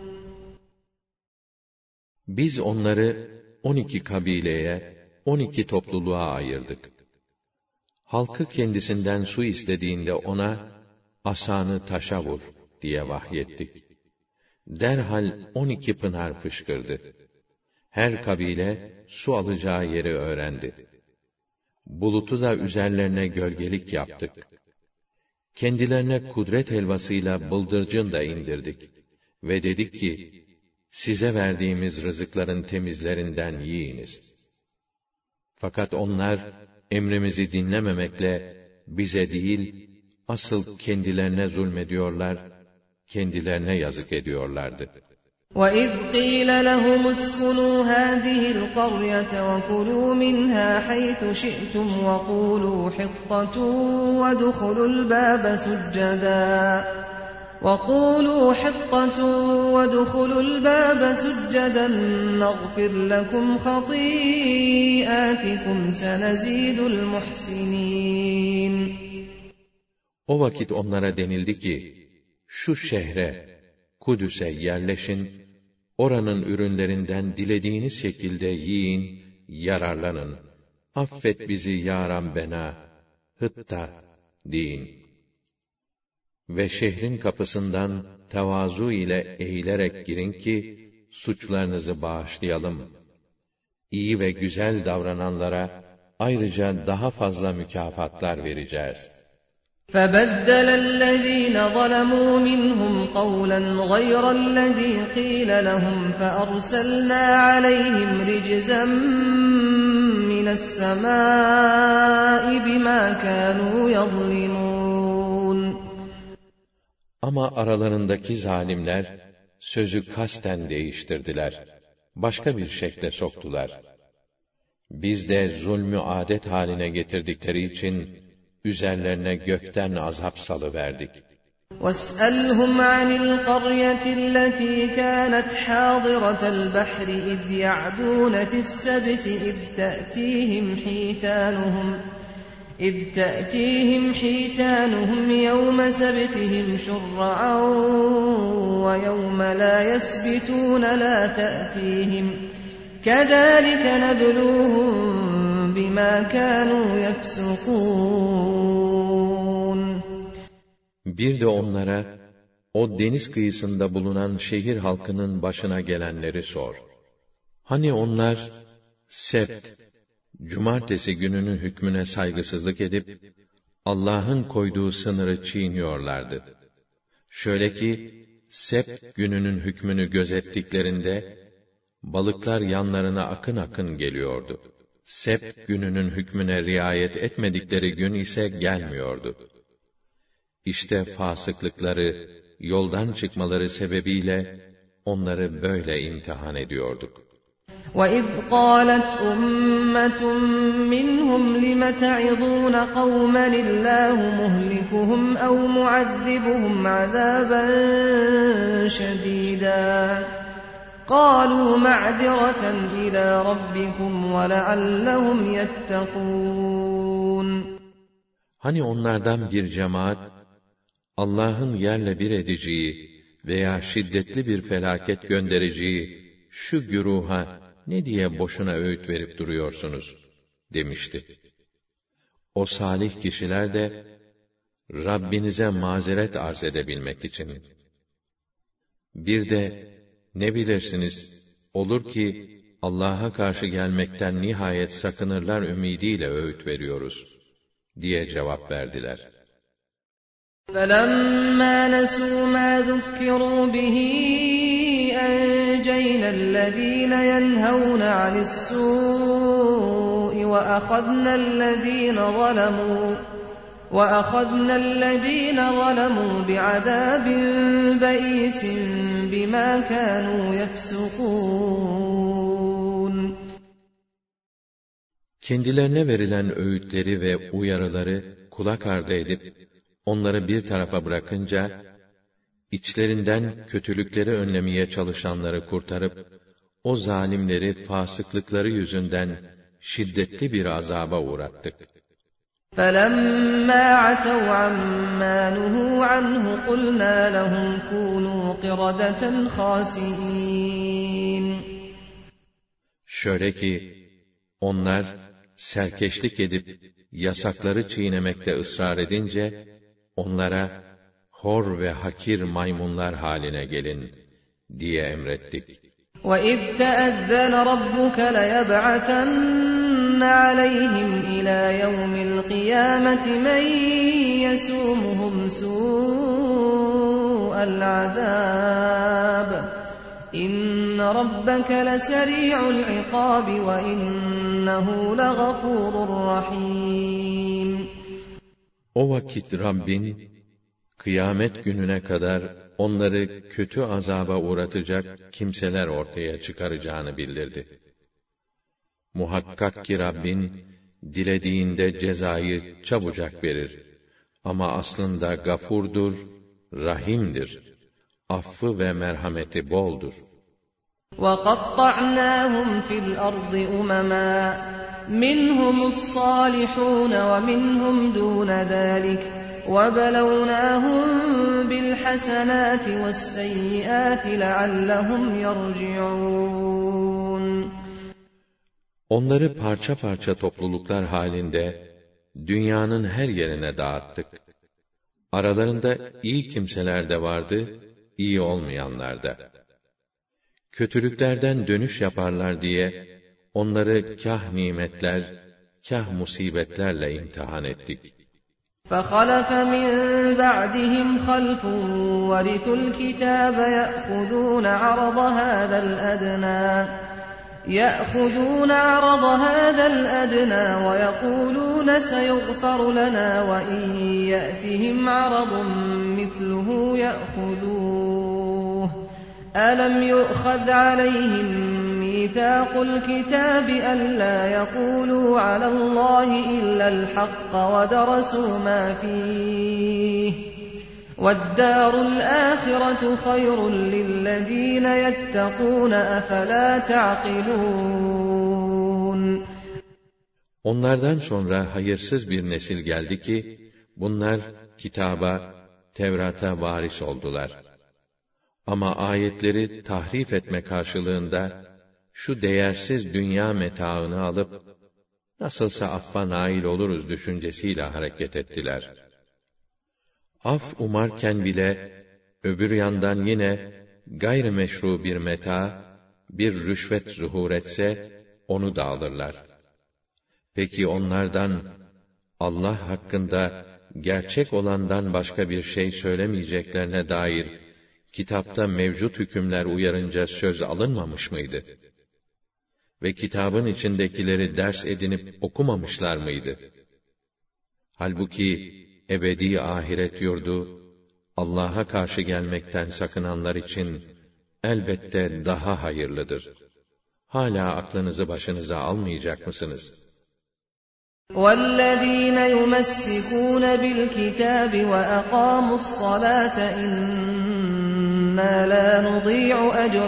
Biz onları on iki kabileye, on iki topluluğa ayırdık. Halkı kendisinden su istediğinde ona, asanı taşa vur diye vahyettik. Derhal on iki pınar fışkırdı. Her kabile su alacağı yeri öğrendi. Bulutu da üzerlerine gölgelik yaptık. Kendilerine kudret helvasıyla bıldırcın da indirdik. Ve dedik ki, size verdiğimiz rızıkların temizlerinden yiyiniz. Fakat onlar, emrimizi dinlememekle, bize değil, asıl kendilerine zulmediyorlar kendilerine yazık ediyorlardı. وَإِذْ قِيلَ لَهُمُ اسْكُنُوا هَٰذِهِ الْقَرْيَةَ وَكُلُوا مِنْهَا حَيْثُ شِئْتُمْ وَقُولُوا حِطَّةٌ وَادْخُلُوا الْبَابَ سُجَّدًا وَقُولُوا حِطَّةٌ وَادْخُلُوا الْبَابَ سُجَّدًا نَغْفِرْ لَكُمْ خَطِيئَاتِكُمْ سَنَزِيدُ الْمُحْسِنِينَ O vakit onlara denildi ki, şu şehre, Kudüs'e yerleşin, oranın ürünlerinden dilediğiniz şekilde yiyin, yararlanın. Affet bizi ya Rabbena, Hıtta deyin. Ve şehrin kapısından tevazu ile eğilerek girin ki, suçlarınızı bağışlayalım. İyi ve güzel davrananlara ayrıca daha fazla mükafatlar vereceğiz. فَبَدَّلَ الَّذ۪ينَ ظَلَمُوا مِنْهُمْ قَوْلًا غَيْرَ الَّذ۪ي قِيلَ لَهُمْ فَأَرْسَلْنَا عَلَيْهِمْ رِجْزًا مِنَ السَّمَاءِ بِمَا كَانُوا يَظْلِمُونَ Ama aralarındaki zalimler, sözü kasten değiştirdiler. Başka bir şekle soktular. Biz de zulmü adet haline getirdikleri için, üzerlerine gökten azap salıverdik. وَاسْأَلْهُمْ عَنِ الْقَرْيَةِ الَّتِي كَانَتْ حَاضِرَةَ الْبَحْرِ إِذْ يَعْدُونَ فِي السَّبْتِ إِذْ تَأْتِيهِمْ حِيتَانُهُمْ إِذْ تَأْتِيهِمْ حِيتَانُهُمْ يَوْمَ سَبْتِهِمْ شُرَّعًا وَيَوْمَ لَا يَسْبِتُونَ لَا تَأْتِيهِمْ كَذَٰلِكَ نَبْلُوهُمْ بِمَا كَانُوا يَفْسُقُونَ Bir de onlara, o deniz kıyısında bulunan şehir halkının başına gelenleri sor. Hani onlar, sebt, cumartesi gününün hükmüne saygısızlık edip, Allah'ın koyduğu sınırı çiğniyorlardı. Şöyle ki, sebt gününün hükmünü gözettiklerinde, balıklar yanlarına akın akın geliyordu. Sebt gününün hükmüne riayet etmedikleri gün ise gelmiyordu. İşte fasıklıkları, yoldan çıkmaları sebebiyle onları böyle imtihan ediyorduk. وَإِذْ قَالَتْ أُمَّةٌ مِّنْهُمْ لِمَ تَعِظُونَ قَوْمًا اللَّهُ مُهْلِكُهُمْ أَوْ مُعَذِّبُهُمْ عَذَابًا شَدِيدًا قَالُوا مَعْذِرَةً إِلَى رَبِّكُمْ وَلَعَلَّهُمْ يَتَّقُونَ Hani onlardan bir cemaat, Allah'ın yerle bir edeceği veya şiddetli bir felaket göndereceği şu güruha ne diye boşuna öğüt verip duruyorsunuz, demişti. O salih kişiler de, Rabbinize mazeret arz edebilmek için. Bir de, ne bilirsiniz, olur ki, Allah'a karşı gelmekten nihayet sakınırlar ümidiyle öğüt veriyoruz, diye cevap verdiler. فَلَمَّا نَسُوا مَا ذُكِّرُوا بِهِ أَنْجَيْنَا الَّذ۪ينَ يَنْهَوْنَ عَنِ السُّوءِ وَأَخَذْنَا الَّذ۪ينَ ظَلَمُوا وَأَخَذْنَا الَّذ۪ينَ ظَلَمُوا بِعَذَابٍ بَئِيسٍ بِمَا كَانُوا يَفْسُقُونَ Kendilerine verilen öğütleri ve uyarıları kulak ardı edip, onları bir tarafa bırakınca, içlerinden kötülükleri önlemeye çalışanları kurtarıp, o zalimleri fasıklıkları yüzünden şiddetli bir azaba uğrattık. فَلَمَّا عَتَوْا عَمَّا نُهُوا عَنْهُ قُلْنَا لَهُمْ كُونُوا قِرَدَةً خَاسِئِينَ Şöyle ki, onlar serkeşlik edip, yasakları çiğnemekte ısrar edince, onlara, hor ve hakir maymunlar haline gelin, diye emrettik. وَإِذْ تَأَذَّنَ رَبُّكَ لَيَبْعَثَنَّ عَلَيْهِمْ إِلَى يَوْمِ الْقِيَامَةِ مَنْ يَسُومُهُمْ سُوءَ الْعَذَابِ إِنَّ رَبَّكَ لَسَرِيعُ الْعِقَابِ وَإِنَّهُ لَغَفُورٌ رَحِيمٌ O vakit Rabbin, kıyamet gününe kadar onları kötü azaba uğratacak kimseler ortaya çıkaracağını bildirdi. Muhakkak ki Rabbin, dilediğinde cezayı çabucak verir. Ama aslında gafurdur, rahimdir. Affı ve merhameti boldur. وَقَطَّعْنَاهُمْ فِي الْأَرْضِ أُمَمًا مِنْهُمُ الصَّالِحُونَ وَمِنْهُمْ دُونَ ذَلِكَ وَبَلَوْنَاهُمْ بِالْحَسَنَاتِ وَالسَّيِّئَاتِ لَعَلَّهُمْ يَرْجِعُونَ Onları parça parça topluluklar halinde dünyanın her yerine dağıttık. Aralarında iyi kimseler de vardı, iyi olmayanlar da. Kötülüklerden dönüş yaparlar diye onları kâh nimetler, kâh musibetlerle imtihan ettik. فَخَلَفَ مِنْ بَعْدِهِمْ خَلْفٌ وَرِثُوا الْكِتَابَ يَأْخُذُونَ عَرَضَ هَذَا الْأَدْنَى يَأْخُذُونَ عَرَضَ هَذَا الْأَدْنَى وَيَقُولُونَ سَيُغْفَرُ لَنَا وَإِنْ يَأْتِهِمْ عَرَضٌ مِثْلُهُ يَأْخُذُوهُ أَلَمْ يُؤْخَذْ عَلَيْهِمْ مِيثَاقُ الْكِتَابِ أَلَّا يَقُولُوا عَلَى اللَّهِ إِلَّا الْحَقَّ وَدَرَسُوا مَا فِيهِ وَالدَّارُ الْآخِرَةُ خَيْرٌ لِلَّذِينَ يَتَّقُونَ أَفَلَا تَعْقِلُونَ Onlardan sonra hayırsız bir nesil geldi ki, bunlar kitaba, Tevrat'a varis oldular. Ama ayetleri tahrif etme karşılığında, şu değersiz dünya metaını alıp, nasılsa affa nail oluruz düşüncesiyle hareket ettiler. Af umarken bile, öbür yandan yine, gayrimeşru bir meta, bir rüşvet zuhur etse, onu da alırlar. Peki onlardan, Allah hakkında, gerçek olandan başka bir şey söylemeyeceklerine dair, kitapta mevcut hükümler uyarınca söz alınmamış mıydı? Ve kitabın içindekileri ders edinip okumamışlar mıydı? Halbuki ebedi ahiret yurdu, Allah'a karşı gelmekten sakınanlar için elbette daha hayırlıdır. Hala aklınızı başınıza almayacak mısınız? وَالَّذ۪ينَ يُمَسِّكُونَ بِالْكِتَابِ وَأَقَامُوا الصَّلَاةَ إِنَّا لَا نُضِيعُ أَجْرَ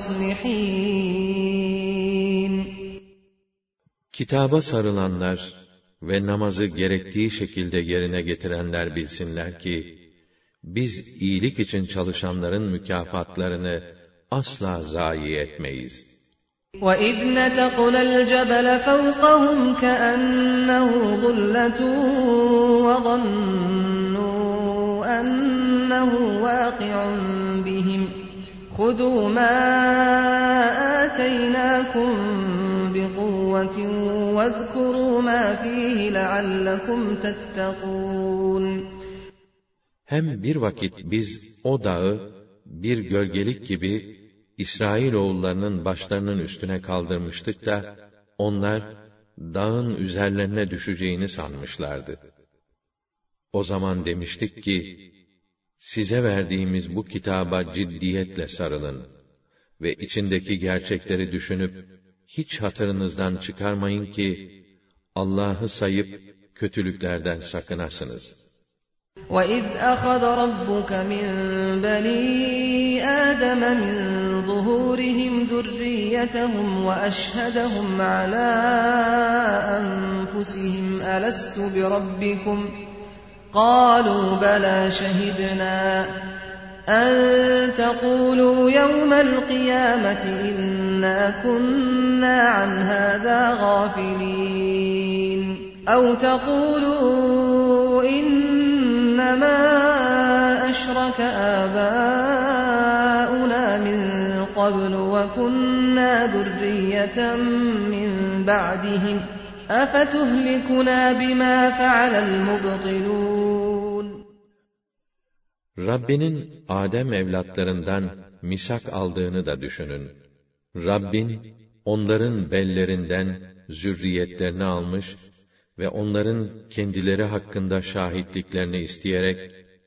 الْمُصْلِحِينَ Kitaba sarılanlar ve namazı gerektiği şekilde yerine getirenler bilsinler ki, biz iyilik için çalışanların mükafatlarını asla zayi etmeyiz. وَإِذْ نَتَقْنَا الْجَبَلَ فَوْقَهُمْ كَأَنَّهُ ظُلَّةٌ وَظَنُّوا أَنَّهُ وَاقِعٌ بِهِمْ خُذُوا مَا آتَيْنَاكُمْ بِقُوَّةٍ وَاذْكُرُوا مَا فِيهِ لَعَلَّكُمْ تَتَّقُونَ Hem bir vakit biz o dağı bir gölgelik gibi İsrailoğullarının başlarının üstüne kaldırmıştık da, onlar, dağın üzerlerine düşeceğini sanmışlardı. O zaman demiştik ki, size verdiğimiz bu kitaba ciddiyetle sarılın ve içindeki gerçekleri düşünüp, hiç hatırınızdan çıkarmayın ki, Allah'ı sayıp, kötülüklerden sakınasınız. وَإِذْ أَخَذَ رَبُّكَ مِنْ بَنِي آدَمَ مِنْ ظُهُورِهِمْ ذُرِّيَّتَهُمْ وَأَشْهَدَهُمْ عَلَى أَنفُسِهِمْ أَلَسْتُ بِرَبِّكُمْ قَالُوا بَلَى شَهِدْنَا أَنْ تَقُولُوا يَوْمَ الْقِيَامَةِ إِنَّا كُنَّا عَنْ هَذَا غَافِلِينَ أَوْ تَقُولُوا إِنَّمَا أَشْرَكَ آبَاؤُنَا مِنْ قَبْلُ وَكُنَّا ذُرِّيَّةً مِنْ بَعْدِهِمْ أَفَتُهْلِكُنَا بِمَا فَعَلَ الْمُبْطِلُونَ Rabbinin Adem evlatlarından misak aldığını da düşünün. Rabbin, onların bellerinden zürriyetlerini almış ve onların kendileri hakkında şahitliklerini isteyerek,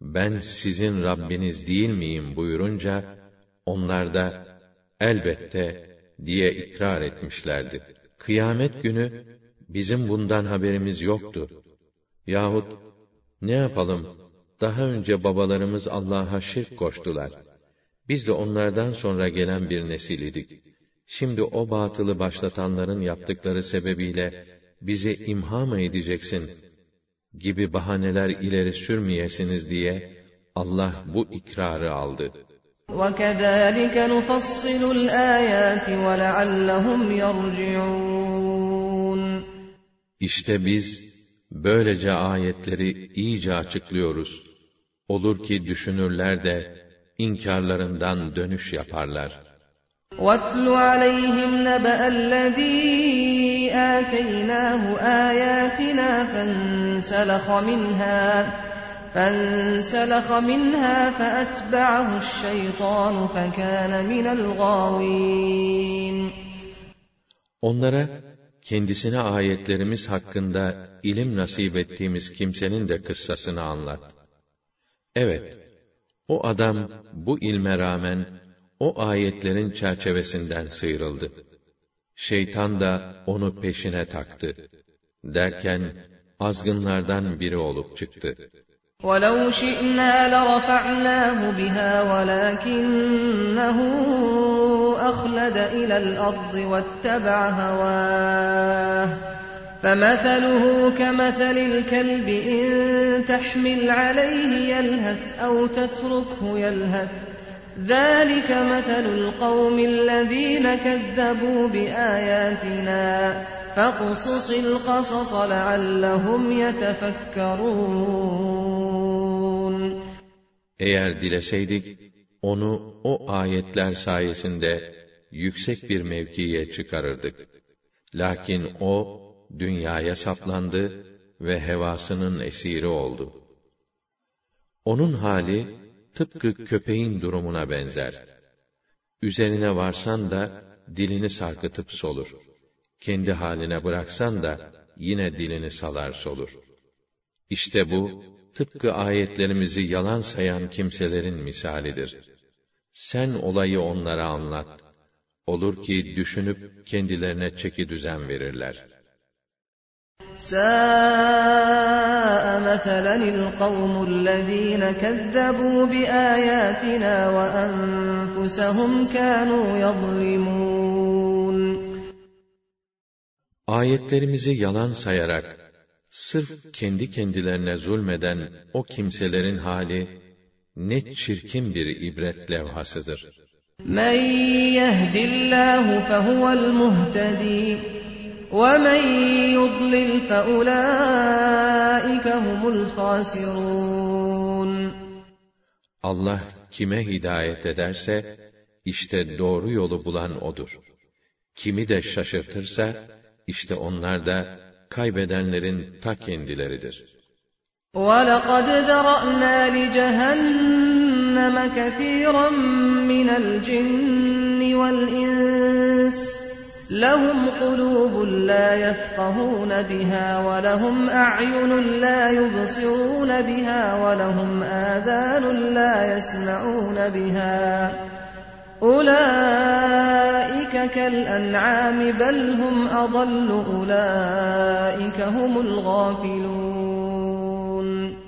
ben sizin Rabbiniz değil miyim buyurunca, onlar da elbette diye ikrar etmişlerdi. Kıyamet günü bizim bundan haberimiz yoktu. Yahut ne yapalım, daha önce babalarımız Allah'a şirk koştular. Biz de onlardan sonra gelen bir nesil idik. Şimdi o batılı başlatanların yaptıkları sebebiyle bizi imha mı edeceksin gibi bahaneler ileri sürmeyesiniz diye Allah bu ikrarı aldı. وَكَذَٰلِكَ نُفَصِّلُ الْآيَاتِ وَلَعَلَّهُمْ يَرْجِعُونَ İşte biz böylece ayetleri iyice açıklıyoruz. Olur ki düşünürler de inkarlarından dönüş yaparlar. وَاتْلُ عَلَيْهِمْ نَبَأَ الَّذ۪ي آتَيْنَاهُ آيَاتِنَا فَانْسَلَخَ مِنْهَا فَانْسَلَخَ مِنْهَا فَأَتْبَعَهُ الشَّيْطَانُ فَكَانَ مِنَ الْغَاوِينَ Onlara kendisine ayetlerimiz hakkında ilim nasip ettiğimiz kimsenin de kıssasını anlat. Evet, o adam bu ilme rağmen o ayetlerin çerçevesinden sıyrıldı. Şeytan da onu peşine taktı. Derken azgınlardan biri olup çıktı. وَلَوْ شِئْنَا لَرَفَعْنَاهُ بِهَا وَلَكِنَّهُ أَخْلَدَ إِلَى الْأَرْضِ وَاتَّبَعَ هَوَاهُ فَمَثَلُهُ كَمَثَلِ الْكَلْبِ إِن تَحْمِلْ عَلَيْهِ يَلْهَثْ أَوْ تَتْرُكْهُ يَلْهَث ذَلِكَ مَثَلُ الْقَوْمِ الَّذِينَ كَذَّبُوا بِآيَاتِنَا فَاقْصُصِ الْقَصَصَ لَعَلَّهُمْ يَتَفَكَّرُونَ Eğer dileseydik, onu o ayetler sayesinde yüksek bir mevkiye çıkarırdık. Lakin o, dünyaya saplandı ve hevasının esiri oldu. Onun hali, tıpkı köpeğin durumuna benzer. Üzerine varsan da, dilini sarkıtıp solur. Kendi haline bıraksan da, yine dilini salar solur. İşte bu, tıpkı ayetlerimizi yalan sayan kimselerin misalidir. Sen olayı onlara anlat. Olur ki düşünüp kendilerine çekidüzen verirler. سَاءَ مَثَلًا الْقَوْمُ الَّذ۪ينَ كَذَّبُوا بِآيَاتِنَا وَأَنفُسَهُمْ كَانُوا يَظْلِمُونَ Ayetlerimizi yalan sayarak, sırf kendi kendilerine zulmeden o kimselerin hali, ne çirkin bir ibret levhasıdır. مَنْ يَهْدِ اللّٰهُ فَهُوَ الْمُهْتَدِي وَمَنْ يُضْلِلْ فَأُولَٰئِكَ هُمُ الْخَاسِرُونَ Allah kime hidayet ederse, işte doğru yolu bulan odur. Kimi de şaşırtırsa, işte onlar da kaybedenlerin ta kendileridir. وَلَقَدْ ذَرَأْنَا لِجَهَنَّمَ كَثِيرًا مِنَ الْجِنِّ وَالْإِنسِ لَهُمْ قُلُوبٌ لَا يَفْقَهُونَ بِهَا وَلَهُمْ أَعْيُنٌ لَا يُبْصِرُونَ بِهَا وَلَهُمْ آذَانٌ لَا يَسْمَعُونَ بِهَا أُولَٰئِكَ كَالْأَنْعَامِ بَلْ هُمْ أَضَلُّ أُولَٰئِكَ هُمُ الْغَافِلُونَ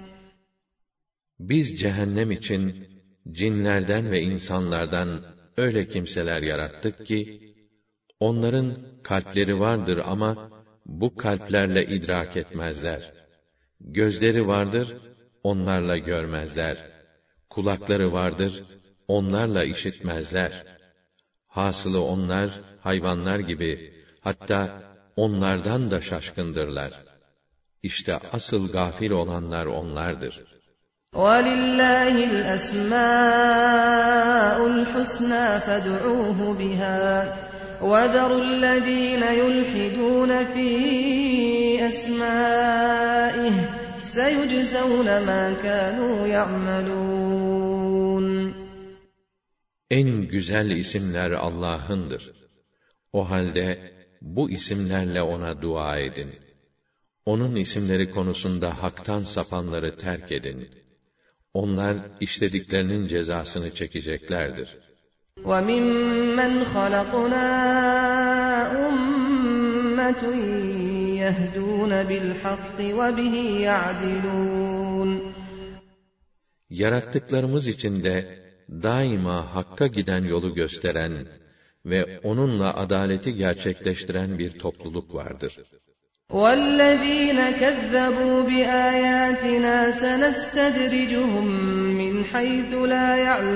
Biz cehennem için cinlerden ve insanlardan öyle kimseler yarattık ki, onların kalpleri vardır ama bu kalplerle idrak etmezler. Gözleri vardır, onlarla görmezler. Kulakları vardır, onlarla işitmezler. Hasılı onlar, hayvanlar gibi, hatta onlardan da şaşkındırlar. İşte asıl gafil olanlar onlardır. وَلِلَّهِ الْأَسْمَاءُ الْحُسْنَى فَادْعُوهُ بِهَا وَذَرُوا الَّذ۪ينَ يُلْحِدُونَ فِي أَسْمَائِهِ سَيُجْزَوْنَ مَا كَانُوا يَعْمَلُونَ En güzel isimler Allah'ındır. O halde bu isimlerle ona dua edin. Onun isimleri konusunda haktan sapanları terk edin. Onlar işlediklerinin cezasını çekeceklerdir. وَمِمَّنْ خَلَقْنَا أُمَّةٌ يَهْدُونَ بِالْحَقِّ وَبِهِ يَعْدِلُونَ Yarattıklarımız içinde daima hakka giden yolu gösteren ve onunla adaleti gerçekleştiren bir topluluk vardır. وَالَّذ۪ينَ كَذَّبُوا بِآيَاتِنَا سَنَسْتَدْرِجُهُمْ مِنْ حَيْثُ لَا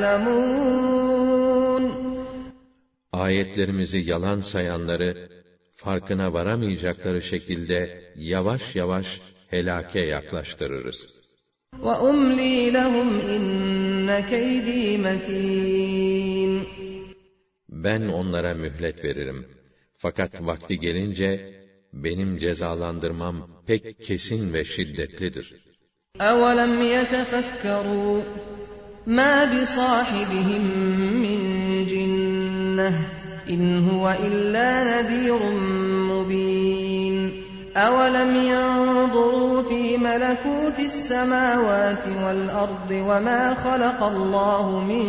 يَعْلَمُونَ Ayetlerimizi yalan sayanları, farkına varamayacakları şekilde yavaş yavaş helake yaklaştırırız. وَأُمْلِي لَهُمْ اِنَّ كَيْد۪ي مَت۪ينٌ Ben onlara mühlet veririm. Fakat vakti gelince, benim cezalandırmam pek kesin ve şiddetlidir. أَوَلَمْ يَتَفَكَّرُوا مَا بِصَاحِبِهِمْ مِنْ جِنَّةٍ إِنْ هُوَ إِلَّا نَذِيرٌ مُبِينٌ أَوَلَمْ يَنْظُرُوا فِي مَلَكُوتِ السَّمَاوَاتِ وَالْأَرْضِ وَمَا خَلَقَ اللَّهُ مِنْ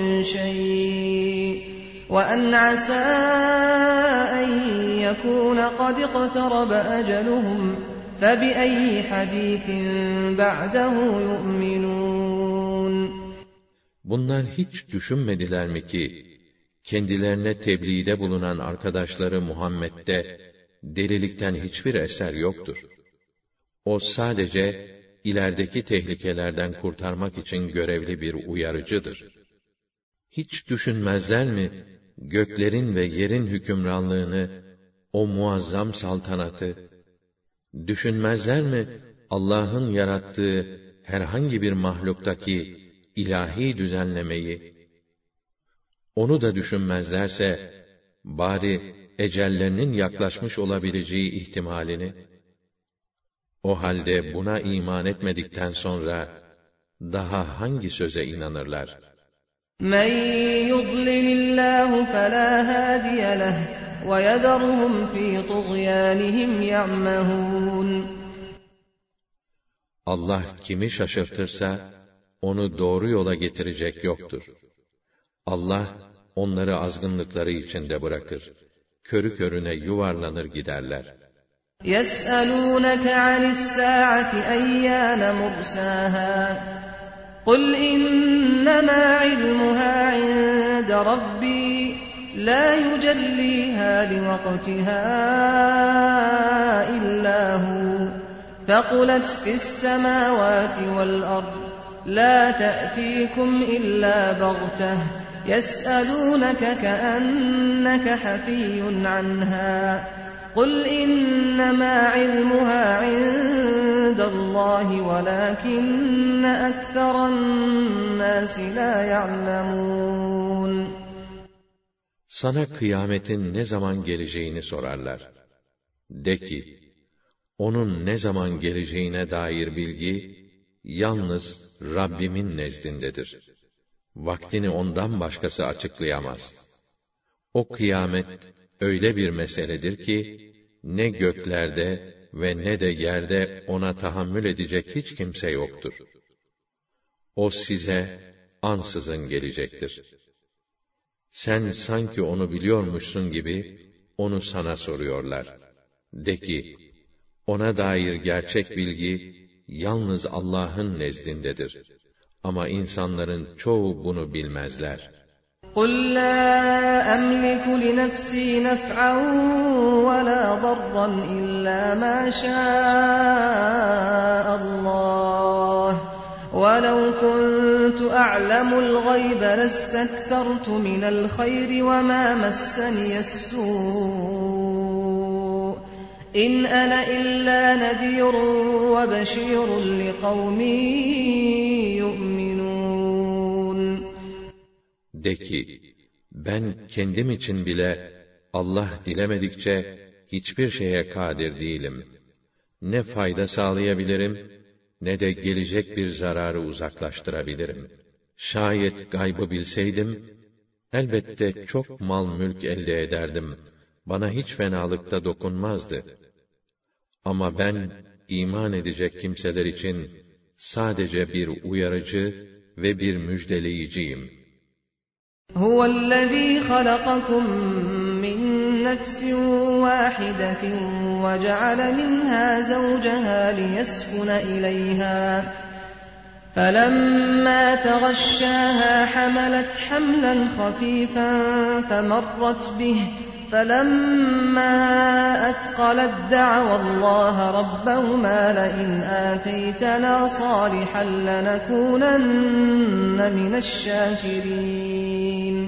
شَيْءٍ وَأَنْ عَسَى أَنْ يَكُونَ قَدِ اقْتَرَبَ أَجَلُهُمْ فَبِأَيِّ حَدِيثٍ بَعْدَهُ يُؤْمِنُونَ Bunlar hiç düşünmediler mi ki, kendilerine tebliğde bulunan arkadaşları Muhammed'de, delilikten hiçbir eser yoktur. O sadece, ilerideki tehlikelerden kurtarmak için görevli bir uyarıcıdır. Hiç düşünmezler mi, göklerin ve yerin hükümranlığını, o muazzam saltanatı? Düşünmezler mi, Allah'ın yarattığı herhangi bir mahluktaki ilahi düzenlemeyi? Onu da düşünmezlerse, bari ecellerinin yaklaşmış olabileceği ihtimalini, o halde buna iman etmedikten sonra, daha hangi söze inanırlar? مَنْ يُضْلِلِ اللّٰهُ فَلَا هَادِيَ لَهُ وَيَذَرُهُمْ فِي طُغْيَانِهِمْ يَعْمَهُونَ Allah kimi şaşırtırsa, onu doğru yola getirecek yoktur. Allah, onları azgınlıkları içinde bırakır. Körü körüne yuvarlanır giderler. يَسْأَلُونَكَ عَنِ السَّاعَةِ أَيَّانَ مُرْسَاهَا قُلْ إِنَّمَا عِلْمُهَا عِندَ رَبِّي لَا يُجَلِّيهَا لِوَقْتِهَا إِلَّا هُوَ ثَقُلَتْ فِي السَّمَاوَاتِ وَالْأَرْضِ لَا تَأْتِيكُمْ إِلَّا بَغْتَةً يَسْأَلُونَكَ كَأَنَّكَ حَفِيٌّ عَنْهَا قُلْ إِنَّمَا عِلْمُهَا عِندَ اللّٰهِ وَلَكِنَّ أَكْثَرَ النَّاسِ لَا يَعْلَمُونَ Sana kıyametin ne zaman geleceğini sorarlar. De ki, onun ne zaman geleceğine dair bilgi, yalnız Rabbimin nezdindedir. Vaktini ondan başkası açıklayamaz. O kıyamet, öyle bir meseledir ki, ne göklerde ve ne de yerde ona tahammül edecek hiç kimse yoktur. O size ansızın gelecektir. Sen sanki onu biliyormuşsun gibi, onu sana soruyorlar. De ki, ona dair gerçek bilgi, yalnız Allah'ın nezdindedir. Ama insanların çoğu bunu bilmezler. قُلْ لَا أَمْلِكُ لِنَفْسِي نَفْعًا وَلَا ضَرًّا إِلَّا مَا شَاءَ اللَّهُ وَلَوْ كُنْتُ أَعْلَمُ الْغَيْبَ لَاسْتَكْثَرْتُ مِنَ الْخَيْرِ وَمَا مَسَّنِيَ السُّوءُ إِنْ أَنَا إِلَّا نَذِيرٌ وَبَشِيرٌ لِقَوْمٍ يُؤْمِنُونَ De ki, ben kendim için bile Allah dilemedikçe hiçbir şeye kadir değilim. Ne fayda sağlayabilirim, ne de gelecek bir zararı uzaklaştırabilirim. Şayet gaybı bilseydim, elbette çok mal mülk elde ederdim. Bana hiç fenalıkta dokunmazdı. Ama ben, iman edecek kimseler için sadece bir uyarıcı ve bir müjdeleyiciyim. Huvellezî halakakum min nefsin vâhidetin ve ceale minhâ zavcehâ liyeskune ileyhâ. فَلَمَّا تَغَشَّاهَا حَمَلَتْ حَمْلًا خَفِيفًا فَمَرَّتْ بِهِ فَلَمَّا أَثْقَلَتْ دَعَوَا اللّٰهَ رَبَّهُمَا لَئِنْ آتَيْتَنَا صَالِحًا لَنَكُونَنَّ مِنَ الشَّاكِرِينَ.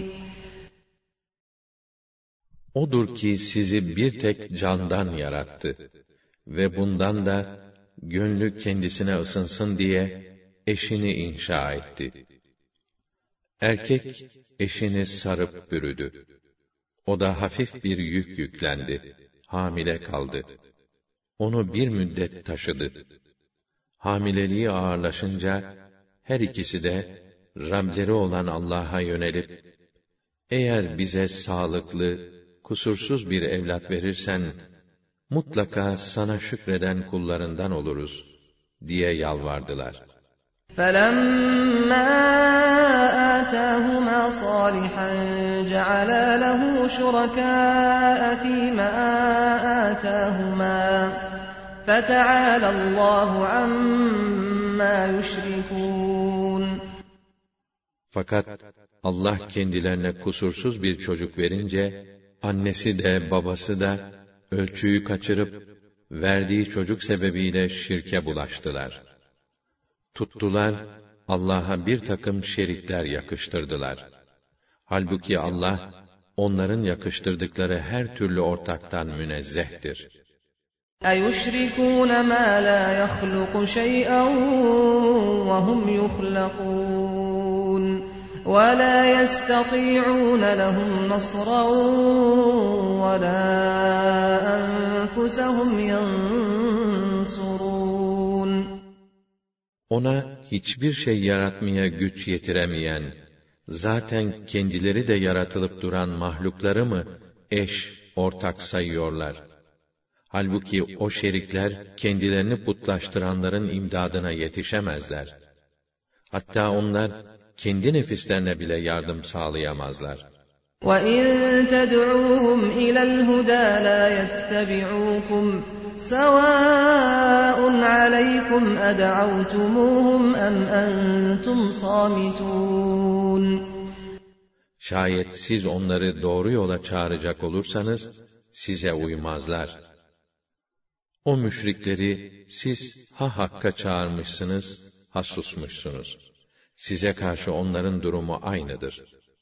Odur ki sizi bir tek candan yarattı ve bundan da gönlü kendisine ısınsın diye eşini inşa etti. Erkek eşini sarıp bürüdü. O da hafif bir yük yüklendi, hamile kaldı. Onu bir müddet taşıdı. Hamileliği ağırlaşınca her ikisi de Rableri olan Allah'a yönelip, eğer bize sağlıklı, kusursuz bir evlat verirsen, mutlaka sana şükreden kullarından oluruz diye yalvardılar. فَلَمَّا آتَاهُمَا صَالِحًا جَعَلَا لَهُ شُرَكَاءَ فِيمَا آتَاهُمَا فَتَعَالَى اللّٰهُ عَمَّا يُشْرِكُونَ. Fakat Allah kendilerine kusursuz bir çocuk verince, annesi de babası da ölçüyü kaçırıp, verdiği çocuk sebebiyle şirke bulaştılar. Tuttular, Allah'a bir takım şerikler yakıştırdılar. Halbuki Allah, onların yakıştırdıkları her türlü ortaktan münezzehtir. اَيُشْرِكُونَ مَا لَا يَخْلُقُ شَيْئًا وَهُمْ يُخْلَقُونَ وَلَا يَسْتَطِيعُونَ لَهُمْ نَصْرًا وَلَا أَنفُسَهُمْ يَنصُرُونَ. Ona hiçbir şey yaratmaya güç yetiremeyen, zaten kendileri de yaratılıp duran mahlukları mı eş, ortak sayıyorlar? Halbuki o şerikler, kendilerini putlaştıranların imdadına yetişemezler. Hatta onlar, kendi nefislerine bile yardım sağlayamazlar. وَاِنْ تَدْعُوهُمْ اِلَى الْهُدَى لَا يَتَّبِعُوكُمْ سَوَاءٌ عَلَيْكُمْ اَدَعَوْتُمُوهُمْ اَمْ اَنْتُمْ صَامِتُونَ. Şayet siz onları doğru yola çağıracak olursanız, size uymazlar. O müşrikleri siz ha hakka çağırmışsınız, ha susmuşsunuz. Size karşı onların durumu aynıdır.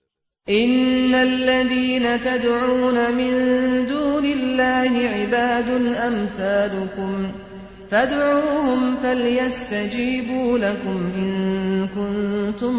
İnnellezîne ted'ûne min dûnillâhi ibâdun emsâlukum fed'ûhum felyestecîbû lekum in kuntum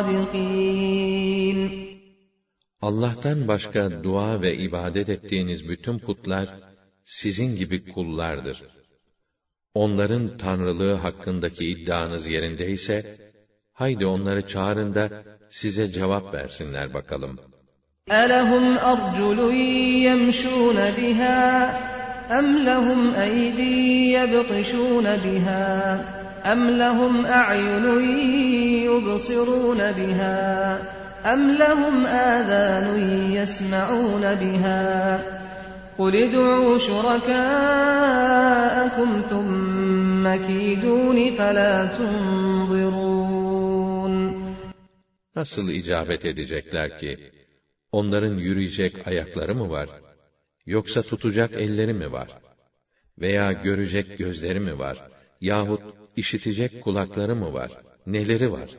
sâdikîn. Allah'tan başka dua ve ibadet ettiğiniz bütün putlar sizin gibi kullardır. Onların tanrılığı hakkındaki iddianız yerindeyse, haydi onları çağırın da size cevap versinler bakalım. أَلَهُمْ أَرْجُلٌ يَمْشُونَ بِهَا أَمْ لَهُمْ أَيْدٍ يَبْطِشُونَ بِهَا أَمْ لَهُمْ أَعْيُنٌ يُبْصِرُونَ بِهَا أَمْ لَهُمْ آذَانٌ يَسْمَعُونَ بِهَا قُلِ ادْعُوا شُرَكَاءَكُمْ ثُمَّ كِيدُونِ فَلَا تُنظِرُونَ. Nasıl icabet edecekler ki? Onların yürüyecek ayakları mı var? Yoksa tutacak elleri mi var? Veya görecek gözleri mi var? Yahut işitecek kulakları mı var? Neleri var?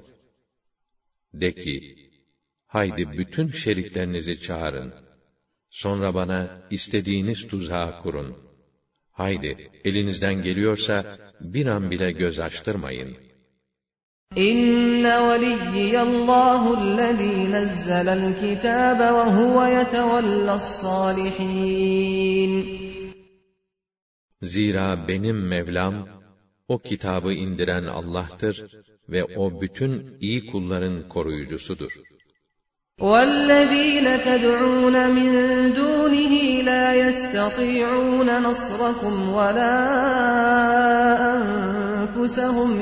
De ki, haydi bütün şeriklerinizi çağırın. Sonra bana istediğiniz tuzağı kurun. Haydi, elinizden geliyorsa bir an bile göz açtırmayın. İnne veliyyiyallâhu'llezî nezzelel kitâbe ve huve yetevellâ's-sâlihîn. Zira benim Mevlam, o kitabı indiren Allah'tır ve o bütün iyi kulların koruyucusudur. وَالَّذ۪ينَ تَدْعُونَ مِنْ دُونِهِ لَا يَسْتَطِيعُونَ نَصْرَكُمْ وَلَا أَنْفُسَهُمْ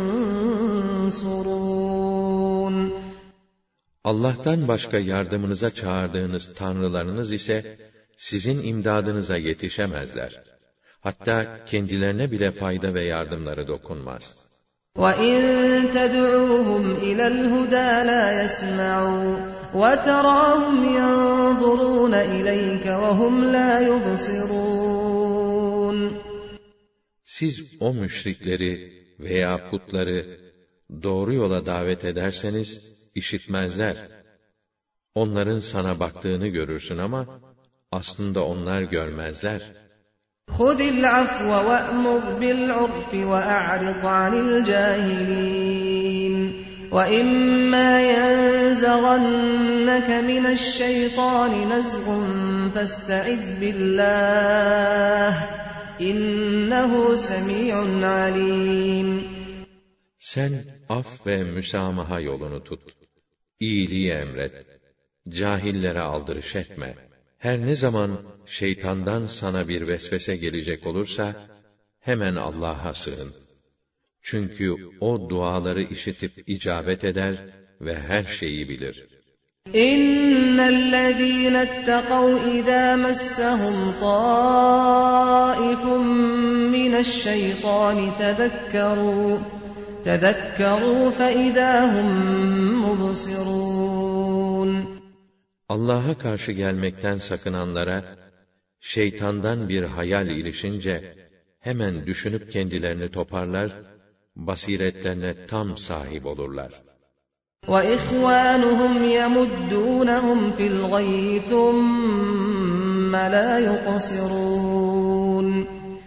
يَنْصُرُونَ Allah'tan başka yardımınıza çağırdığınız tanrılarınız ise sizin imdadınıza yetişemezler. Hatta kendilerine bile fayda ve yardımları dokunmaz. وَاِنْ تَدْعُوهُمْ اِلَى الْهُدَى لَا يَسْمَعُوا وَتَرَاهُمْ يَنْظُرُونَ اِلَيْكَ وَهُمْ لَا يُبْصِرُونَ Siz o müşrikleri veya putları doğru yola davet ederseniz işitmezler. Onların sana baktığını görürsün ama aslında onlar görmezler. خُذِ الْعَفْوَ وَأْمُرْ بِالْعُرْفِ وَأَعْرِضْ عَنِ الْجَاهِلِينَ وَإِمَّا يَنزَغَنَّكَ مِنَ الشَّيْطَانِ نَزْغٌ فَاسْتَعِذْ بِاللّٰهِ إِنَّهُ سَمِيعٌ عَلِيمٌ Sen af ve müsamaha yolunu tut. İyiliği emret. Cahillere aldırış etme. Her ne zaman şeytandan sana bir vesvese gelecek olursa, hemen Allah'a sığın. Çünkü o duaları işitip icabet eder ve her şeyi bilir. İnnellezîne etteqav izâ messehum tâifun mineşşeytâni tezekkerû tezekkerû feizâ hum mubsirûn. Allah'a karşı gelmekten sakınanlara, şeytandan bir hayal ilişince, hemen düşünüp kendilerini toparlar, basiretlerine tam sahip olurlar. وَإِخْوَانُهُمْ يَمُدُّونَهُمْ فِي الْغَيِّ ثُمَّ لَا يُقْصِرُونَ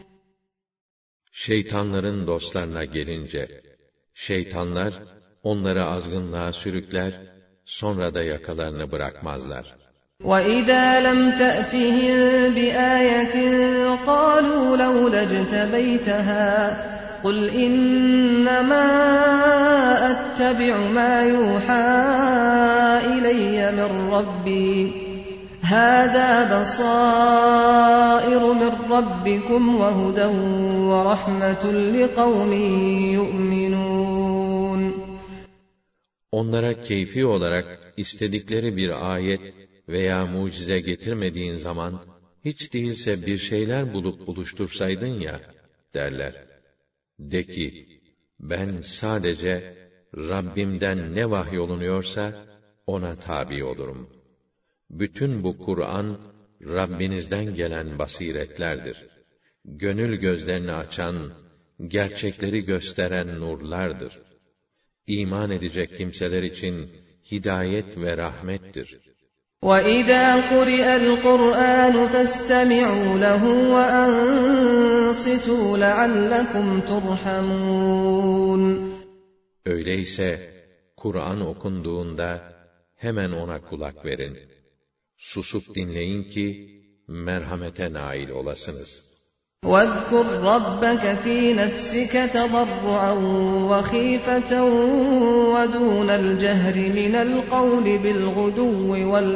Şeytanların dostlarına gelince, şeytanlar onları azgınlığa sürükler, sonra da yakalarını bırakmazlar. وَإِذَا لَمْ تَأْتِهِمْ بِآيَةٍ قَالُوا لَوْلَا اجْتَبَيْتَهَا قُلْ إِنَّمَا أَتَّبِعُ مَا يُوحَى إِلَيَّ مِنْ رَبِّي هَذَا بَصَائِرُ مِنْ رَبِّكُمْ وَهُدًى وَرَحْمَةٌ لِقَوْمٍ يُؤْمِنُونَ Onlara keyfi olarak istedikleri bir ayet veya mucize getirmediğin zaman, hiç değilse bir şeyler bulup buluştursaydın ya, derler. De ki, ben sadece Rabbimden ne vahyolunuyorsa, ona tabi olurum. Bütün bu Kur'an, Rabbinizden gelen basiretlerdir. Gönül gözlerini açan, gerçekleri gösteren nurlardır. İman edecek kimseler için hidayet ve rahmettir. وَإِذَا قُرِئَ الْقُرْآنُ فَاسْتَمِعُوا لَهُ وَأَنصِتُوا لَعَلَّكُمْ تُرْحَمُونَ Öyleyse, Kur'an okunduğunda, hemen ona kulak verin. Susup dinleyin ki, merhamete nail olasınız. وَاذْكُرْ رَبَّكَ فِي نَفْسِكَ تَضَرُّعًا وَخِيفَةً وَدُونَ الْجَهْرِ مِنَ الْقَوْلِ بِالْغُدُوِّ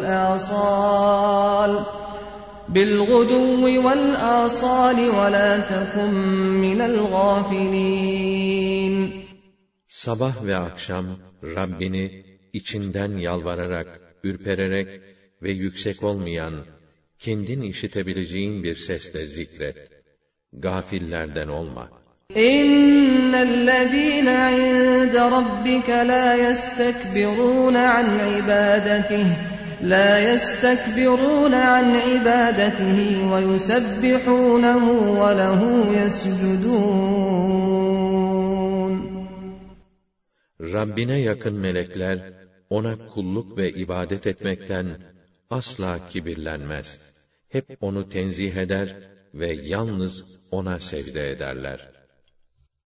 وَالْآصَالِ بِالْغُدُوِّ وَالْآصَالِ وَلَا تَكُن مِّنَ الْغَافِلِينَ Sabah ve akşam Rabbini içinden yalvararak, ürpererek ve yüksek olmayan, kendin işitebileceğin bir sesle zikret. Gafillerden olma. İnnellezîne 'inde rabbike lâ yestekbirûne an ibâdetihi lâ yestekbirûne an ibâdetihi ve yusebbihûnehu ve lehu yescudûn. Rabbine yakın melekler ona kulluk ve ibadet etmekten asla kibirlenmez. Hep onu tenzih eder ve yalnız ona secde ederler.